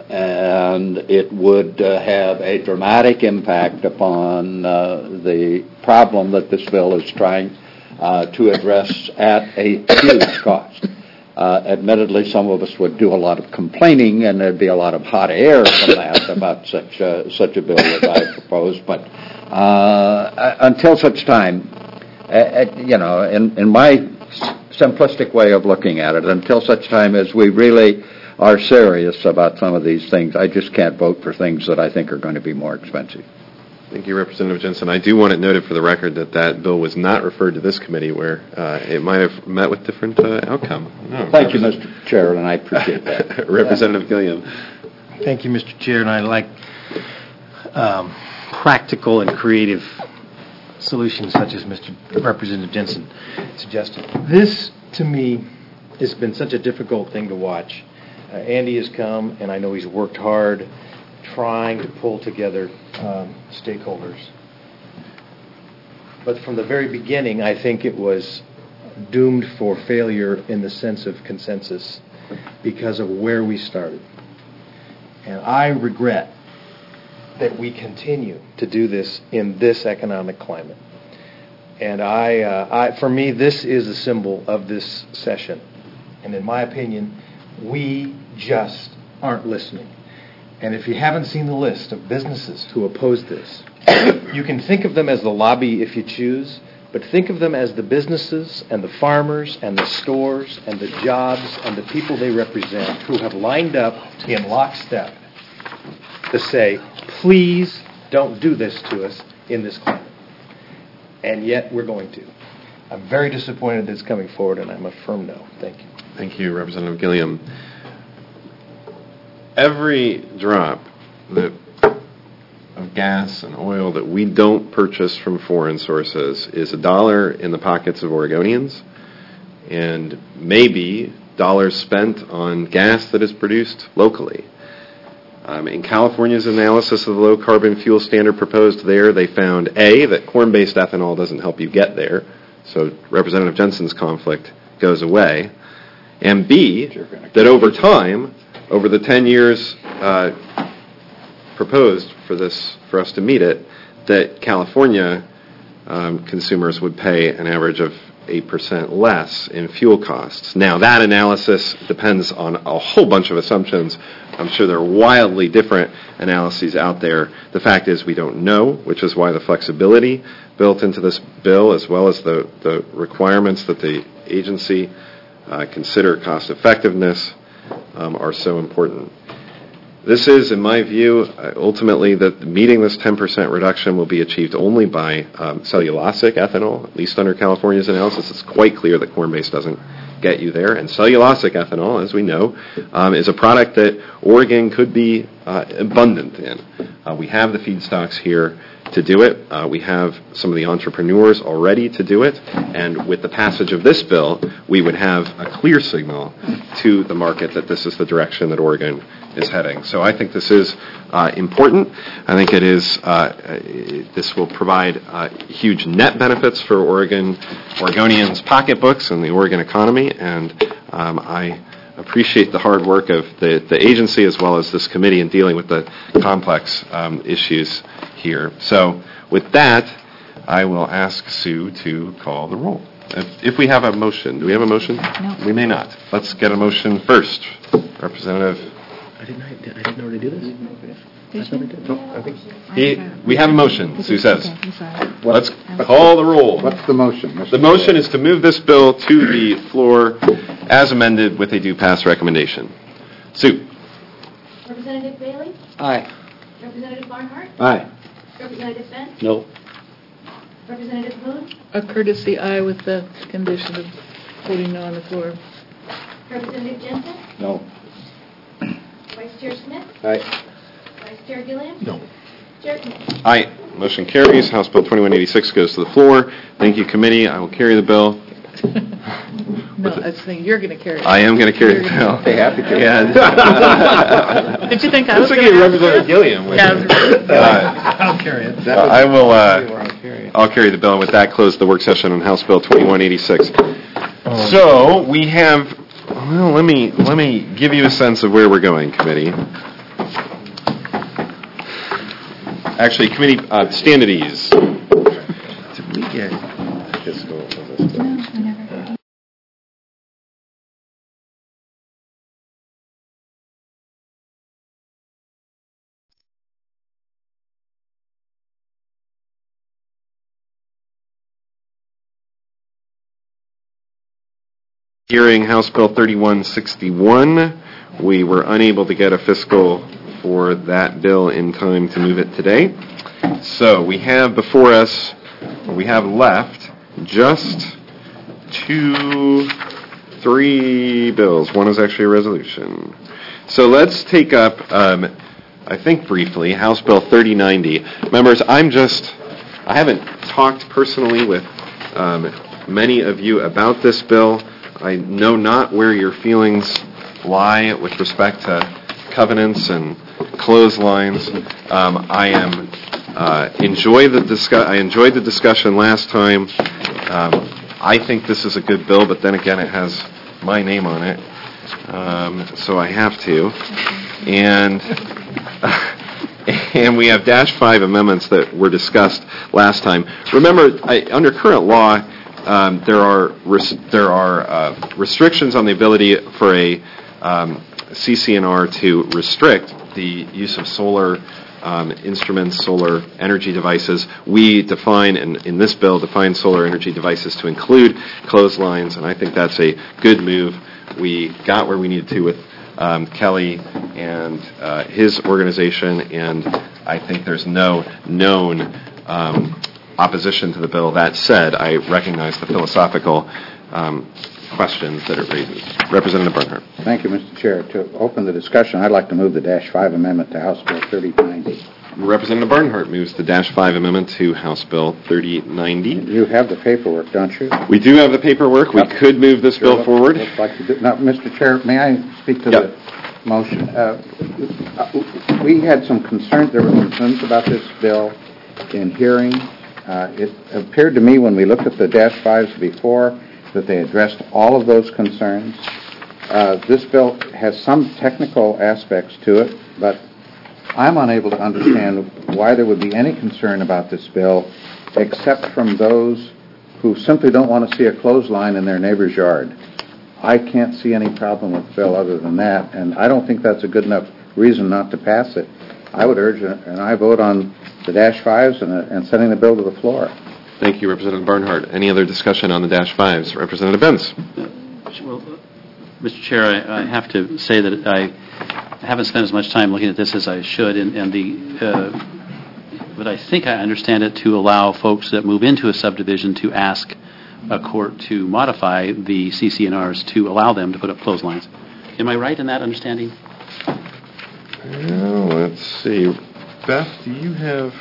and it would uh, have a dramatic impact upon uh, the problem that this bill is trying uh, to address at a huge cost. Uh, admittedly, some of us would do a lot of complaining, and there'd be a lot of hot air from that about such a, such a bill as I propose. But uh, until such time, uh, you know, in, in my simplistic way of looking at it, until such time as we really are serious about some of these things, I just can't vote for things that I think are going to be more expensive. Thank you, Representative Jensen. I do want it noted for the record that that bill was not referred to this committee, where uh, it might have met with different uh, outcome. No, Thank you, Mister Chair, and I appreciate that. Representative Gilliam. Thank you, Mister Chair, and I like um, practical and creative solutions such as Mister Representative Jensen suggested. This, to me, has been such a difficult thing to watch. Uh, Andy has come, and I know he's worked hard trying to pull together um, stakeholders. But from the very beginning, I think it was doomed for failure in the sense of consensus because of where we started. And I regret that we continue to do this in this economic climate. And I, uh, I, for me, this is a symbol of this session. And in my opinion, we just aren't listening. And if you haven't seen the list of businesses who oppose this, you can think of them as the lobby if you choose, but think of them as the businesses and the farmers and the stores and the jobs and the people they represent who have lined up in lockstep to say, please don't do this to us in this climate. And yet we're going to. I'm very disappointed that it's coming forward, and I'm a firm no. Thank you. Thank you, Representative Gilliam. Every drop that, of gas and oil that we don't purchase from foreign sources is a dollar in the pockets of Oregonians, and maybe dollars spent on gas that is produced locally. Um, in California's analysis of the low carbon fuel standard proposed there, they found A, that corn-based ethanol doesn't help you get there, so Representative Jensen's conflict goes away, and B, that over time, over the ten years uh, proposed for this, for us to meet it, that California um, consumers would pay an average of eight percent less in fuel costs. Now, that analysis depends on a whole bunch of assumptions. I'm sure there are wildly different analyses out there. The fact is we don't know, which is why the flexibility built into this bill, as well as the, the requirements that the agency uh, consider cost effectiveness, um, are so important. This is, in my view, uh, ultimately that meeting this ten percent reduction will be achieved only by um, cellulosic ethanol, at least under California's analysis. It's quite clear that corn-based doesn't get you there. And cellulosic ethanol, as we know, um, is a product that Oregon could be uh, abundant in. Uh, we have the feedstocks here to do it. Uh, we have some of the entrepreneurs already to do it. And with the passage of this bill, we would have a clear signal to the market that this is the direction that Oregon is heading. So I think this is uh, important. I think it is. Uh, this will provide uh, huge net benefits for Oregon, Oregonians' pocketbooks and the Oregon economy. And um, I appreciate the hard work of the, the agency as well as this committee in dealing with the complex um, issues here. So with that, I will ask Sue to call the roll. If, if we have a motion. Do we have a motion? No. We may not. Let's get a motion first. Representative. I didn't, I didn't already do this. I thought I did. No, I think. He, we have a motion, Sue says. I'm sorry. Let's call the roll. What's the motion? Mister The motion is to move this bill to the floor as amended with a due pass recommendation. Sue. Representative Bailey? Aye. Representative Barnhart? Aye. Representative Fenn? No. Representative Moon? A courtesy aye with the condition of voting no on the floor. Representative Jensen? No. Vice Chair Smith? Aye. Vice Chair Gilliam? No. Chair Cannon? Aye. Motion carries. House Bill twenty-one eighty-six goes to the floor. Thank you, committee. I will carry the bill. No, I was saying you're going to carry it. I am going to carry You're the gonna- bill. Stay happy to. Yeah. Did you think I was Let's going get to Representative Gilliam. with Yeah, it. Uh, I'll carry it. Uh, I will. Uh, I'll carry the bill. And with that, close the work session on House Bill twenty-one eighty-six. So we have. Well, let me let me give you a sense of where we're going, committee. Actually, committee, uh, stand at ease. Did we get fiscal for this bill? No, I never. Hearing House Bill thirty-one sixty-one. We were unable to get a fiscal for that bill in time to move it today. So we have before us, we have left just two, three bills. One is actually a resolution. So let's take up, um, I think briefly, House Bill thirty ninety. Members, I'm just, I haven't talked personally with um, many of you about this bill. I know not where your feelings lie with respect to covenants and clotheslines. Um, I am uh, enjoy the discuss. I enjoyed the discussion last time. Um, I think this is a good bill, but then again, it has my name on it, um, so I have to. And and we have dash five amendments that were discussed last time. Remember, I, under current law. Um, there are res- there are uh, restrictions on the ability for a um, C C N R to restrict the use of solar um, instruments, solar energy devices. We define, in, in this bill, define solar energy devices to include clotheslines, and I think that's a good move. We got where we needed to with um, Kelly and uh, his organization, and I think there's no known um, opposition to the bill. That said, I recognize the philosophical um, questions that it raises. Representative Barnhart. Thank you, Mister Chair. To open the discussion, I'd like to move the dash five amendment to House Bill thirty ninety. Representative Barnhart moves the dash five amendment to House Bill thirty ninety. You have the paperwork, don't you? We do have the paperwork. We Yep. could move this Sure bill looks- forward. looks like you do. Now, Mister Chair, may I speak to Yep. the motion? Uh, uh, we had some concerns. There were concerns about this bill in hearing. Uh, it appeared to me when we looked at the dash fives before that they addressed all of those concerns. Uh, this bill has some technical aspects to it, but I'm unable to understand why there would be any concern about this bill except from those who simply don't want to see a clothesline in their neighbor's yard. I can't see any problem with the bill other than that, and I don't think that's a good enough reason not to pass it. I would urge an aye vote on the dash fives and, uh, and sending the bill to the floor. Thank you, Representative Barnhart. Any other discussion on the dash fives? Representative Benz. Well, Mister Chair, I, I have to say that I haven't spent as much time looking at this as I should, and, and the uh, but I think I understand it to allow folks that move into a subdivision to ask a court to modify the C C N Rs to allow them to put up clotheslines. Am I right in that understanding? Well, let's see. Beth, do you have...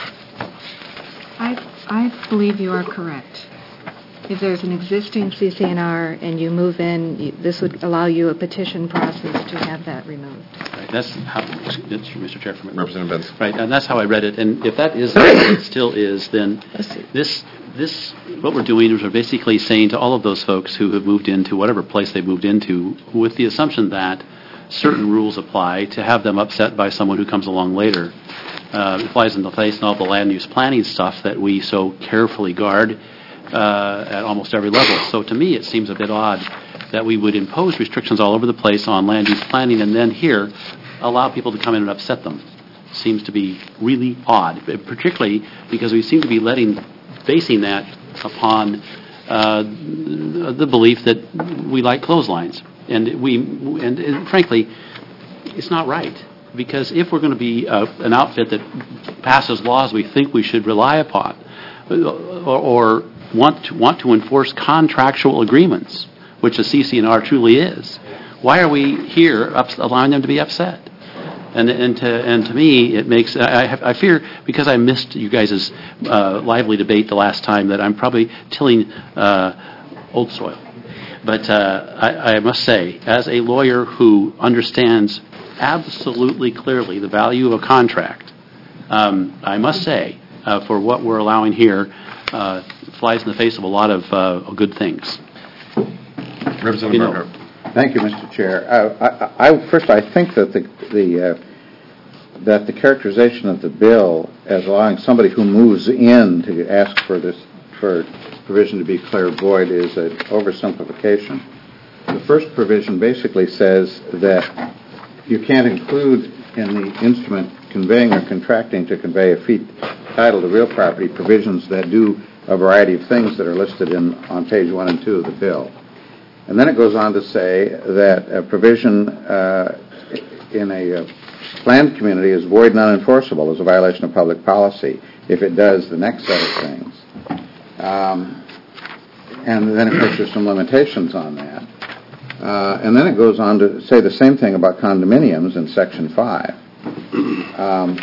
I, I believe you are correct. If there's an existing C C N R and you move in, you, this would allow you a petition process to have that removed. Right. That's how, that's Mister Chair. From Representative Benz. Right, and that's how I read it. And if that is, it still is, then this, this, what we're doing is we're basically saying to all of those folks who have moved into whatever place they've moved into, with the assumption that certain rules apply, to have them upset by someone who comes along later. Uh, it flies in the face and all the land use planning stuff that we so carefully guard uh, at almost every level. So to me, it seems a bit odd that we would impose restrictions all over the place on land use planning and then here allow people to come in and upset them. Seems to be really odd, particularly because we seem to be letting, basing that upon uh, the belief that we like clotheslines. And we, and, and frankly, it's not right. Because if we're going to be uh, an outfit that passes laws we think we should rely upon, or, or want to, want to enforce contractual agreements, which a C C N R truly is, why are we here ups, allowing them to be upset? And and to and to me, it makes I have, I fear because I missed you guys' uh, lively debate the last time that I'm probably tilling uh, old soil. But uh, I, I must say, as a lawyer who understands absolutely clearly the value of a contract, um, I must say, uh, for what we're allowing here, uh, flies in the face of a lot of uh, good things. Representative You know, Barnhart. Thank you, Mister Chair. Uh, I, I, first, I think that the the, uh, that the characterization of the bill as allowing somebody who moves in to ask for this for provision to be declared void is an oversimplification. The first provision basically says that you can't include in the instrument conveying or contracting to convey a fee title to real property provisions that do a variety of things that are listed in on page one and two of the bill. And then it goes on to say that a provision uh, in a uh, planned community is void and unenforceable as a violation of public policy if it does the next set of things. Um, and then, of course, there's some limitations on that. Uh, and then it goes on to say the same thing about condominiums in Section five. Um,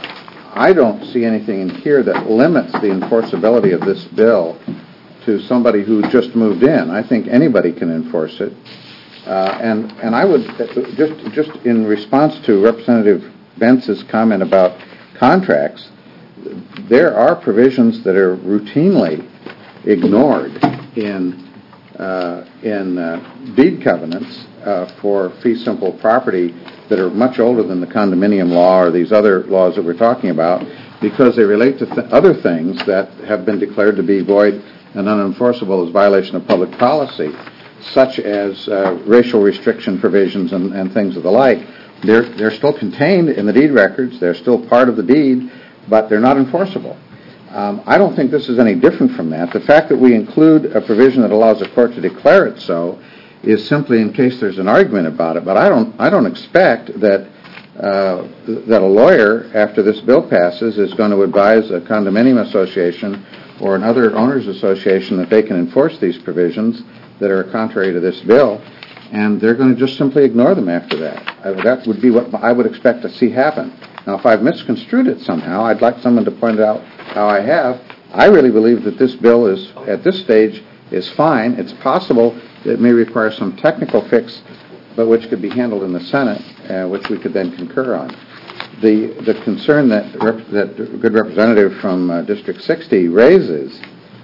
I don't see anything in here that limits the enforceability of this bill to somebody who just moved in. I think anybody can enforce it. Uh, and and I would, just just in response to Representative Bentz's comment about contracts, there are provisions that are routinely ignored in uh, in uh, deed covenants uh, for fee simple property that are much older than the condominium law or these other laws that we're talking about, because they relate to th- other things that have been declared to be void and unenforceable as violation of public policy, such as uh, racial restriction provisions and, and things of the like. They're, they're still contained in the deed records. They're still part of the deed, but they're not enforceable. Um, I don't think this is any different from that. The fact that we include a provision that allows a court to declare it so is simply in case there's an argument about it. But I don't, I don't expect that uh, that a lawyer, after this bill passes, is going to advise a condominium association or another owners association that they can enforce these provisions that are contrary to this bill, and they're going to just simply ignore them after that. I, that would be what I would expect to see happen. Now, if I've misconstrued it somehow, I'd like someone to point out how I have. I really believe that this bill is, at this stage, is fine. It's possible that it may require some technical fix, but which could be handled in the Senate, uh, which we could then concur on. The the concern that rep- that good representative from uh, District sixty raises,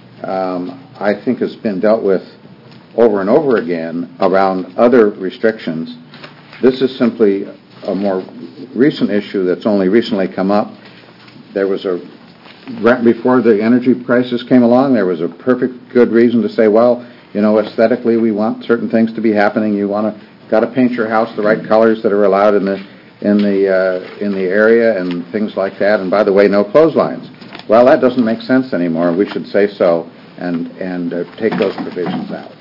um, I think, has been dealt with over and over again around other restrictions. This is simply a more recent issue that's only recently come up. There was a right before the energy crisis came along, there was a perfect good reason to say, well, you know, aesthetically we want certain things to be happening. You want to got to paint your house the right colors that are allowed in the in the uh, in the area and things like that. And by the way, no clotheslines. Well, that doesn't make sense anymore. We should say so and and uh, take those provisions out.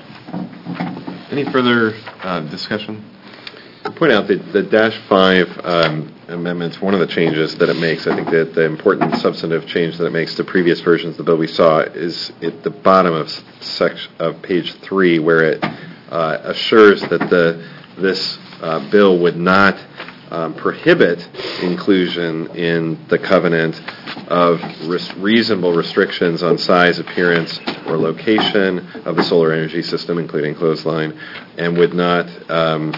Any further uh, discussion? I'll point out that the Dash five um, amendments, one of the changes that it makes, I think that the important substantive change that it makes to previous versions of the bill we saw is at the bottom of section of page three, where it uh, assures that the this uh, bill would not um, prohibit inclusion in the covenant of res- reasonable restrictions on size, appearance, or location of the solar energy system, including clothesline, and would not um,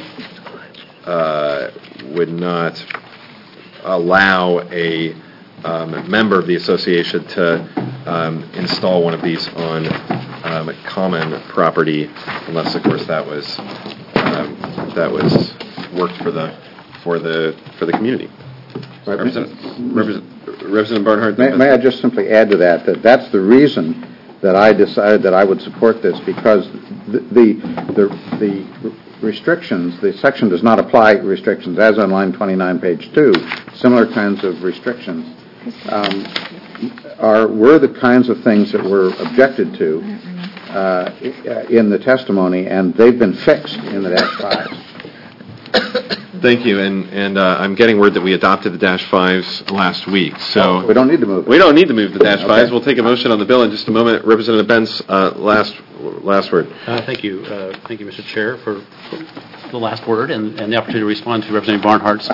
uh, would not allow a um, member of the association to um, install one of these on um, common property, unless, of course, that was um, that was worked for the for the for the community. Right. Representative, Representative, Representative Barnhart. May, may I just simply add to that that that's the reason that I decided that I would support this, because the the the, the restrictions, the section does not apply restrictions, as on line twenty-nine, page two. Similar kinds of restrictions um, are were the kinds of things that were objected to uh, in the testimony, and they've been fixed in the Dash five. Thank you, and and uh, I'm getting word that we adopted the Dash fives last week, so oh, we don't need to move it. We don't need to move the Dash okay. fives. We'll take a motion on the bill in just a moment. Representative Benz, uh, last last word. Uh, thank you, uh, thank you, Mister Chair, for the last word and, and the opportunity to respond to Representative Barnhart's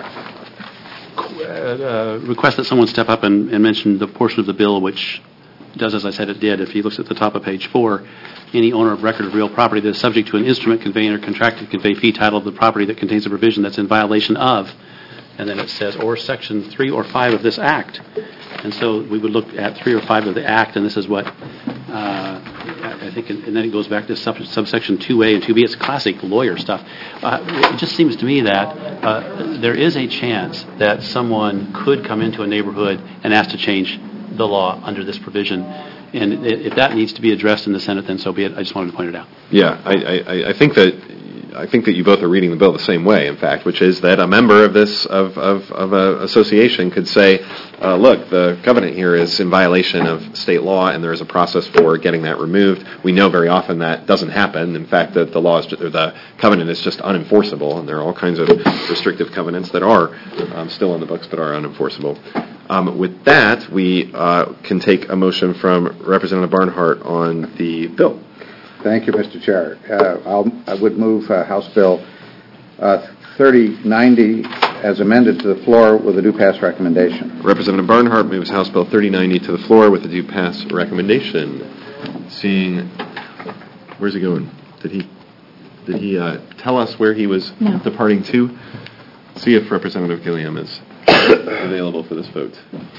uh, request that someone step up and, and mention the portion of the bill which does as I said it did. If he looks at the top of page four, any owner of record of real property that is subject to an instrument conveying or contracted to convey fee title of the property that contains a provision that's in violation of, and then it says, or section three or five of this act. And so we would look at three or five of the act, and this is what uh, I I think, and then it goes back to sub, subsection two A and two B. It's classic lawyer stuff. Uh, it just seems to me that uh, there is a chance that someone could come into a neighborhood and ask to change the law under this provision. And if that needs to be addressed in the Senate, then so be it. I just wanted to point it out. Yeah, I, I, I think that I think that you both are reading the bill the same way, in fact, which is that a member of this of of, of a association could say, uh, "Look, the covenant here is in violation of state law, and there is a process for getting that removed." We know very often that doesn't happen. In fact, that the law is just, or the covenant is just unenforceable, and there are all kinds of restrictive covenants that are um, still on the books but are unenforceable. Um, with that, we uh, can take a motion from Representative Barnhart on the bill. Thank you, Mister Chair. Uh, I'll, I would move uh, House Bill uh, thirty ninety as amended to the floor with a due pass recommendation. Representative Barnhart moves House Bill thirty ninety to the floor with a due pass recommendation. Seeing, where's he going? Did he did he uh, tell us where he was No. departing to? See if Representative Gilliam is available for this vote.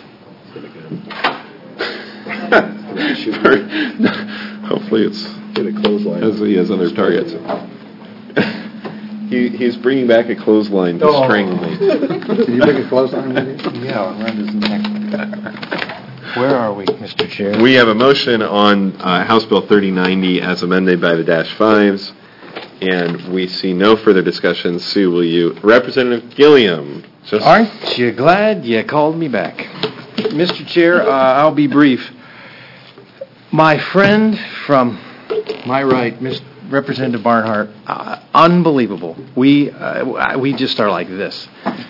Hopefully it's Get a clothesline. as he has other targets. he he's bringing back a clothesline to Oh. strangle me. Can you bring a clothesline with you? Yeah, around his neck. Where are we, Mister Chair? We have a motion on uh, House Bill thirty ninety as amended by the dash fives, and we see no further discussion. Sue, will you? Representative Gilliam. Just Aren't you glad you called me back? Mister Chair, uh, I'll be brief. My friend from my right, Mister Representative Barnhart, uh, unbelievable. We uh, we just are like this.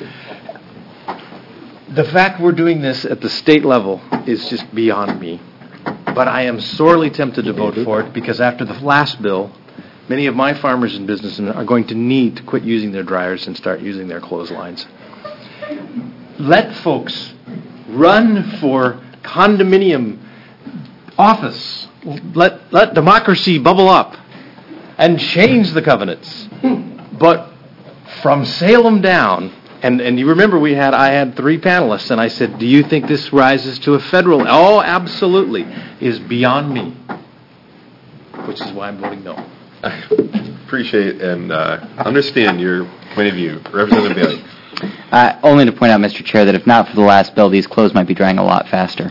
The fact we're doing this at the state level is just beyond me. But I am sorely tempted to vote for it because after the last bill, many of my farmers and businessmen are going to need to quit using their dryers and start using their clotheslines. Let folks run for condominium office. Let let democracy bubble up and change the covenants. But from Salem down, and, and you remember we had I had three panelists, and I said, do you think this rises to a federal? Oh, absolutely. Is beyond me. Which is why I'm voting no. I appreciate and uh, understand your point of view. Representative Bailey. Uh, only to point out, Mister Chair, that if not for the last bill, these clothes might be drying a lot faster.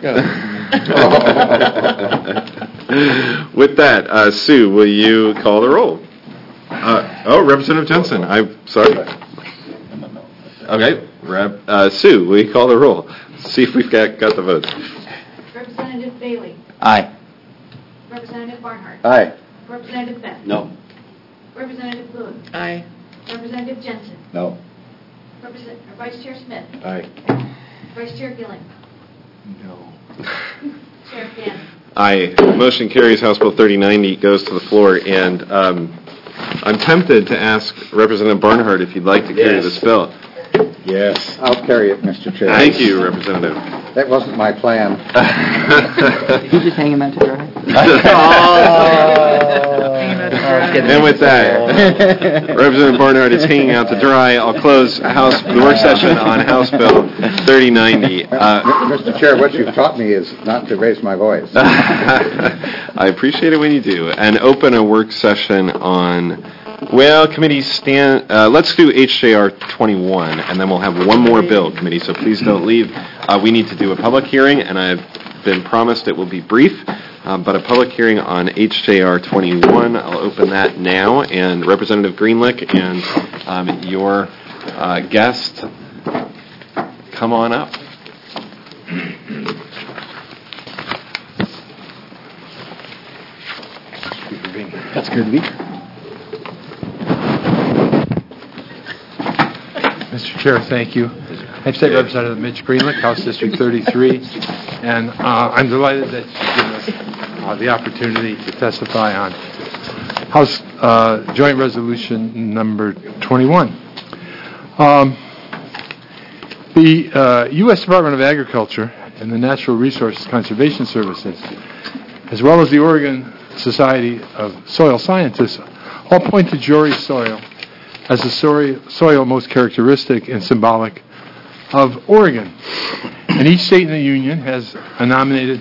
With that, uh, Sue, will you call the roll? Uh, oh, Representative Jensen. I'm sorry. Okay, Rep, uh, Sue, will you call the roll? See if we've got, got the votes. Representative Bailey. Aye. Representative Barnhart. Aye. Representative Best. No. Representative Boone. Aye. Representative Jensen. No. Represent, uh, Vice Chair Smith. Aye. Vice Chair Gilling. No. Chair Gannon. Aye. Motion carries. House Bill thirty ninety goes to the floor, and um, I'm tempted to ask Representative Barnhart if you'd like to carry Yes. this bill. Yes. I'll carry it, Mister Chair. Thank you, Representative. That wasn't my plan. Did you just hang him out to dry? And with that, Representative Barnhart is hanging out to dry. I'll close House the work session on House Bill thirty ninety. Uh, Mister Chair, what you've taught me is not to raise my voice. I appreciate it when you do. And open a work session on, well, committee stand. Uh, let's do H J R twenty-one, and then we'll have one more bill, committee. So please don't leave. Uh, we need to do a public hearing, and I've been promised it will be brief. Um, but a public hearing on H J R twenty-one, I'll open that now. And Representative Greenlick and um, your uh, guest, come on up. That's good to be here. Mister Chair, thank you. I'm State Representative Mitch Greenlick, House District thirty-three, and uh, I'm delighted that you've given us uh, the opportunity to testify on House uh, Joint Resolution number twenty-one. Um, the uh, U S Department of Agriculture and the Natural Resources Conservation Services, as well as the Oregon Society of Soil Scientists, all point to Jory soil as the soil, soil most characteristic and symbolic of Oregon. And each state in the Union has nominated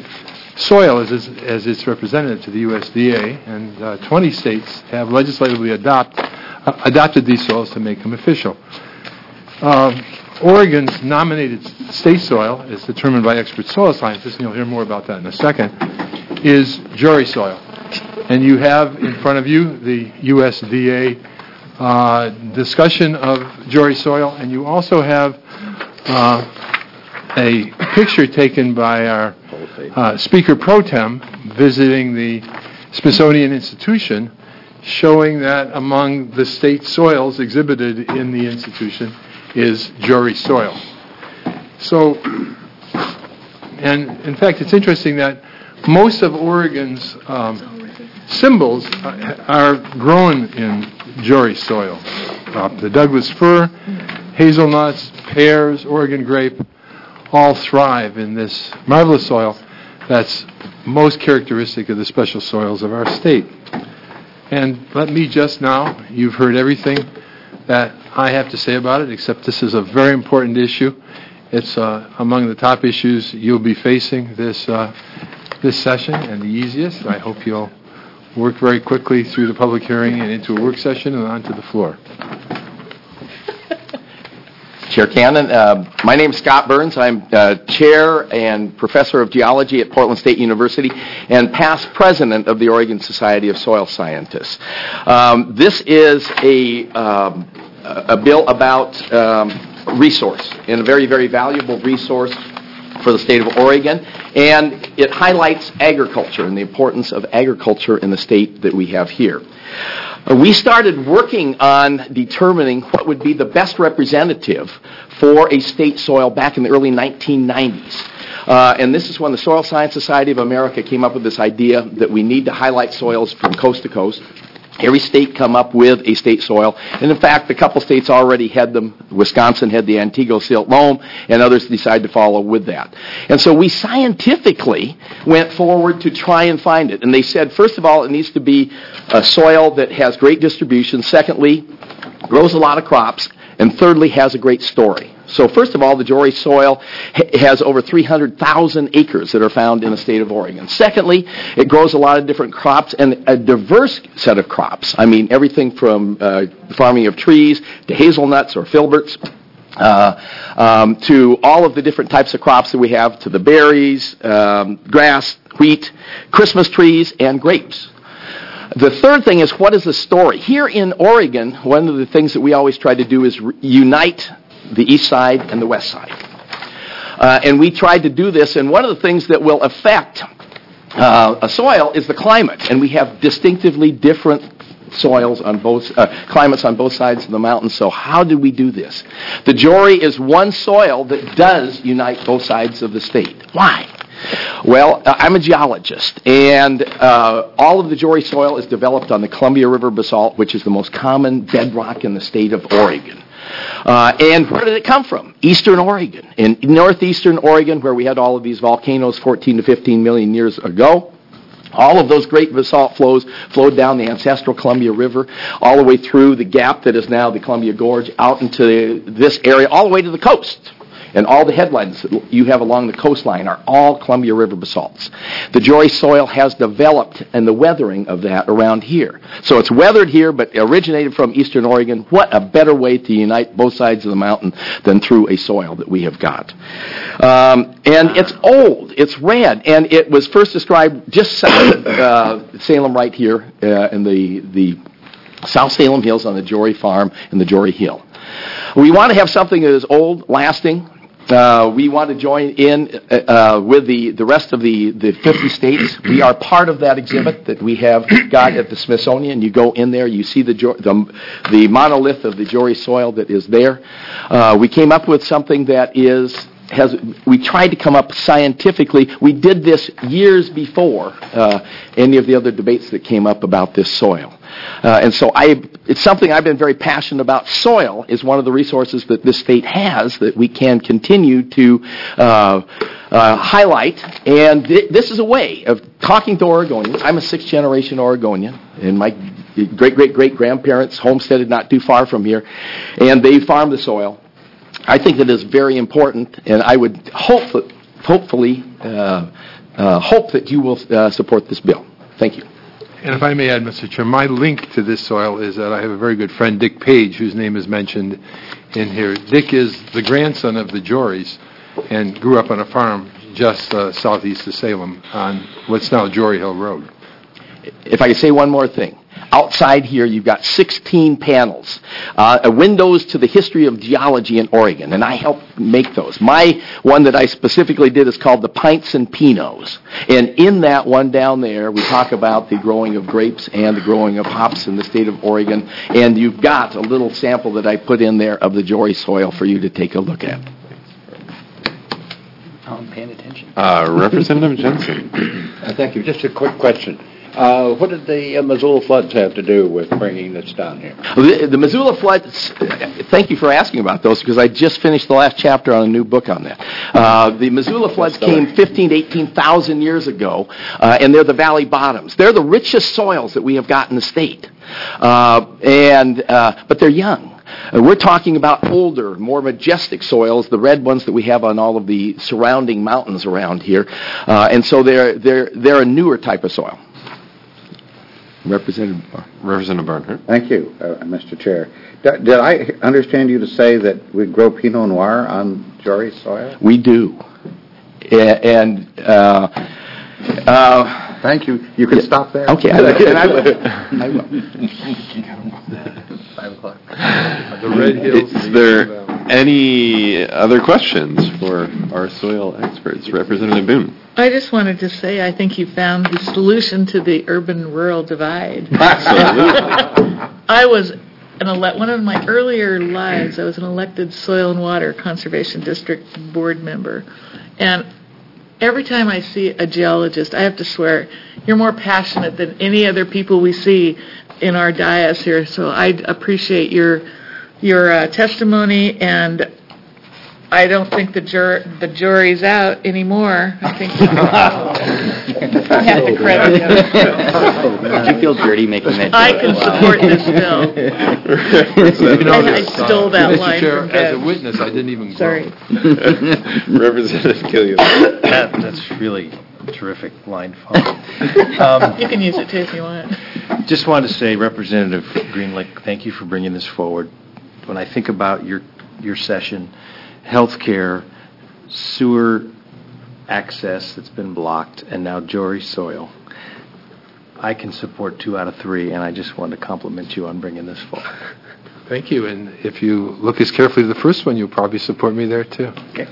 soil as, as its representative to the U S D A, and uh, twenty states have legislatively adopt, uh, adopted these soils to make them official. Um, Oregon's nominated state soil, as determined by expert soil scientists, and you'll hear more about that in a second, is Jory soil. And you have in front of you the U S D A uh, discussion of Jory soil, and you also have uh, a picture taken by our uh, Speaker Pro Tem visiting the Smithsonian Institution, showing that among the state soils exhibited in the institution is Jory soil. So, and in fact, it's interesting that most of Oregon's um, symbols are grown in Jory soil. Uh, the Douglas fir, hazelnuts, pears, Oregon grape, all thrive in this marvelous soil that's most characteristic of the special soils of our state. And let me just now, you've heard everything that I have to say about it, except this is a very important issue. It's uh, among the top issues you'll be facing this uh, this session, and the easiest. I hope you'll work very quickly through the public hearing and into a work session and onto the floor. Chair Cannon, uh, my name is Scott Burns. I'm uh, chair and professor of geology at Portland State University and past president of the Oregon Society of Soil Scientists. Um, this is a, um, a bill about um, resource, and a very, very valuable resource for the state of Oregon, and it highlights agriculture and the importance of agriculture in the state that we have here. Uh, we started working on determining what would be the best representative for a state soil back in the early nineteen nineties. Uh, and this is when the Soil Science Society of America came up with this idea that we need to highlight soils from coast to coast. Every state come up with a state soil, and in fact, a couple states already had them. Wisconsin had the Antego Silt Loam, and others decided to follow with that. And so we scientifically went forward to try and find it. And they said, first of all, it needs to be a soil that has great distribution. Secondly, grows a lot of crops. And thirdly, has a great story. So first of all, the Jory soil ha- has over three hundred thousand acres that are found in the state of Oregon. Secondly, it grows a lot of different crops and a diverse set of crops. I mean, everything from uh, farming of trees to hazelnuts or filberts, uh, um, to all of the different types of crops that we have, to the berries, um, grass, wheat, Christmas trees, and grapes. The third thing is, what is the story? Here in Oregon, one of the things that we always try to do is re- unite the east side and the west side. Uh, and we tried to do this, and one of the things that will affect uh, a soil is the climate. And we have distinctively different soils on both, uh, climates on both sides of the mountain. So how do we do this? The Jory is one soil that does unite both sides of the state. Why? Well, I'm a geologist, and uh, all of the Jory soil is developed on the Columbia River basalt, which is the most common bedrock in the state of Oregon. Uh, and where did it come from? Eastern Oregon. In northeastern Oregon, where we had all of these volcanoes fourteen to fifteen million years ago, all of those great basalt flows flowed down the ancestral Columbia River, all the way through the gap that is now the Columbia Gorge, out into this area, all the way to the coast. And all the headlands that you have along the coastline are all Columbia River basalts. The Jory soil has developed, and the weathering of that around here. So it's weathered here, but originated from eastern Oregon. What a better way to unite both sides of the mountain than through a soil that we have got. Um, and it's old, it's red, and it was first described just south of uh, Salem right here uh, in the, the South Salem Hills on the Jory Farm and the Jory Hill. We want to have something that is old, lasting. Uh, we want to join in uh, with the, the rest of the, the fifty states. We are part of that exhibit that we have got at the Smithsonian. You go in there, you see the the, the monolith of the Jory soil that is there. Uh, we came up with something that is has. We tried to come up scientifically. We did this years before uh, any of the other debates that came up about this soil. Uh, and so I, it's something I've been very passionate about. Soil is one of the resources that this state has that we can continue to uh, uh, highlight. And th- this is a way of talking to Oregonians. I'm a sixth-generation Oregonian, and my great-great-great-grandparents homesteaded not too far from here, and they farmed the soil. I think that is very important, and I would hope, hopefully uh, uh, hope that you will uh, support this bill. Thank you. And if I may add, Mister Chair, my link to this soil is that I have a very good friend, Dick Page, whose name is mentioned in here. Dick is the grandson of the Jorys and grew up on a farm just uh, southeast of Salem on what's now Jory Hill Road. If I could say one more thing. Outside here, you've got sixteen panels, uh, windows to the history of geology in Oregon, and I helped make those. My one that I specifically did is called the Pints and Pinots, and in that one down there, we talk about the growing of grapes and the growing of hops in the state of Oregon, and you've got a little sample that I put in there of the Jory soil for you to take a look at. I'm paying attention. Uh, Representative Jensen. Uh, thank you. Just a quick question. Uh, what did the uh, Missoula floods have to do with bringing this down here? The, the Missoula floods, thank you for asking about those, because I just finished the last chapter on a new book on that. Uh, the Missoula floods came fifteen to eighteen thousand years ago, uh, and they're the valley bottoms. They're the richest soils that we have got in the state, uh, and uh, but they're young. Uh, we're talking about older, more majestic soils, the red ones that we have on all of the surrounding mountains around here, uh, and so they're they're they're a newer type of soil. Representative Representative Barnhart. Thank you, uh, Mister Chair. D- did I understand you to say that we grow Pinot Noir on Jory soil? We do. A- and uh, uh, thank you. You can yeah. stop there. Okay. I, and I will. I will. Five o'clock. The Red Hills. Is there any other questions for our soil experts? Representative Boone. I just wanted to say I think you found the solution to the urban-rural divide. Absolutely. I was an ele- one of my earlier lives, I was an elected Soil and Water Conservation District board member. And every time I see a geologist, I have to swear, you're more passionate than any other people we see in our dais here. So I appreciate your your uh, testimony, and I don't think the jur- the jury's out anymore. I think we I have to credit him. Did you feel dirty making that joke? I can support this bill. You know, I, I stole that Mister line Chair, from as a Bev. witness, I didn't even Sorry. Representative Killian. That, that's really terrific line follow. Um, You can use it too if you want. Just wanted to say, Representative Greenlick, thank you for bringing this forward. When I think about your your session, healthcare, sewer access that's been blocked, and now Jory soil, I can support two out of three, and I just wanted to compliment you on bringing this forward. Thank you. And if you look as carefully at the first one, you'll probably support me there, too. Okay.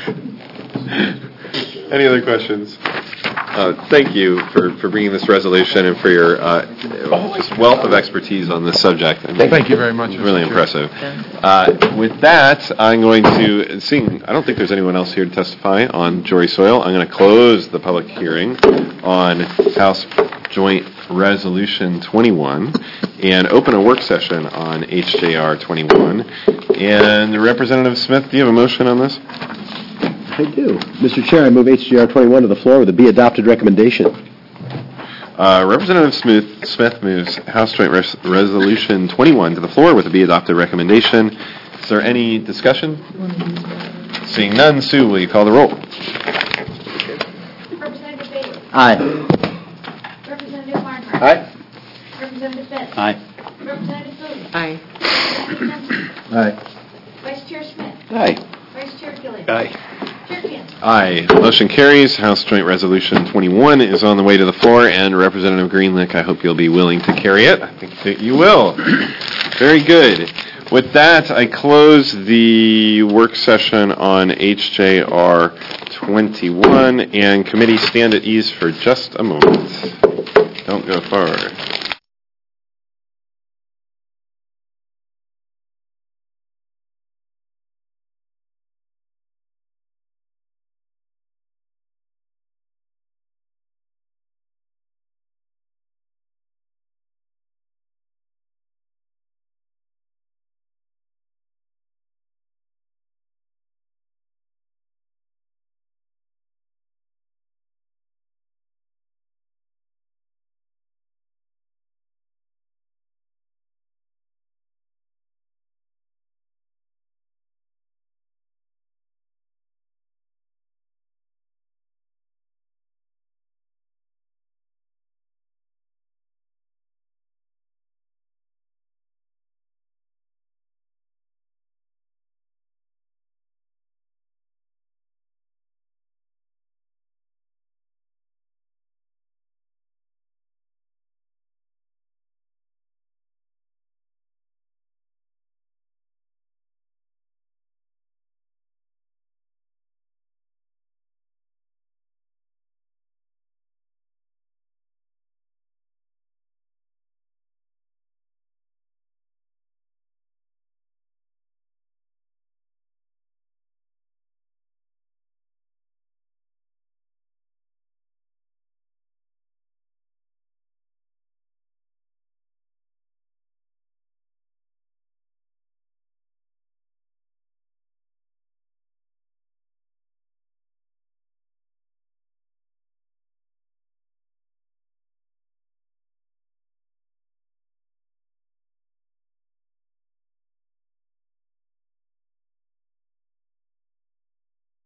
Any other questions? Uh, thank you for, for bringing this resolution and for your uh, just wealth of expertise on this subject. I mean, Thank you very much. It's really impressive. Uh, with that, I'm going to, seeing, I don't think there's anyone else here to testify on Jory soil, I'm going to close the public hearing on House Joint Resolution twenty-one and open a work session on H J R twenty-one. And Representative Smith, do you have a motion on this? I do. Mister Chair, I move H J R twenty-one to the floor with a be adopted recommendation. Uh, Representative Smith, Smith moves House Joint Res- Resolution twenty-one to the floor with a be adopted recommendation. Is there any discussion? Seeing none, Sue, will you call the roll? Representative Bailey. Aye. Representative Barnhart. Aye. Representative Betts. Aye. Representative Boone. Aye. Representative Jensen. Aye. Vice Chair Smith. Aye. Vice Chair Gilliam. Aye. Chair Kansas. Aye. Motion carries. House Joint Resolution twenty-one is on the way to the floor, and Representative Greenlick, I hope you'll be willing to carry it. I think that you will. Very good. With that, I close the work session on H J R twenty-one, and committee stand at ease for just a moment. Don't go far.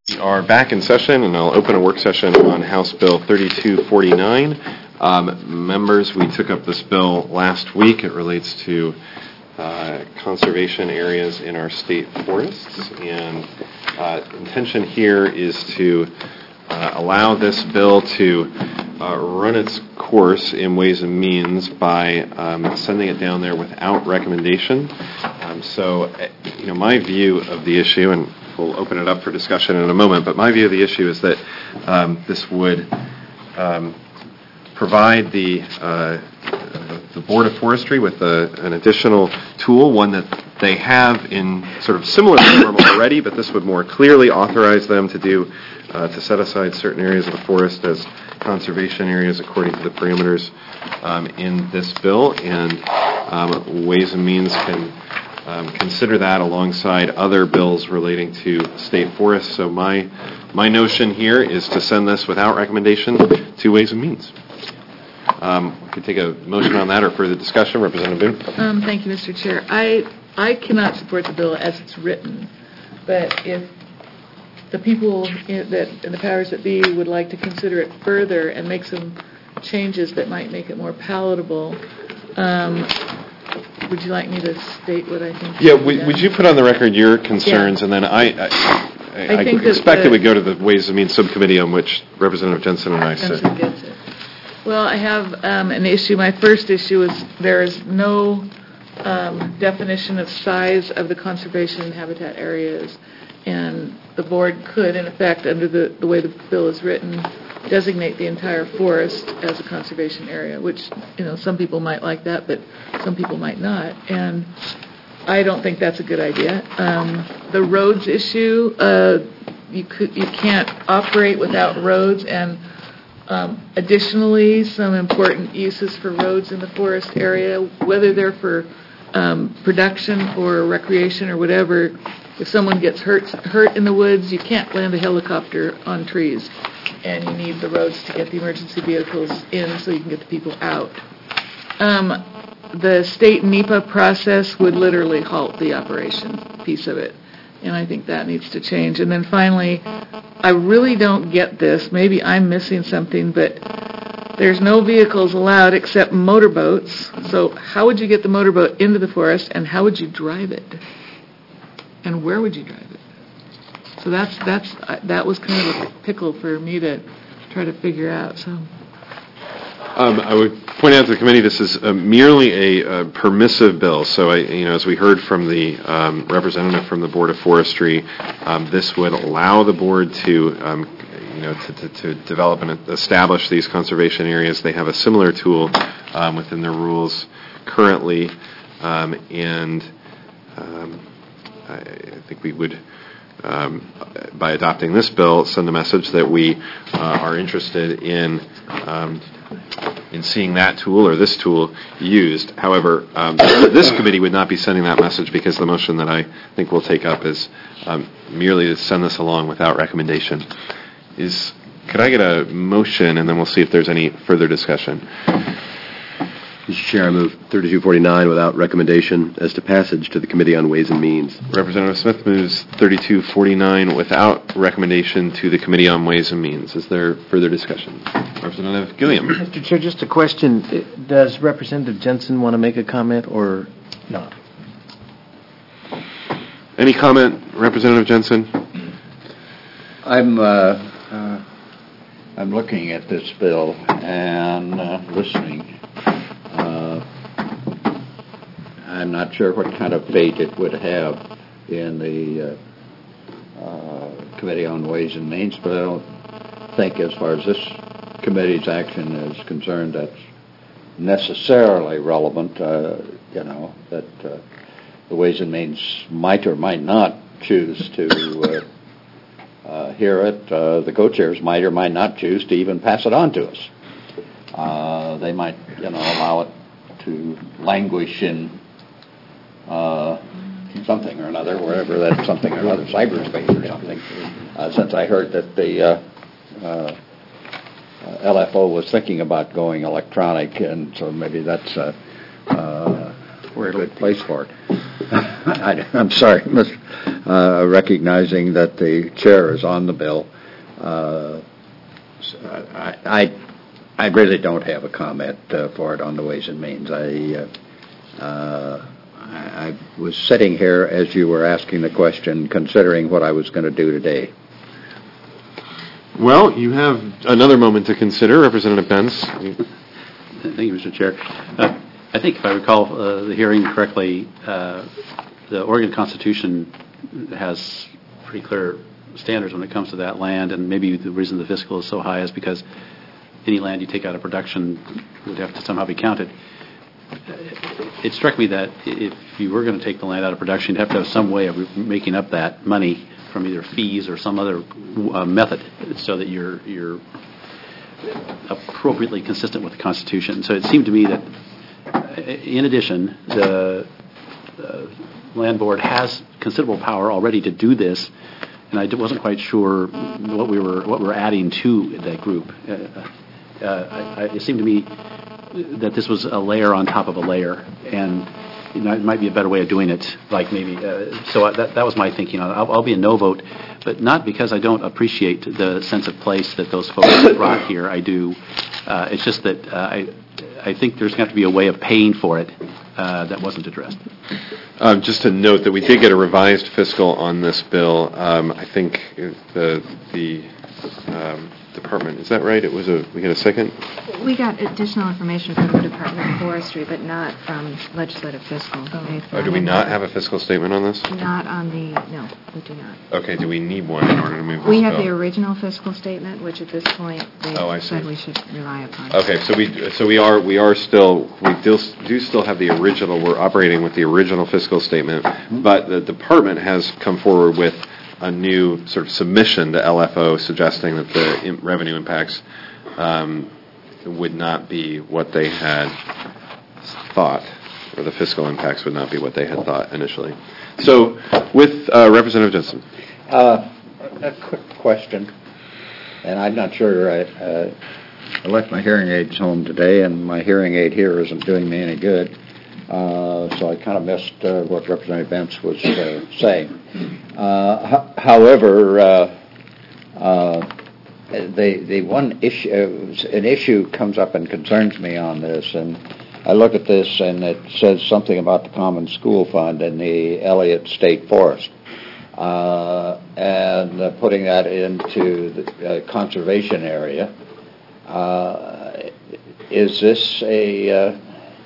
We are back in session, and I'll open a work session on House Bill thirty-two forty-nine. Um, members, we took up this bill last week. It relates to uh, conservation areas in our state forests, and uh, intention here is to uh, allow this bill to uh, run its course in Ways and Means by um, sending it down there without recommendation. Um, so, you know, my view of the issue, and we'll open it up for discussion in a moment, but my view of the issue is that um, this would um, provide the, uh, the Board of Forestry with a, an additional tool, one that they have in sort of similar form already, but this would more clearly authorize them to do, uh, to set aside certain areas of the forest as conservation areas according to the parameters um, in this bill, and um, Ways and Means can Um, consider that alongside other bills relating to state forests. So my my notion here is to send this without recommendation to Ways and Means. Um, we could take a motion on that or further discussion. Representative Boone. Um, thank you, Mister Chair. I I cannot support the bill as it's written, but if the people in, that in the powers that be would like to consider it further and make some changes that might make it more palatable. Um, Would you like me to state what I think? Yeah, w- would you put on the record your concerns, yeah. and then I, I, I, I, I expect the, it would go to the Ways and Means subcommittee on which Representative Jensen and I sit. Jensen gets it. Well, I have um, an issue. My first issue is there is no um, definition of size of the conservation and habitat areas, and the board could, in effect, under the, the way the bill is written, designate the entire forest as a conservation area, which, you know, some people might like that, but some people might not. And I don't think that's a good idea. Um, the roads issue, uh, you could, you can't operate without roads, and um, additionally, some important uses for roads in the forest area, whether they're for um, production or recreation or whatever. If someone gets hurt hurt in the woods, you can't land a helicopter on trees, and you need the roads to get the emergency vehicles in so you can get the people out. Um, the state NEPA process would literally halt the operation piece of it, and I think that needs to change. And then finally, I really don't get this. Maybe I'm missing something, but there's no vehicles allowed except motorboats. So how would you get the motorboat into the forest, and how would you drive it? And where would you drive it? So that's that's uh, that was kind of a pickle for me to try to figure out. So, um, I would point out to the committee this is uh, merely a uh, permissive bill. So, I, you know, as we heard from the um, representative from the Board of Forestry, um, this would allow the board to, um, you know, to, to, to develop and establish these conservation areas. They have a similar tool um, within their rules currently, um, and. Um, I think we would, um, by adopting this bill, send a message that we uh, are interested in um, in seeing that tool or this tool used. However, um, this committee would not be sending that message because the motion that I think we'll take up is um, merely to send this along without recommendation. Is could I get a motion, and then we'll see if there's any further discussion. Mister Chair, I move thirty-two forty-nine without recommendation as to passage to the Committee on Ways and Means. Representative Smith moves thirty-two forty-nine without recommendation to the Committee on Ways and Means. Is there further discussion? Representative Gilliam. Mister Chair, just a question. Does Representative Jensen want to make a comment or not? Any comment, Representative Jensen? I'm, uh, uh, I'm looking at this bill and uh, listening. Uh, I'm not sure what kind of fate it would have in the uh, uh, Committee on Ways and Means, but I don't think as far as this committee's action is concerned that's necessarily relevant. Uh, you know, that uh, the Ways and Means might or might not choose to uh, uh, hear it. Uh, the co-chairs might or might not choose to even pass it on to us. Uh, they might, you know, allow it to languish in uh, something or another, wherever that something or another, cyberspace or something. Uh, since I heard that the uh, uh, L F O was thinking about going electronic, and so maybe that's uh, uh, a good place for it. I, I'm sorry, Mister Uh, recognizing that the chair is on the bill. Uh, I, I, I really don't have a comment uh, for it on the Ways and Means. I, uh, uh, I, I was sitting here as you were asking the question, considering what I was going to do today. Well, you have another moment to consider, Representative Benz. Thank you, Mister Chair. Uh, I think if I recall uh, the hearing correctly, uh, the Oregon Constitution has pretty clear standards when it comes to that land, and maybe the reason the fiscal is so high is because any land you take out of production would have to somehow be counted. It struck me that if you were going to take the land out of production, you'd have to have some way of making up that money from either fees or some other uh, method so that you're you're appropriately consistent with the Constitution. So it seemed to me that, uh, in addition, the uh, Land Board has considerable power already to do this, and I wasn't quite sure what we were what we're adding to that group. Uh, uh, I, I, it seemed to me that this was a layer on top of a layer, and you know, it might be a better way of doing it. Like maybe uh, so I, that that was my thinking on it. I'll, I'll be a no vote, but not because I don't appreciate the sense of place that those folks brought here. I do. Uh, it's just that uh, I I think there's going to have to be a way of paying for it uh, that wasn't addressed. Um, just to note that we did get a revised fiscal on this bill. Um, I think the the um, department, is that right? It was a we got a second. We got additional information from the Department of Forestry, but not from legislative fiscal. Oh, do we not have a fiscal statement on this? Not on the no, we do not. Okay, do we need one in order to move this We have bill? the original fiscal statement, which at this point they Oh, I see. said we should rely upon. Okay, so we so we are we are still we do, do still have the original. We're operating with the original fiscal statement, but the department has come forward with a new sort of submission to L F O suggesting that the in- revenue impacts um, would not be what they had thought, or the fiscal impacts would not be what they had thought initially. So, with uh, Representative Jensen. Uh, a quick question, and I'm not sure. I, uh, I left my hearing aids home today, and my hearing aid here isn't doing me any good. Uh, so I kind of missed uh, what Representative Bentz was uh, saying. Uh, h- however, uh, uh, the the one issue, an issue comes up and concerns me on this, and I look at this and it says something about the Common School Fund and the Elliott State Forest, uh, and uh, putting that into the uh, conservation area. Uh, is this a uh,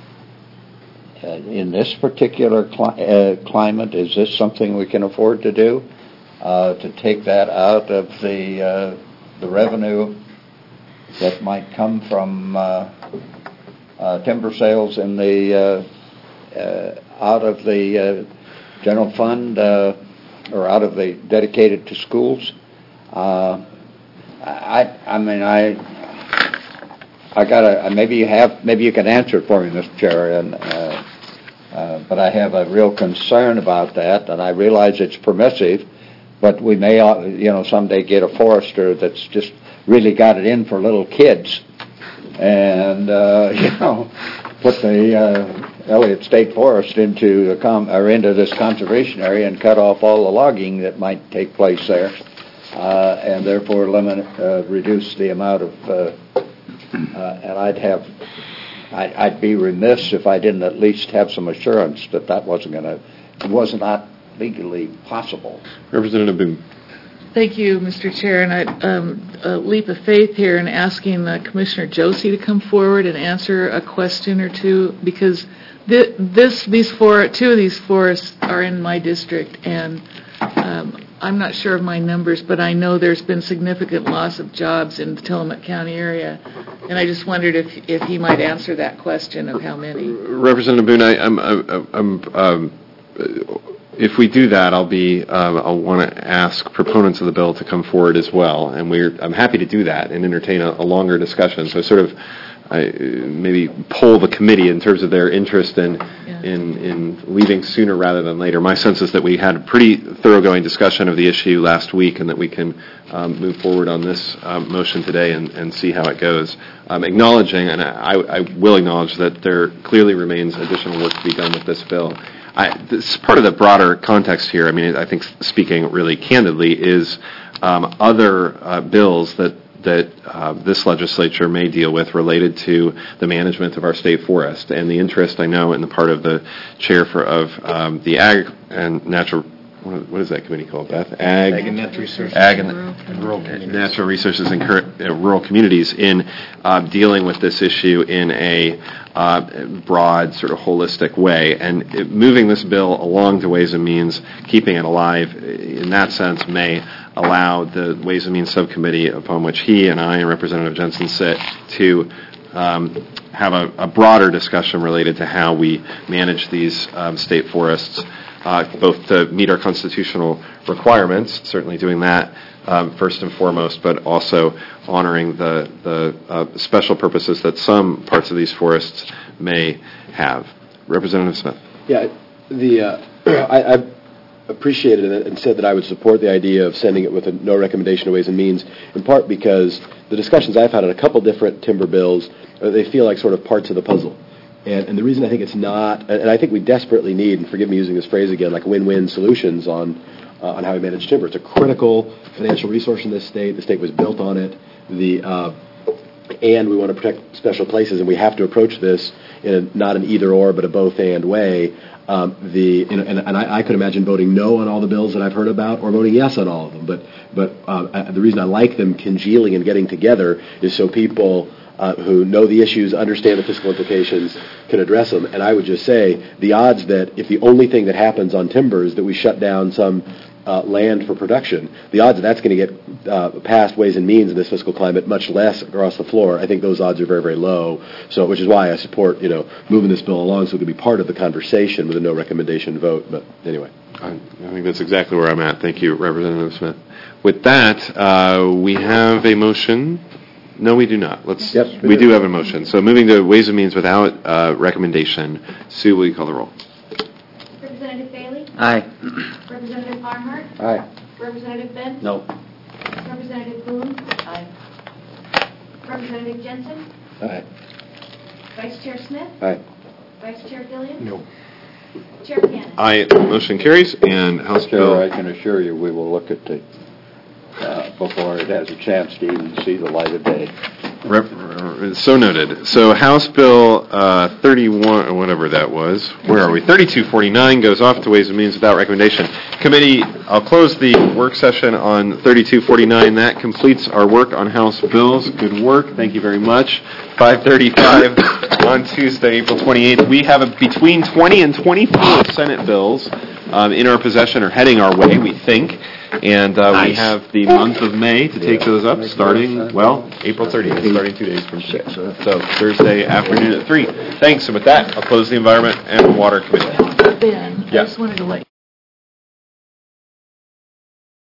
Uh, in this particular cli- uh, climate, is this something we can afford to do? Uh, to take that out of the uh, the revenue that might come from uh, uh, timber sales in the uh, uh, out of the uh, general fund uh, or out of the dedicated to schools? Uh, I I mean I. I got to maybe you have maybe you can answer it for me, Mister Chair, and uh, uh, but I have a real concern about that, and I realize it's permissive, but we may uh, you know someday get a forester that's just really got it in for little kids, and uh, you know put the uh, Elliott State Forest into the com- or into this conservation area and cut off all the logging that might take place there, uh, and therefore limit uh, reduce the amount of uh, Uh, and I'd have, I'd, I'd be remiss if I didn't at least have some assurance that that wasn't going to, it was not legally possible. Representative Boone. Thank you, Mister Chair, and I um, a leap of faith here in asking uh, Commissioner Josie to come forward and answer a question or two, because th- this, these four, two of these forests are in my district, and um, I'm not sure of my numbers, but I know there's been significant loss of jobs in the Tillamook County area, and I just wondered if if he might answer that question of how many. Representative Boone, I, I'm, I'm, I'm um, if we do that, I'll be um, I'll want to ask proponents of the bill to come forward as well, and we're I'm happy to do that and entertain a, a longer discussion. So sort of. I, maybe poll the committee in terms of their interest in, yeah. in in leaving sooner rather than later. My sense is that we had a pretty thoroughgoing discussion of the issue last week, and that we can um, move forward on this um, motion today and, and see how it goes. Um, acknowledging, and I, I will acknowledge that there clearly remains additional work to be done with this bill. I, this part of the broader context here, I mean, I think speaking really candidly, is um, other uh, bills that that uh, this legislature may deal with related to the management of our state forest and the interest, I know, in the part of the chair for of um, the Ag and Natural, what is that committee called, Beth? Ag, Ag and Natural Resources. Ag and rural, rural Natural Resources and cur- uh, rural communities in uh, dealing with this issue in a uh, broad, sort of holistic way. And it, moving this bill along to Ways and Means, keeping it alive, in that sense, may allow the Ways and Means Subcommittee, upon which he and I and Representative Jensen sit, to um, have a, a broader discussion related to how we manage these um, state forests, uh, both to meet our constitutional requirements, certainly doing that um, first and foremost, but also honoring the, the uh, special purposes that some parts of these forests may have. Representative Smith. Yeah, the uh, I, I appreciated it and said that I would support the idea of sending it with a no recommendation to Ways and Means, in part because the discussions I've had on a couple different timber bills, uh, they feel like sort of parts of the puzzle. And, and the reason I think it's not, and I think we desperately need, and forgive me using this phrase again, like win-win solutions on uh, on how we manage timber. It's a critical financial resource in this state. The state was built on it. The uh, and we want to protect special places, and we have to approach this in a, not an either-or, but a both-and way. Um, the and, and, and I, I could imagine voting no on all the bills that I've heard about, or voting yes on all of them. But but uh, I, the reason I like them congealing and getting together is so people uh, who know the issues, understand the fiscal implications, can address them. And I would just say the odds that if the only thing that happens on timber is that we shut down some uh, land for production, the odds that that's going to get uh, past Ways and Means in this fiscal climate, much less across the floor. I think those odds are very, very low. So, which is why I support, you know, moving this bill along so it can be part of the conversation with a no recommendation vote. But anyway, I, I think that's exactly where I'm at. Thank you, Representative Smith. With that, uh, we have a motion. No, we do not. Let's. Yes, we, we do. do have a motion. So, moving to Ways and Means without uh, recommendation. Sue, will you call the roll? Representative Bailey? Aye. Representative Barnhart? Aye. Representative Benz? No. Representative Boone? Aye. Representative Jensen? Aye. Vice Chair Smith? Aye. Vice Chair Gilliam? No. Chair Cannon? Aye. Motion carries. And House Bill. Chair, I can assure you we will look at the uh, before it has a chance to even see the light of day. Rep, uh, so noted. So House Bill uh, thirty-one, or whatever that was, where are we? thirty-two forty-nine goes off to Ways and Means without recommendation. Committee, I'll close the work session on thirty-two forty-nine. That completes our work on House bills. Good work. Thank you very much. five thirty-five on Tuesday, April twenty-eighth. We have a, between twenty and twenty-four Senate bills um, in our possession or heading our way, we think. And uh, nice. We have the month of May to take those up, starting, well, April thirtieth, starting two days from today. So Thursday afternoon at three. Thanks. And with that, I'll close the Environment and Water Committee. Ben, I Yes. just wanted to let